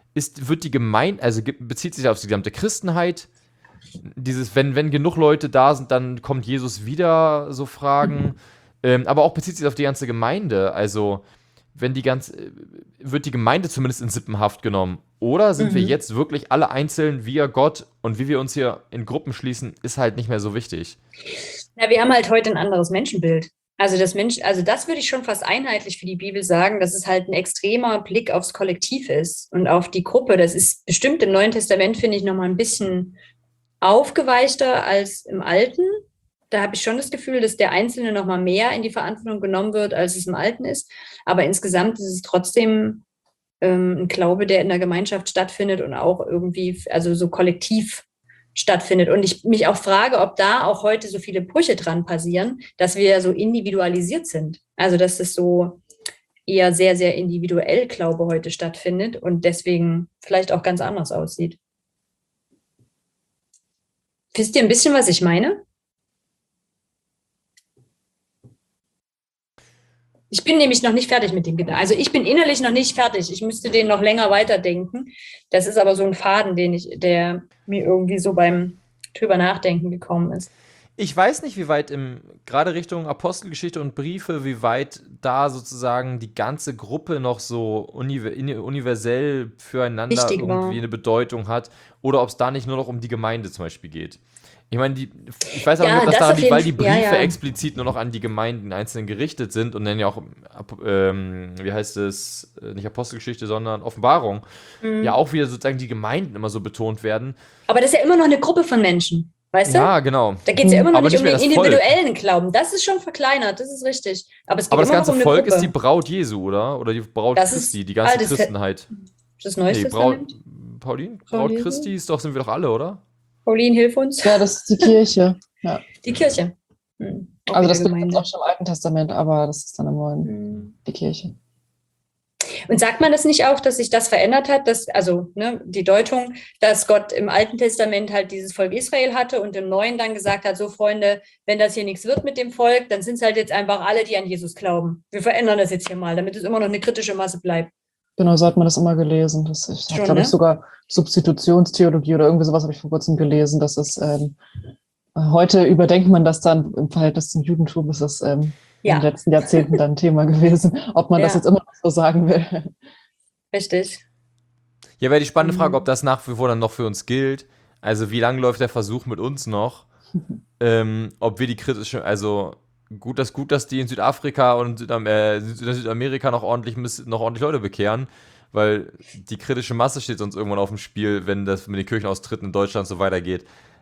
bezieht sich auf die gesamte Christenheit, dieses, wenn genug Leute da sind, dann kommt Jesus wieder, so Fragen. Aber auch bezieht sich auf die ganze Gemeinde. Also wird die Gemeinde zumindest in Sippenhaft genommen? Oder sind wir jetzt wirklich alle einzeln via Gott und wie wir uns hier in Gruppen schließen, ist halt nicht mehr so wichtig. Ja, wir haben halt heute ein anderes Menschenbild. Also das würde ich schon fast einheitlich für die Bibel sagen, dass es halt ein extremer Blick aufs Kollektiv ist und auf die Gruppe. Das ist bestimmt im Neuen Testament, finde ich, nochmal ein bisschen aufgeweichter als im Alten. Da habe ich schon das Gefühl, dass der Einzelne nochmal mehr in die Verantwortung genommen wird, als es im Alten ist. Aber insgesamt ist es trotzdem ein Glaube, der in der Gemeinschaft stattfindet und auch irgendwie, also so kollektiv stattfindet. Und ich mich auch frage, ob da auch heute so viele Brüche dran passieren, dass wir so individualisiert sind. Also dass es so eher sehr, sehr individuell Glaube heute stattfindet und deswegen vielleicht auch ganz anders aussieht. Wisst ihr ein bisschen, was ich meine? Ich bin nämlich noch nicht fertig mit dem Gedanken. Also ich bin innerlich noch nicht fertig. Ich müsste den noch länger weiterdenken. Das ist aber so ein Faden, der mir irgendwie so beim drüber nachdenken gekommen ist. Ich weiß nicht, wie weit gerade Richtung Apostelgeschichte und Briefe, wie weit da sozusagen die ganze Gruppe noch so universell füreinander Wichtig irgendwie war. eine Bedeutung hat oder ob es da nicht nur noch um die Gemeinde zum Beispiel geht. Ich meine, ich weiß aber Ja, nicht, ob das das daran auf liegt, weil jeden die Fall. Briefe Ja, ja. explizit nur noch an die Gemeinden einzeln gerichtet sind und dann ja auch, wie heißt es, nicht Apostelgeschichte, sondern Offenbarung, ja auch wieder sozusagen die Gemeinden immer so betont werden. Aber das ist ja immer noch eine Gruppe von Menschen, weißt du? Ja, genau. Da geht es ja immer noch Aber nicht um nicht mehr den das Volk. individuellen Glauben. Das ist schon verkleinert, das ist richtig. Aber es geht Aber das immer ganze noch um eine Volk Gruppe. ist die Braut Jesu, oder? Oder die Braut Das Christi, ist die ganze Altes Christenheit. Das Neues Nee, Braut, Testament. Pauline? Frau Braut Jesu? Christi sind wir doch alle, oder? Pauline, hilf uns. Ja, das ist die Kirche. Ja. Die Kirche. Auch Also wieder das gibt es Gemeinde. auch schon im Alten Testament, aber das ist dann im Neuen, Hm. die Kirche. Und sagt man das nicht auch, dass sich das verändert hat, die Deutung, dass Gott im Alten Testament halt dieses Volk Israel hatte und im Neuen dann gesagt hat, so Freunde, wenn das hier nichts wird mit dem Volk, dann sind es halt jetzt einfach alle, die an Jesus glauben. Wir verändern das jetzt hier mal, damit es immer noch eine kritische Masse bleibt. Genau, so hat man das immer gelesen. Das ist, Schon, glaube ich, ne? sogar Substitutionstheologie oder irgendwie sowas habe ich vor kurzem gelesen. Das ist, heute überdenkt man das dann im Verhältnis zum Judentum, ist das in den letzten Jahrzehnten dann ein Thema gewesen, ob man das jetzt immer noch so sagen will. Richtig. Ja, wäre die spannende Frage, ob das nach wie vor dann noch für uns gilt. Also wie lange läuft der Versuch mit uns noch? Ob wir die kritische, also gut, dass die in Südafrika und Südamerika noch ordentlich Leute bekehren, weil die kritische Masse steht sonst irgendwann auf dem Spiel, wenn das mit den Kirchenaustritten in Deutschland so weitergeht.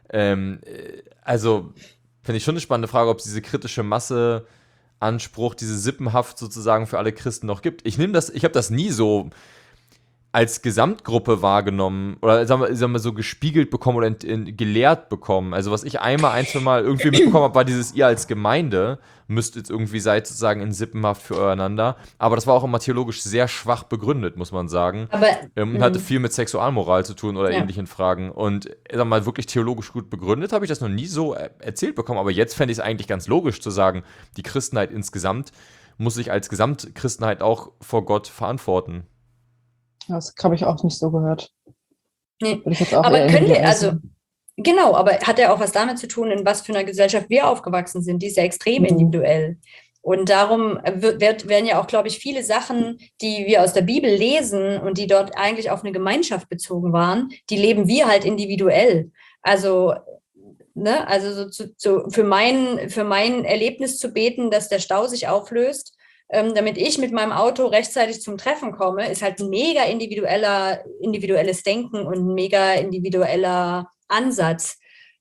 Also finde ich schon eine spannende Frage, ob es diese kritische Masse-Anspruch, diese Sippenhaft sozusagen für alle Christen noch gibt. Ich habe das nie so als Gesamtgruppe wahrgenommen oder sagen wir so gespiegelt bekommen oder gelehrt bekommen. Also was ich ein, zwei Mal irgendwie mitbekommen habe, war dieses, ihr als Gemeinde müsst jetzt irgendwie seid sozusagen in Sippenhaft für eureinander. Aber das war auch immer theologisch sehr schwach begründet, muss man sagen. Aber hatte viel mit Sexualmoral zu tun oder ähnlichen Fragen. Und sag mal, wirklich theologisch gut begründet habe ich das noch nie so erzählt bekommen. Aber jetzt fände ich es eigentlich ganz logisch zu sagen, die Christenheit insgesamt muss sich als Gesamtchristenheit auch vor Gott verantworten. Das habe ich auch nicht so gehört. Nee. Würde ich jetzt auch Aber eher können wir, irgendwie also, genau, aber hat ja auch was damit zu tun, in was für einer Gesellschaft wir aufgewachsen sind. Die ist ja extrem individuell. Und darum werden ja auch, glaube ich, viele Sachen, die wir aus der Bibel lesen und die dort eigentlich auf eine Gemeinschaft bezogen waren, die leben wir halt individuell. Also, ne, also für mein Erlebnis zu beten, dass der Stau sich auflöst, damit ich mit meinem Auto rechtzeitig zum Treffen komme, ist halt ein mega individuelles Denken und ein mega individueller Ansatz.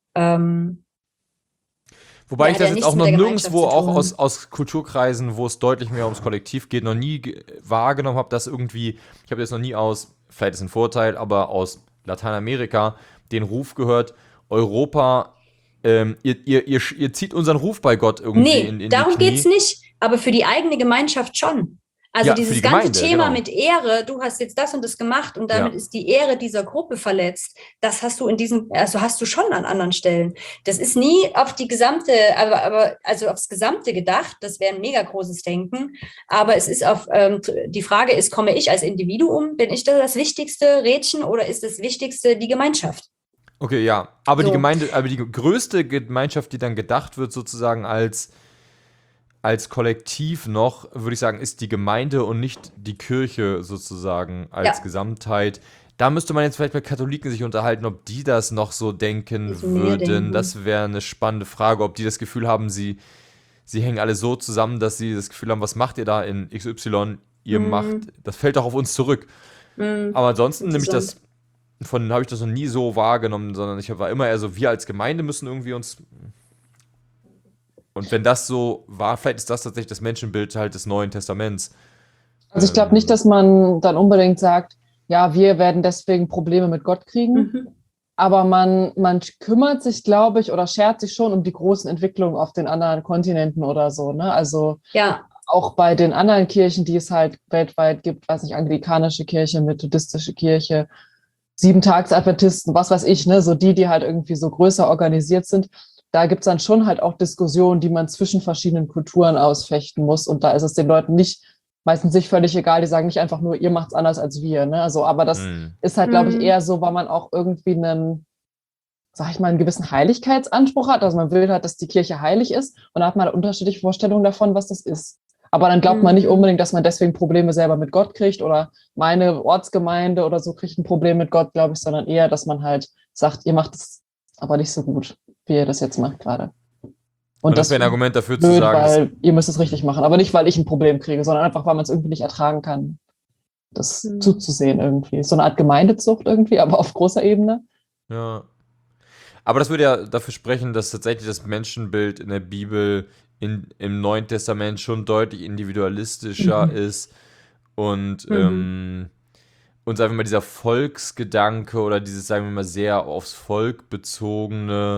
Wobei ich das jetzt auch noch nirgendwo auch tun. aus Kulturkreisen, wo es deutlich mehr ums Kollektiv geht, noch nie wahrgenommen habe, dass irgendwie, ich habe jetzt noch nie vielleicht ist ein Vorteil, aber aus Lateinamerika den Ruf gehört, Europa, ihr zieht unseren Ruf bei Gott irgendwie in die darum Knie. geht's nicht, aber für die eigene Gemeinschaft schon. Also Ja, dieses für die ganze Gemeinde, Thema genau. mit Ehre, du hast jetzt das und das gemacht und damit ist die Ehre dieser Gruppe verletzt. Das hast du hast du schon an anderen Stellen. Das ist nie auf die gesamte, also aufs Gesamte gedacht. Das wäre ein mega großes Denken. Aber es ist die Frage ist, komme ich als Individuum? Bin ich das wichtigste Rädchen oder ist das Wichtigste die Gemeinschaft? Okay, ja. Aber So. die größte Gemeinschaft, die dann gedacht wird, sozusagen als Kollektiv noch, würde ich sagen, ist die Gemeinde und nicht die Kirche sozusagen als Gesamtheit. Da müsste man jetzt vielleicht mit Katholiken sich unterhalten, ob die das noch so denken würden. Das wäre eine spannende Frage, ob die das Gefühl haben, sie hängen alle so zusammen, dass sie das Gefühl haben, was macht ihr da in XY? Ihr macht, das fällt doch auf uns zurück. Aber ansonsten habe ich das noch nie so wahrgenommen, sondern ich war immer eher so, wir als Gemeinde müssen irgendwie uns. Und wenn das so war, vielleicht ist das tatsächlich das Menschenbild halt des Neuen Testaments. Also ich glaube nicht, dass man dann unbedingt sagt, ja, wir werden deswegen Probleme mit Gott kriegen. Aber man kümmert sich, glaube ich, oder schert sich schon um die großen Entwicklungen auf den anderen Kontinenten oder so. Ne? Also auch bei den anderen Kirchen, die es halt weltweit gibt, weiß nicht, anglikanische Kirche, methodistische Kirche, Sieben-Tags-Adventisten, was weiß ich, ne? So die halt irgendwie so größer organisiert sind. da gibt es dann schon halt auch Diskussionen, die man zwischen verschiedenen Kulturen ausfechten muss. Und da ist es den Leuten meistens nicht völlig egal. Die sagen nicht einfach nur, ihr macht's anders als wir. Ne? Also, aber das ist halt, glaube ich, eher so, weil man auch irgendwie einen gewissen Heiligkeitsanspruch hat. Also man will halt, dass die Kirche heilig ist. Und da hat man halt unterschiedliche Vorstellungen davon, was das ist. Aber dann glaubt man nicht unbedingt, dass man deswegen Probleme selber mit Gott kriegt oder meine Ortsgemeinde oder so kriegt ein Problem mit Gott, glaube ich, sondern eher, dass man halt sagt, ihr macht es aber nicht so gut, wie ihr das jetzt macht gerade. Und das wäre ein Argument dafür blöd, zu sagen, weil ihr müsst es richtig machen. Aber nicht, weil ich ein Problem kriege, sondern einfach, weil man es irgendwie nicht ertragen kann, das zuzusehen irgendwie. So eine Art Gemeindezucht irgendwie, aber auf großer Ebene. Ja. Aber das würde ja dafür sprechen, dass tatsächlich das Menschenbild in der Bibel im Neuen Testament schon deutlich individualistischer ist und sagen wir mal, dieser Volksgedanke oder dieses, sagen wir mal, sehr aufs Volk bezogene,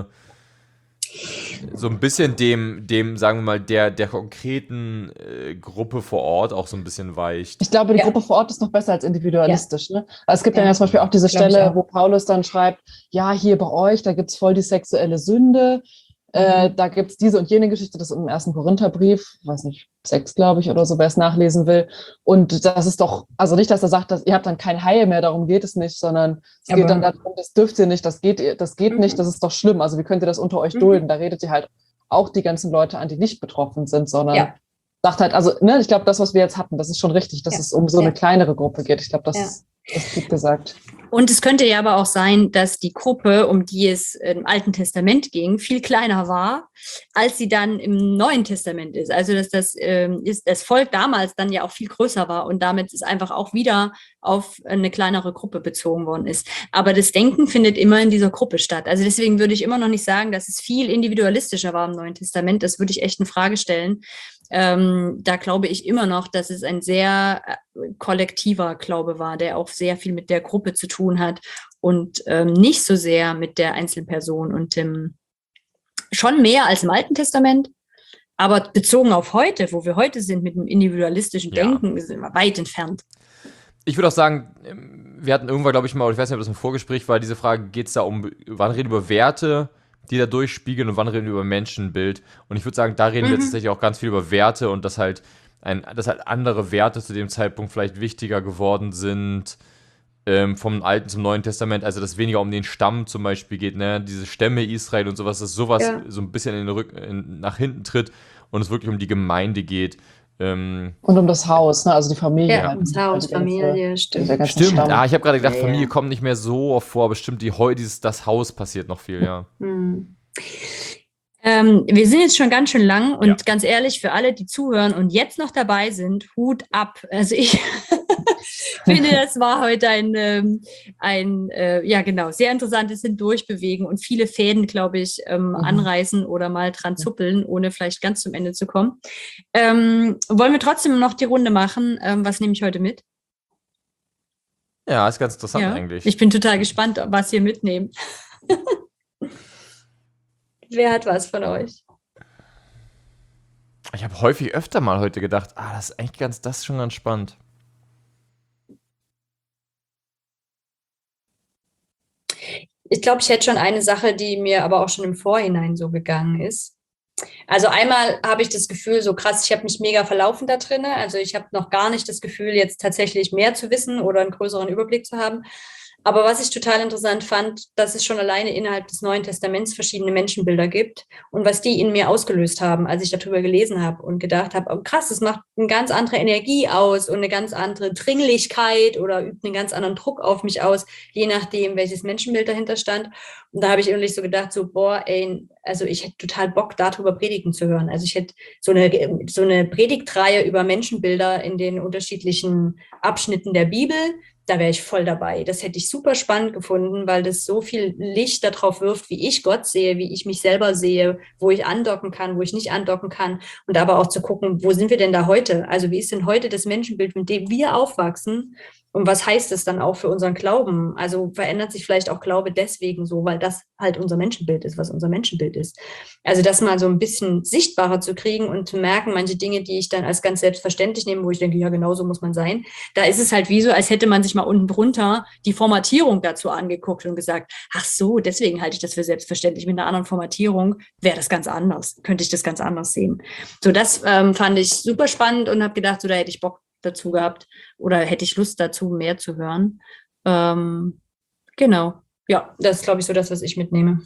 so ein bisschen dem sagen wir mal, der konkreten Gruppe vor Ort auch so ein bisschen weicht. Ich glaube, die Gruppe vor Ort ist noch besser als individualistisch. Ne? Also es gibt dann ja zum Beispiel auch diese Stelle, wo Paulus dann schreibt, ja, hier bei euch, da gibt es voll die sexuelle Sünde, da gibt es diese und jene Geschichte, das ist im 1. Korintherbrief, weiß nicht, 6, glaube ich, oder so, wer es nachlesen will. Und das ist doch, also nicht, dass er sagt, dass ihr habt dann kein Heil mehr, darum geht es nicht, sondern es geht dann darum, das dürft ihr nicht, das geht nicht, das ist doch schlimm. Also wie könnt ihr das unter euch dulden? Da redet ihr halt auch die ganzen Leute an, die nicht betroffen sind, sondern sagt halt, also ne, ich glaube, das, was wir jetzt hatten, das ist schon richtig, dass es um so eine kleinere Gruppe geht. Ich glaube, das ist gut gesagt. Und es könnte ja aber auch sein, dass die Gruppe, um die es im Alten Testament ging, viel kleiner war, als sie dann im Neuen Testament ist. Also dass das Volk damals dann ja auch viel größer war und damit es einfach auch wieder auf eine kleinere Gruppe bezogen worden ist. Aber das Denken findet immer in dieser Gruppe statt. Also deswegen würde ich immer noch nicht sagen, dass es viel individualistischer war im Neuen Testament. Das würde ich echt in Frage stellen. Da glaube ich immer noch, dass es ein sehr kollektiver Glaube war, der auch sehr viel mit der Gruppe zu tun hat und nicht so sehr mit der Einzelperson und schon mehr als im Alten Testament, aber bezogen auf heute, wo wir heute sind mit dem individualistischen Denken, sind wir weit entfernt. Ich würde auch sagen, wir hatten irgendwann, glaube ich mal, ich weiß nicht, ob das im Vorgespräch war, diese Frage, geht es da wann reden wir über Werte, die da durchspiegeln und wann reden wir über Menschenbild. Und ich würde sagen, da reden wir jetzt tatsächlich auch ganz viel über Werte und dass halt andere Werte zu dem Zeitpunkt vielleicht wichtiger geworden sind vom Alten zum Neuen Testament, also dass es weniger um den Stamm zum Beispiel geht, ne? Diese Stämme Israel und sowas, dass sowas so ein bisschen nach hinten tritt und es wirklich um die Gemeinde geht. Und um das Haus, ne? Also die Familie. Ja, halt. ums Haus, Familie, stimmt. Stimmt, ich habe gerade gedacht, Familie kommt nicht mehr so oft vor, aber stimmt, das Haus passiert noch viel, ja. Wir sind jetzt schon ganz schön lang und ganz ehrlich, für alle, die zuhören und jetzt noch dabei sind, Hut ab. Also ich finde, das war heute ein sehr interessantes Hindurchbewegen und viele Fäden, glaube ich, anreißen oder mal dran zuppeln, ohne vielleicht ganz zum Ende zu kommen. Wollen wir trotzdem noch die Runde machen? Was nehme ich heute mit? Ja, ist ganz interessant eigentlich. Ich bin total gespannt, was ihr mitnehmt. Wer hat was von euch? Ich habe häufig öfter mal heute gedacht, das ist eigentlich das ist schon ganz spannend. Ich glaube, ich hätte schon eine Sache, die mir aber auch schon im Vorhinein so gegangen ist. Also einmal habe ich das Gefühl, so krass, ich habe mich mega verlaufen da drin. Also ich habe noch gar nicht das Gefühl, jetzt tatsächlich mehr zu wissen oder einen größeren Überblick zu haben. Aber was ich total interessant fand, dass es schon alleine innerhalb des Neuen Testaments verschiedene Menschenbilder gibt und was die in mir ausgelöst haben, als ich darüber gelesen habe und gedacht habe, oh krass, das macht eine ganz andere Energie aus und eine ganz andere Dringlichkeit oder übt einen ganz anderen Druck auf mich aus, je nachdem, welches Menschenbild dahinter stand. Und da habe ich irgendwie so gedacht, also ich hätte total Bock, darüber predigen zu hören. Also ich hätte so eine Predigtreihe über Menschenbilder in den unterschiedlichen Abschnitten der Bibel. Da wäre ich voll dabei. Das hätte ich super spannend gefunden, weil das so viel Licht darauf wirft, wie ich Gott sehe, wie ich mich selber sehe, wo ich andocken kann, wo ich nicht andocken kann. Und aber auch zu gucken, wo sind wir denn da heute? Also wie ist denn heute das Menschenbild, mit dem wir aufwachsen? Und was heißt es dann auch für unseren Glauben? Also verändert sich vielleicht auch Glaube deswegen so, weil das halt unser Menschenbild ist, was unser Menschenbild ist. Also das mal so ein bisschen sichtbarer zu kriegen und zu merken, manche Dinge, die ich dann als ganz selbstverständlich nehme, wo ich denke, ja, genau so muss man sein. Da ist es halt wie so, als hätte man sich mal unten drunter die Formatierung dazu angeguckt und gesagt, ach so, deswegen halte ich das für selbstverständlich. Mit einer anderen Formatierung wäre das ganz anders, könnte ich das ganz anders sehen. So, das fand ich super spannend und habe gedacht, so, da hätte ich Bock dazu gehabt oder hätte ich Lust dazu, mehr zu hören. Genau. Ja, das ist, glaube ich, so das, was ich mitnehme.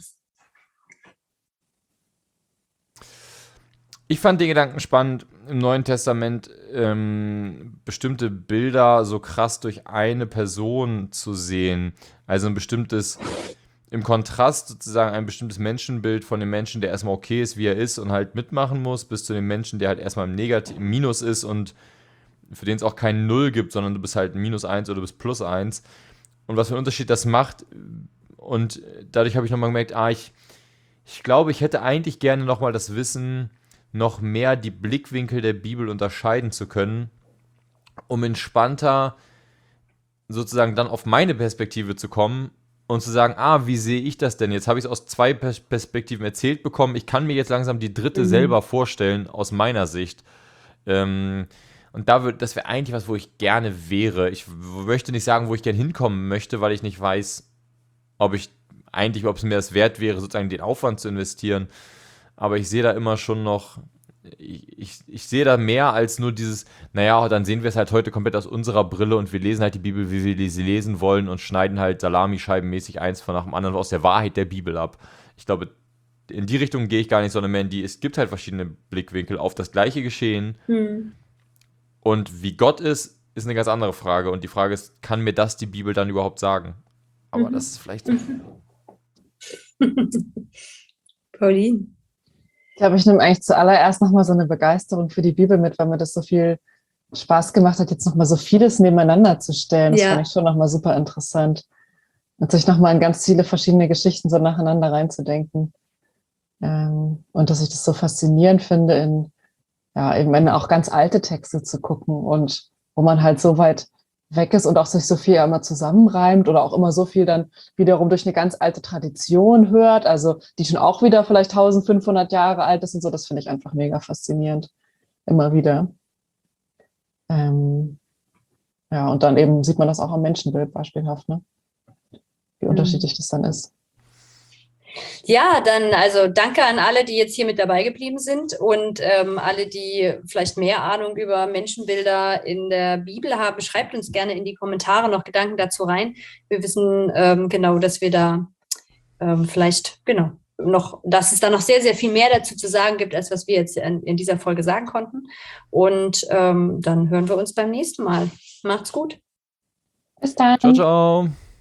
Ich fand den Gedanken spannend, im Neuen Testament bestimmte Bilder so krass durch eine Person zu sehen. Also ein bestimmtes, im Kontrast sozusagen ein bestimmtes Menschenbild von dem Menschen, der erstmal okay ist, wie er ist und halt mitmachen muss, bis zu dem Menschen, der halt erstmal im Minus ist und für den es auch kein Null gibt, sondern du bist halt -1 oder du bist +1. Und was für einen Unterschied das macht. Und dadurch habe ich nochmal gemerkt, ich glaube, ich hätte eigentlich gerne nochmal das Wissen, noch mehr die Blickwinkel der Bibel unterscheiden zu können, um entspannter sozusagen dann auf meine Perspektive zu kommen und zu sagen, wie sehe ich das denn? Jetzt habe ich es aus 2 Perspektiven erzählt bekommen. Ich kann mir jetzt langsam die dritte selber vorstellen, aus meiner Sicht. Und das wäre eigentlich was, wo ich gerne wäre. Ich möchte nicht sagen, wo ich gerne hinkommen möchte, weil ich nicht weiß, ob es mir das wert wäre, sozusagen den Aufwand zu investieren. Aber ich sehe da immer schon noch, ich sehe da mehr als nur dieses, naja, dann sehen wir es halt heute komplett aus unserer Brille und wir lesen halt die Bibel, wie wir sie lesen wollen und schneiden halt salamischeibenmäßig eins von nach dem anderen aus der Wahrheit der Bibel ab. Ich glaube, in die Richtung gehe ich gar nicht, sondern mehr es gibt halt verschiedene Blickwinkel auf das gleiche Geschehen. Und wie Gott ist eine ganz andere Frage. Und die Frage ist, kann mir das die Bibel dann überhaupt sagen? Aber das ist vielleicht... Pauline? Ich glaube, ich nehme eigentlich zuallererst nochmal so eine Begeisterung für die Bibel mit, weil mir das so viel Spaß gemacht hat, jetzt nochmal so vieles nebeneinander zu stellen. Das fand ich schon nochmal super interessant. Und sich nochmal in ganz viele verschiedene Geschichten so nacheinander reinzudenken. Und dass ich das so faszinierend finde, eben auch ganz alte Texte zu gucken und wo man halt so weit weg ist und auch sich so viel immer zusammenreimt oder auch immer so viel dann wiederum durch eine ganz alte Tradition hört, also die schon auch wieder vielleicht 1500 Jahre alt ist und so, das finde ich einfach mega faszinierend, immer wieder. Und dann eben sieht man das auch am Menschenbild beispielhaft, ne? Wie unterschiedlich das dann ist. Ja, dann also danke an alle, die jetzt hier mit dabei geblieben sind und alle, die vielleicht mehr Ahnung über Menschenbilder in der Bibel haben. Schreibt uns gerne in die Kommentare noch Gedanken dazu rein. Wir wissen genau, dass wir da dass es da noch sehr, sehr viel mehr dazu zu sagen gibt, als was wir jetzt in dieser Folge sagen konnten. Und dann hören wir uns beim nächsten Mal. Macht's gut. Bis dann. Ciao, ciao.